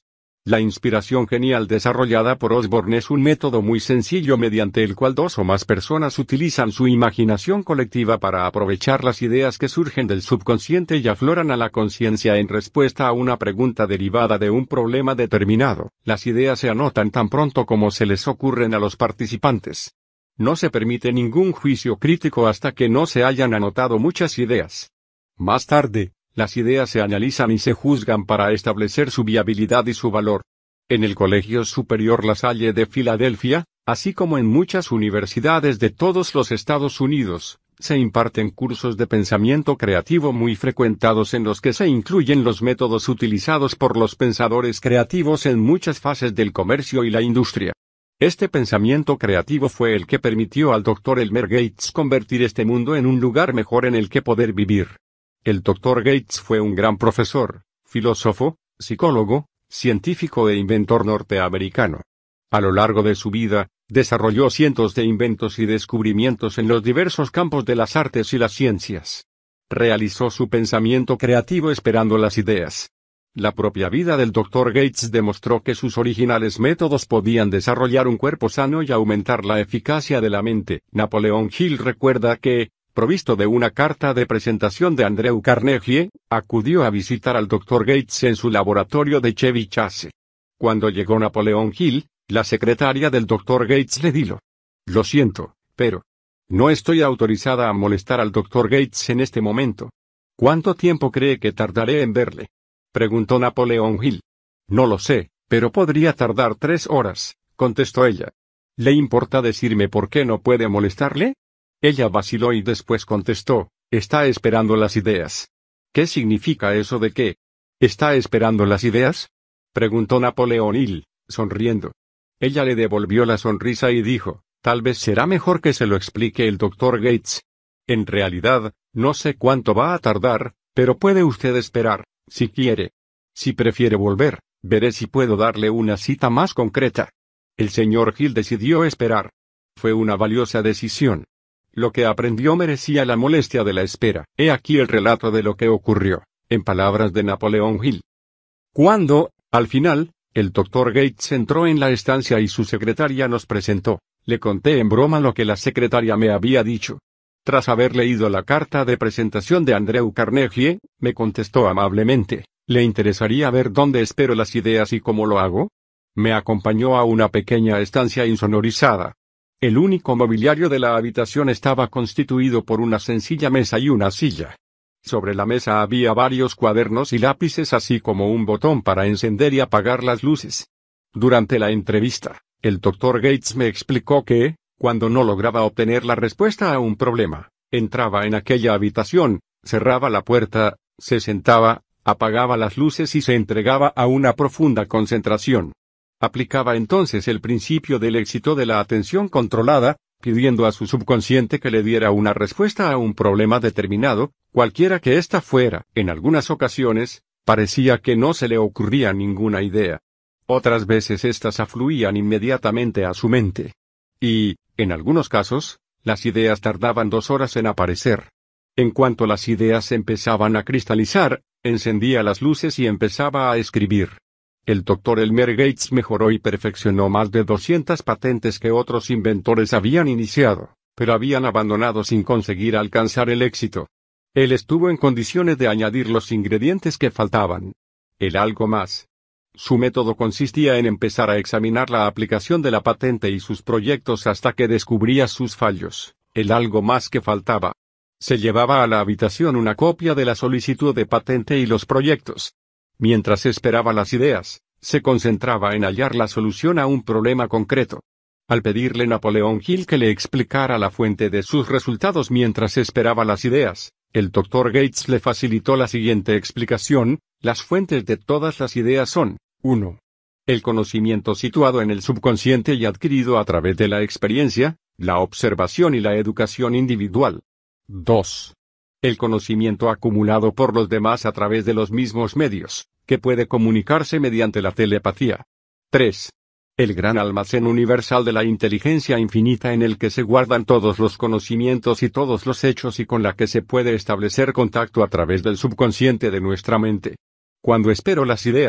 La inspiración genial desarrollada por Osborne es un método muy sencillo mediante el cual dos o más personas utilizan su imaginación colectiva para aprovechar las ideas que surgen del subconsciente y afloran a la conciencia en respuesta a una pregunta derivada de un problema determinado. Las ideas se anotan tan pronto como se les ocurren a los participantes. No se permite ningún juicio crítico hasta que no se hayan anotado muchas ideas. Más tarde, las ideas se analizan y se juzgan para establecer su viabilidad y su valor. En el Colegio Superior La Salle de Filadelfia, así como en muchas universidades de todos los Estados Unidos, se imparten cursos de pensamiento creativo muy frecuentados en los que se incluyen los métodos utilizados por los pensadores creativos en muchas fases del comercio y la industria. Este pensamiento creativo fue el que permitió al Dr. Elmer Gates convertir este mundo en un lugar mejor en el que poder vivir. El Dr. Gates fue un gran profesor, filósofo, psicólogo, científico e inventor norteamericano. A lo largo de su vida, desarrolló cientos de inventos y descubrimientos en los diversos campos de las artes y las ciencias. Realizó su pensamiento creativo esperando las ideas. La propia vida del Dr. Gates demostró que sus originales métodos podían desarrollar un cuerpo sano y aumentar la eficacia de la mente. Napoleon Hill recuerda que, provisto de una carta de presentación de Andrew Carnegie, acudió a visitar al Dr. Gates en su laboratorio de Chevy Chase. Cuando llegó Napoleon Hill, la secretaria del Dr. Gates le dijo: «Lo siento, pero no estoy autorizada a molestar al Dr. Gates en este momento». «¿Cuánto tiempo cree que tardaré en verle?», preguntó Napoleon Hill. «No lo sé, pero podría tardar 3 horas», contestó ella. «¿Le importa decirme por qué no puede molestarle?». Ella vaciló y después contestó: «Está esperando las ideas». «¿Qué significa eso de qué? ¿Está esperando las ideas?», preguntó Napoleon Hill, sonriendo. Ella le devolvió la sonrisa y dijo: «Tal vez será mejor que se lo explique el Dr. Gates. En realidad, no sé cuánto va a tardar, pero puede usted esperar, si quiere. Si prefiere volver, veré si puedo darle una cita más concreta». El señor Hill decidió esperar. Fue una valiosa decisión. Lo que aprendió merecía la molestia de la espera. He aquí el relato de lo que ocurrió, en palabras de Napoleon Hill. Cuando, al final, el Dr. Gates entró en la estancia y su secretaria nos presentó, le conté en broma lo que la secretaria me había dicho. Tras haber leído la carta de presentación de Andrew Carnegie, me contestó amablemente: «¿Le interesaría ver dónde espero las ideas y cómo lo hago?». Me acompañó a una pequeña estancia insonorizada. El único mobiliario de la habitación estaba constituido por una sencilla mesa y una silla. Sobre la mesa había varios cuadernos y lápices así como un botón para encender y apagar las luces. Durante la entrevista, el Dr. Gates me explicó que, cuando no lograba obtener la respuesta a un problema, entraba en aquella habitación, cerraba la puerta, se sentaba, apagaba las luces y se entregaba a una profunda concentración. Aplicaba entonces el principio del éxito de la atención controlada, pidiendo a su subconsciente que le diera una respuesta a un problema determinado, cualquiera que ésta fuera. En algunas ocasiones, parecía que no se le ocurría ninguna idea. Otras veces éstas afluían inmediatamente a su mente. Y, en algunos casos, las ideas tardaban 2 horas en aparecer. En cuanto las ideas empezaban a cristalizar, encendía las luces y empezaba a escribir. El Dr. Elmer Gates mejoró y perfeccionó más de 200 patentes que otros inventores habían iniciado, pero habían abandonado sin conseguir alcanzar el éxito. Él estuvo en condiciones de añadir los ingredientes que faltaban. El algo más. Su método consistía en empezar a examinar la aplicación de la patente y sus proyectos hasta que descubría sus fallos, el algo más que faltaba. Se llevaba a la habitación una copia de la solicitud de patente y los proyectos. Mientras esperaba las ideas, se concentraba en hallar la solución a un problema concreto. Al pedirle Napoleon Hill que le explicara la fuente de sus resultados mientras esperaba las ideas, el Dr. Gates le facilitó la siguiente explicación: las fuentes de todas las ideas son: 1. El conocimiento situado en el subconsciente y adquirido a través de la experiencia, la observación y la educación individual. 2. El conocimiento acumulado por los demás a través de los mismos medios, que puede comunicarse mediante la telepatía. 3. El gran almacén universal de la inteligencia infinita en el que se guardan todos los conocimientos y todos los hechos y con la que se puede establecer contacto a través del subconsciente de nuestra mente. Cuando espero las ideas,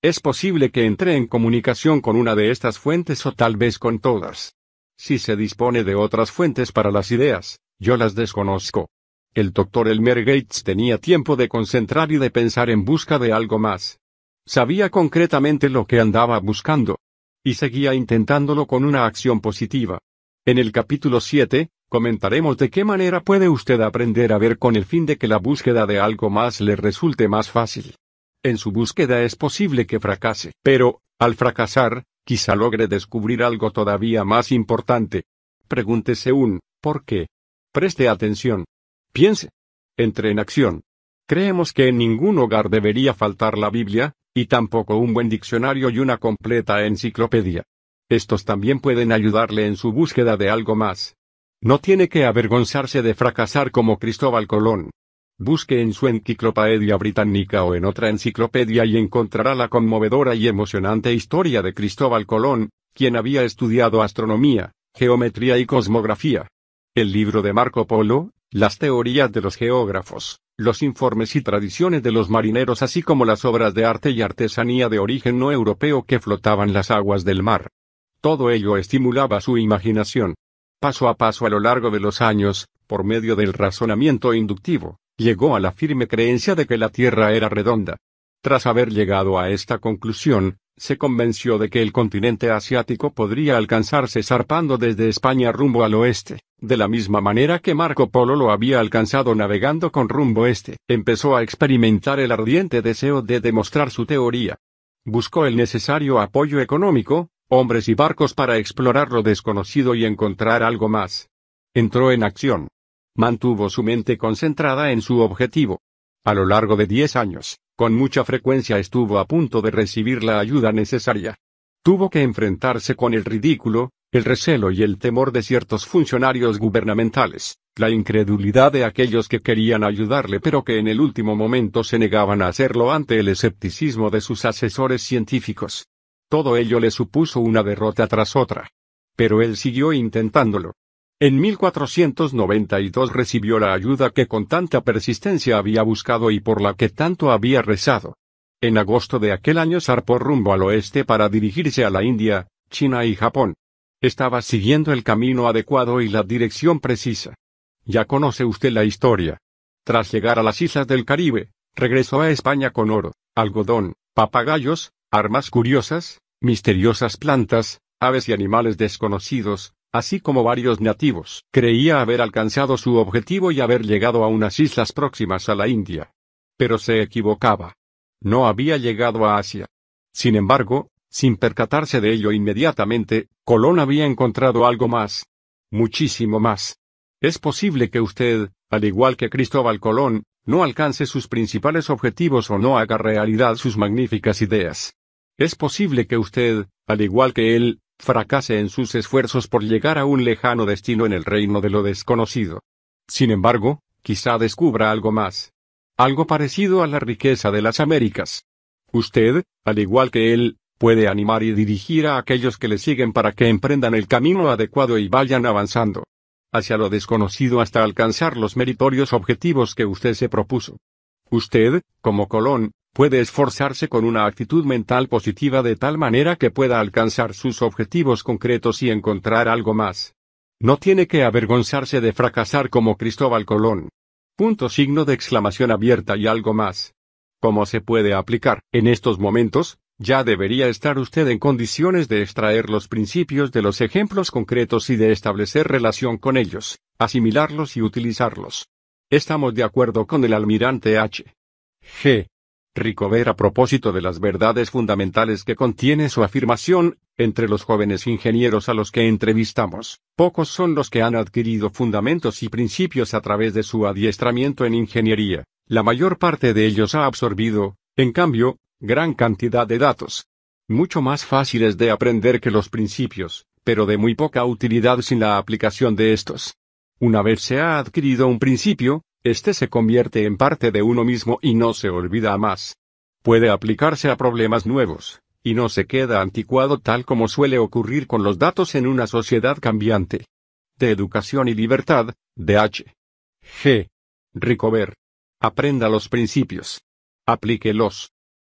Es posible que entre en comunicación con una de estas fuentes o tal vez con todas. Si se dispone de otras fuentes para las ideas, yo las desconozco. El Dr. Elmer Gates tenía tiempo de concentrar y de pensar en busca de algo más. Sabía concretamente lo que andaba buscando. Y seguía intentándolo con una acción positiva. En el capítulo 7, comentaremos de qué manera puede usted aprender a ver con el fin de que la búsqueda de algo más le resulte más fácil. En su búsqueda es posible que fracase, pero, al fracasar, quizá logre descubrir algo todavía más importante. Pregúntese ¿por qué? Preste atención. Piense. Entre en acción. Creemos que en ningún hogar debería faltar la Biblia, y tampoco un buen diccionario y una completa enciclopedia. Estos también pueden ayudarle en su búsqueda de algo más. No tiene que avergonzarse de fracasar como Cristóbal Colón. Busque en su Enciclopedia Británica o en otra enciclopedia y encontrará la conmovedora y emocionante historia de Cristóbal Colón, quien había estudiado astronomía, geometría y cosmografía. El libro de Marco Polo, las teorías de los geógrafos, los informes y tradiciones de los marineros así como las obras de arte y artesanía de origen no europeo que flotaban las aguas del mar. Todo ello estimulaba su imaginación. Paso a paso a lo largo de los años, por medio del razonamiento inductivo, llegó a la firme creencia de que la Tierra era redonda. Tras haber llegado a esta conclusión, se convenció de que el continente asiático podría alcanzarse zarpando desde España rumbo al oeste, de la misma manera que Marco Polo lo había alcanzado navegando con rumbo este. Empezó a experimentar el ardiente deseo de demostrar su teoría. Buscó el necesario apoyo económico, hombres y barcos para explorar lo desconocido y encontrar algo más. Entró en acción. Mantuvo su mente concentrada en su objetivo. A lo largo de 10 años, con mucha frecuencia estuvo a punto de recibir la ayuda necesaria. Tuvo que enfrentarse con el ridículo, el recelo y el temor de ciertos funcionarios gubernamentales, la incredulidad de aquellos que querían ayudarle pero que en el último momento se negaban a hacerlo ante el escepticismo de sus asesores científicos. Todo ello le supuso una derrota tras otra. Pero él siguió intentándolo. En 1492 recibió la ayuda que con tanta persistencia había buscado y por la que tanto había rezado. En agosto de aquel año zarpó rumbo al oeste para dirigirse a la India, China y Japón. Estaba siguiendo el camino adecuado y la dirección precisa. Ya conoce usted la historia. Tras llegar a las islas del Caribe, regresó a España con oro, algodón, papagayos, armas curiosas, misteriosas plantas, aves y animales desconocidos, así como varios nativos. Creía haber alcanzado su objetivo y haber llegado a unas islas próximas a la India. Pero se equivocaba. No había llegado a Asia. Sin embargo, sin percatarse de ello inmediatamente, Colón había encontrado algo más. Muchísimo más. Es posible que usted, al igual que Cristóbal Colón, no alcance sus principales objetivos o no haga realidad sus magníficas ideas. Es posible que usted, al igual que él, fracase en sus esfuerzos por llegar a un lejano destino en el reino de lo desconocido. Sin embargo, quizá descubra algo más. Algo parecido a la riqueza de las Américas. Usted, al igual que él, puede animar y dirigir a aquellos que le siguen para que emprendan el camino adecuado y vayan avanzando hacia lo desconocido hasta alcanzar los meritorios objetivos que usted se propuso. Usted, como Colón, puede esforzarse con una actitud mental positiva de tal manera que pueda alcanzar sus objetivos concretos y encontrar algo más. No tiene que avergonzarse de fracasar como Cristóbal Colón. Signo de exclamación abierta y algo más. ¿Cómo se puede aplicar? En estos momentos, ya debería estar usted en condiciones de extraer los principios de los ejemplos concretos y de establecer relación con ellos, asimilarlos y utilizarlos. Estamos de acuerdo con el almirante H. G. Rickover a propósito de las verdades fundamentales que contiene su afirmación. Entre los jóvenes ingenieros a los que entrevistamos, pocos son los que han adquirido fundamentos y principios a través de su adiestramiento en ingeniería. La mayor parte de ellos ha absorbido, en cambio, gran cantidad de datos. Mucho más fáciles de aprender que los principios, pero de muy poca utilidad sin la aplicación de estos. Una vez se ha adquirido un principio, este se convierte en parte de uno mismo y no se olvida más. Puede aplicarse a problemas nuevos, y no se queda anticuado tal como suele ocurrir con los datos en una sociedad cambiante. De Educación y Libertad, de H. G. Rickover. Aprenda los principios. Aplíquelos.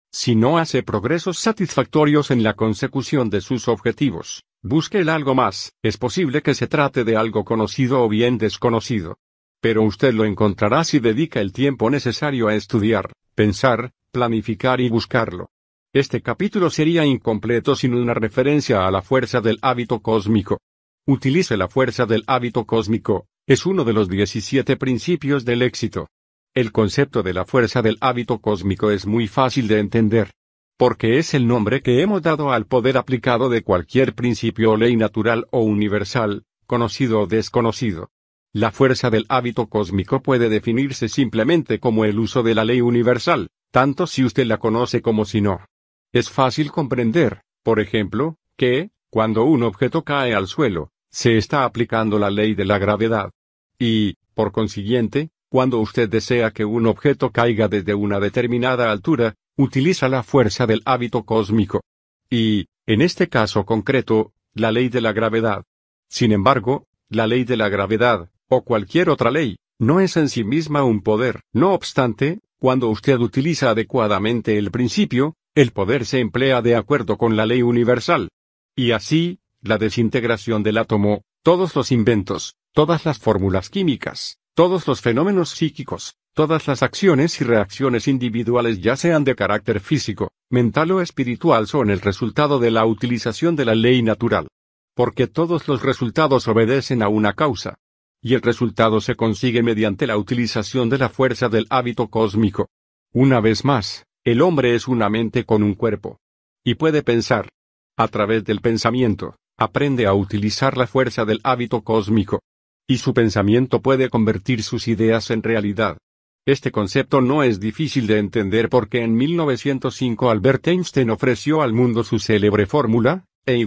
Si no hace progresos satisfactorios en la consecución de sus objetivos, busque el algo más. Es posible que se trate de algo conocido o bien desconocido. Pero usted lo encontrará si dedica el tiempo necesario a estudiar, pensar, planificar y buscarlo. Este capítulo sería incompleto sin una referencia a la fuerza del hábito cósmico. Utilice la fuerza del hábito cósmico, es uno de los 17 principios del éxito. El concepto de la fuerza del hábito cósmico es muy fácil de entender. Porque es el nombre que hemos dado al poder aplicado de cualquier principio o ley natural o universal, conocido o desconocido. La fuerza del hábito cósmico puede definirse simplemente como el uso de la ley universal, tanto si usted la conoce como si no. Es fácil comprender, por ejemplo, que, cuando un objeto cae al suelo, se está aplicando la ley de la gravedad. Y, por consiguiente, cuando usted desea que un objeto caiga desde una determinada altura, utiliza la fuerza del hábito cósmico. Y, en este caso concreto, la ley de la gravedad. Sin embargo, la ley de la gravedad, o cualquier otra ley, no es en sí misma un poder. No obstante, cuando usted utiliza adecuadamente el principio, el poder se emplea de acuerdo con la ley universal. Y así, la desintegración del átomo, todos los inventos, todas las fórmulas químicas, todos los fenómenos psíquicos, todas las acciones y reacciones individuales ya sean de carácter físico, mental o espiritual son el resultado de la utilización de la ley natural. Porque todos los resultados obedecen a una causa. Y el resultado se consigue mediante la utilización de la fuerza del hábito cósmico. Una vez más, el hombre es una mente con un cuerpo. Y puede pensar. A través del pensamiento, aprende a utilizar la fuerza del hábito cósmico. Y su pensamiento puede convertir sus ideas en realidad. Este concepto no es difícil de entender porque en 1905 Albert Einstein ofreció al mundo su célebre fórmula,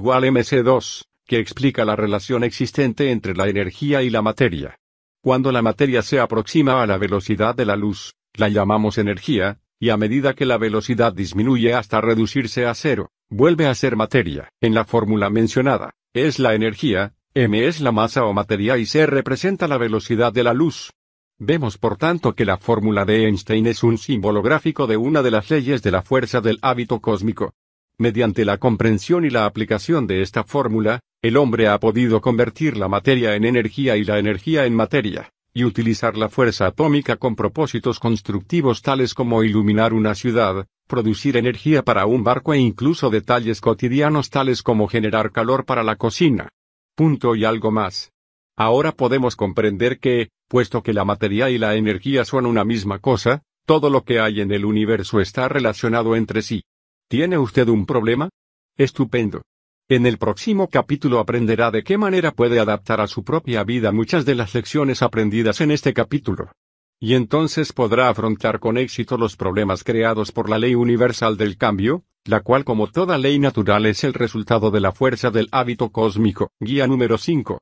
E=mc2, que explica la relación existente entre la energía y la materia. Cuando la materia se aproxima a la velocidad de la luz, la llamamos energía, y a medida que la velocidad disminuye hasta reducirse a cero, vuelve a ser materia. En la fórmula mencionada, E es la energía, m es la masa o materia y c representa la velocidad de la luz. Vemos por tanto que la fórmula de Einstein es un símbolo gráfico de una de las leyes de la fuerza del hábito cósmico. Mediante la comprensión y la aplicación de esta fórmula, el hombre ha podido convertir la materia en energía y la energía en materia, y utilizar la fuerza atómica con propósitos constructivos tales como iluminar una ciudad, producir energía para un barco e incluso detalles cotidianos tales como generar calor para la cocina. Punto y algo más. Ahora podemos comprender que, puesto que la materia y la energía son una misma cosa, todo lo que hay en el universo está relacionado entre sí. ¿Tiene usted un problema? Estupendo. En el próximo capítulo aprenderá de qué manera puede adaptar a su propia vida muchas de las lecciones aprendidas en este capítulo. Y entonces podrá afrontar con éxito los problemas creados por la ley universal del cambio, la cual como toda ley natural es el resultado de la fuerza del hábito cósmico. Guía número 5.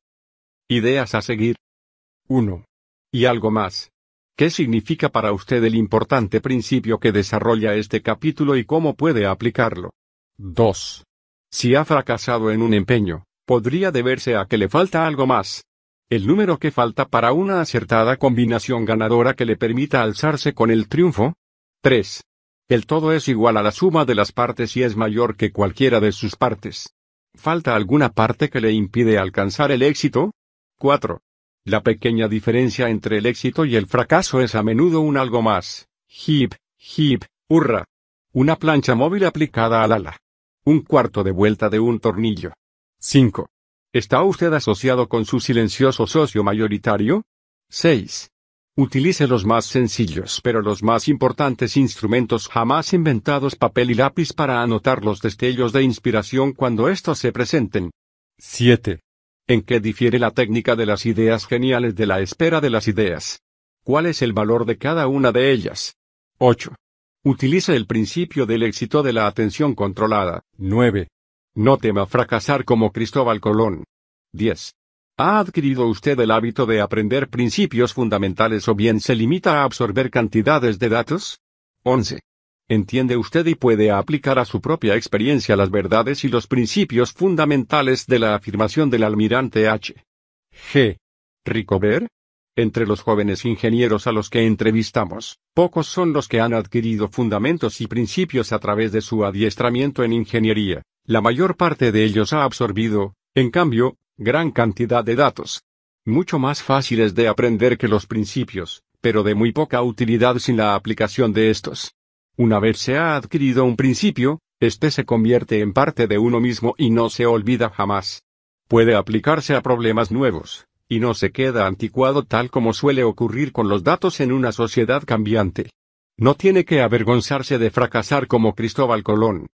Ideas a seguir. 1. Y algo más. ¿Qué significa para usted el importante principio que desarrolla este capítulo y cómo puede aplicarlo? 2. Si ha fracasado en un empeño, podría deberse a que le falta algo más. El número que falta para una acertada combinación ganadora que le permita alzarse con el triunfo. 3. El todo es igual a la suma de las partes y es mayor que cualquiera de sus partes. ¿Falta alguna parte que le impide alcanzar el éxito? 4. La pequeña diferencia entre el éxito y el fracaso es a menudo un algo más. Hip, hip, hurra. Una plancha móvil aplicada al ala. Un cuarto de vuelta de un tornillo. 5. ¿Está usted asociado con su silencioso socio mayoritario? 6. Utilice los más sencillos pero los más importantes instrumentos jamás inventados, papel y lápiz para anotar los destellos de inspiración cuando estos se presenten. 7. ¿En qué difiere la técnica de las ideas geniales de la espera de las ideas? ¿Cuál es el valor de cada una de ellas? 8. Utilice el principio del éxito de la atención controlada. 9. No tema fracasar como Cristóbal Colón. 10. ¿Ha adquirido usted el hábito de aprender principios fundamentales o bien se limita a absorber cantidades de datos? 11. ¿Entiende usted y puede aplicar a su propia experiencia las verdades y los principios fundamentales de la afirmación del almirante H. G. Rickover? Entre los jóvenes ingenieros a los que entrevistamos, pocos son los que han adquirido fundamentos y principios a través de su adiestramiento en ingeniería. La mayor parte de ellos ha absorbido, en cambio, gran cantidad de datos. Mucho más fáciles de aprender que los principios, pero de muy poca utilidad sin la aplicación de estos. Una vez se ha adquirido un principio, este se convierte en parte de uno mismo y no se olvida jamás. Puede aplicarse a problemas nuevos, y no se queda anticuado tal como suele ocurrir con los datos en una sociedad cambiante. No tiene que avergonzarse de fracasar como Cristóbal Colón.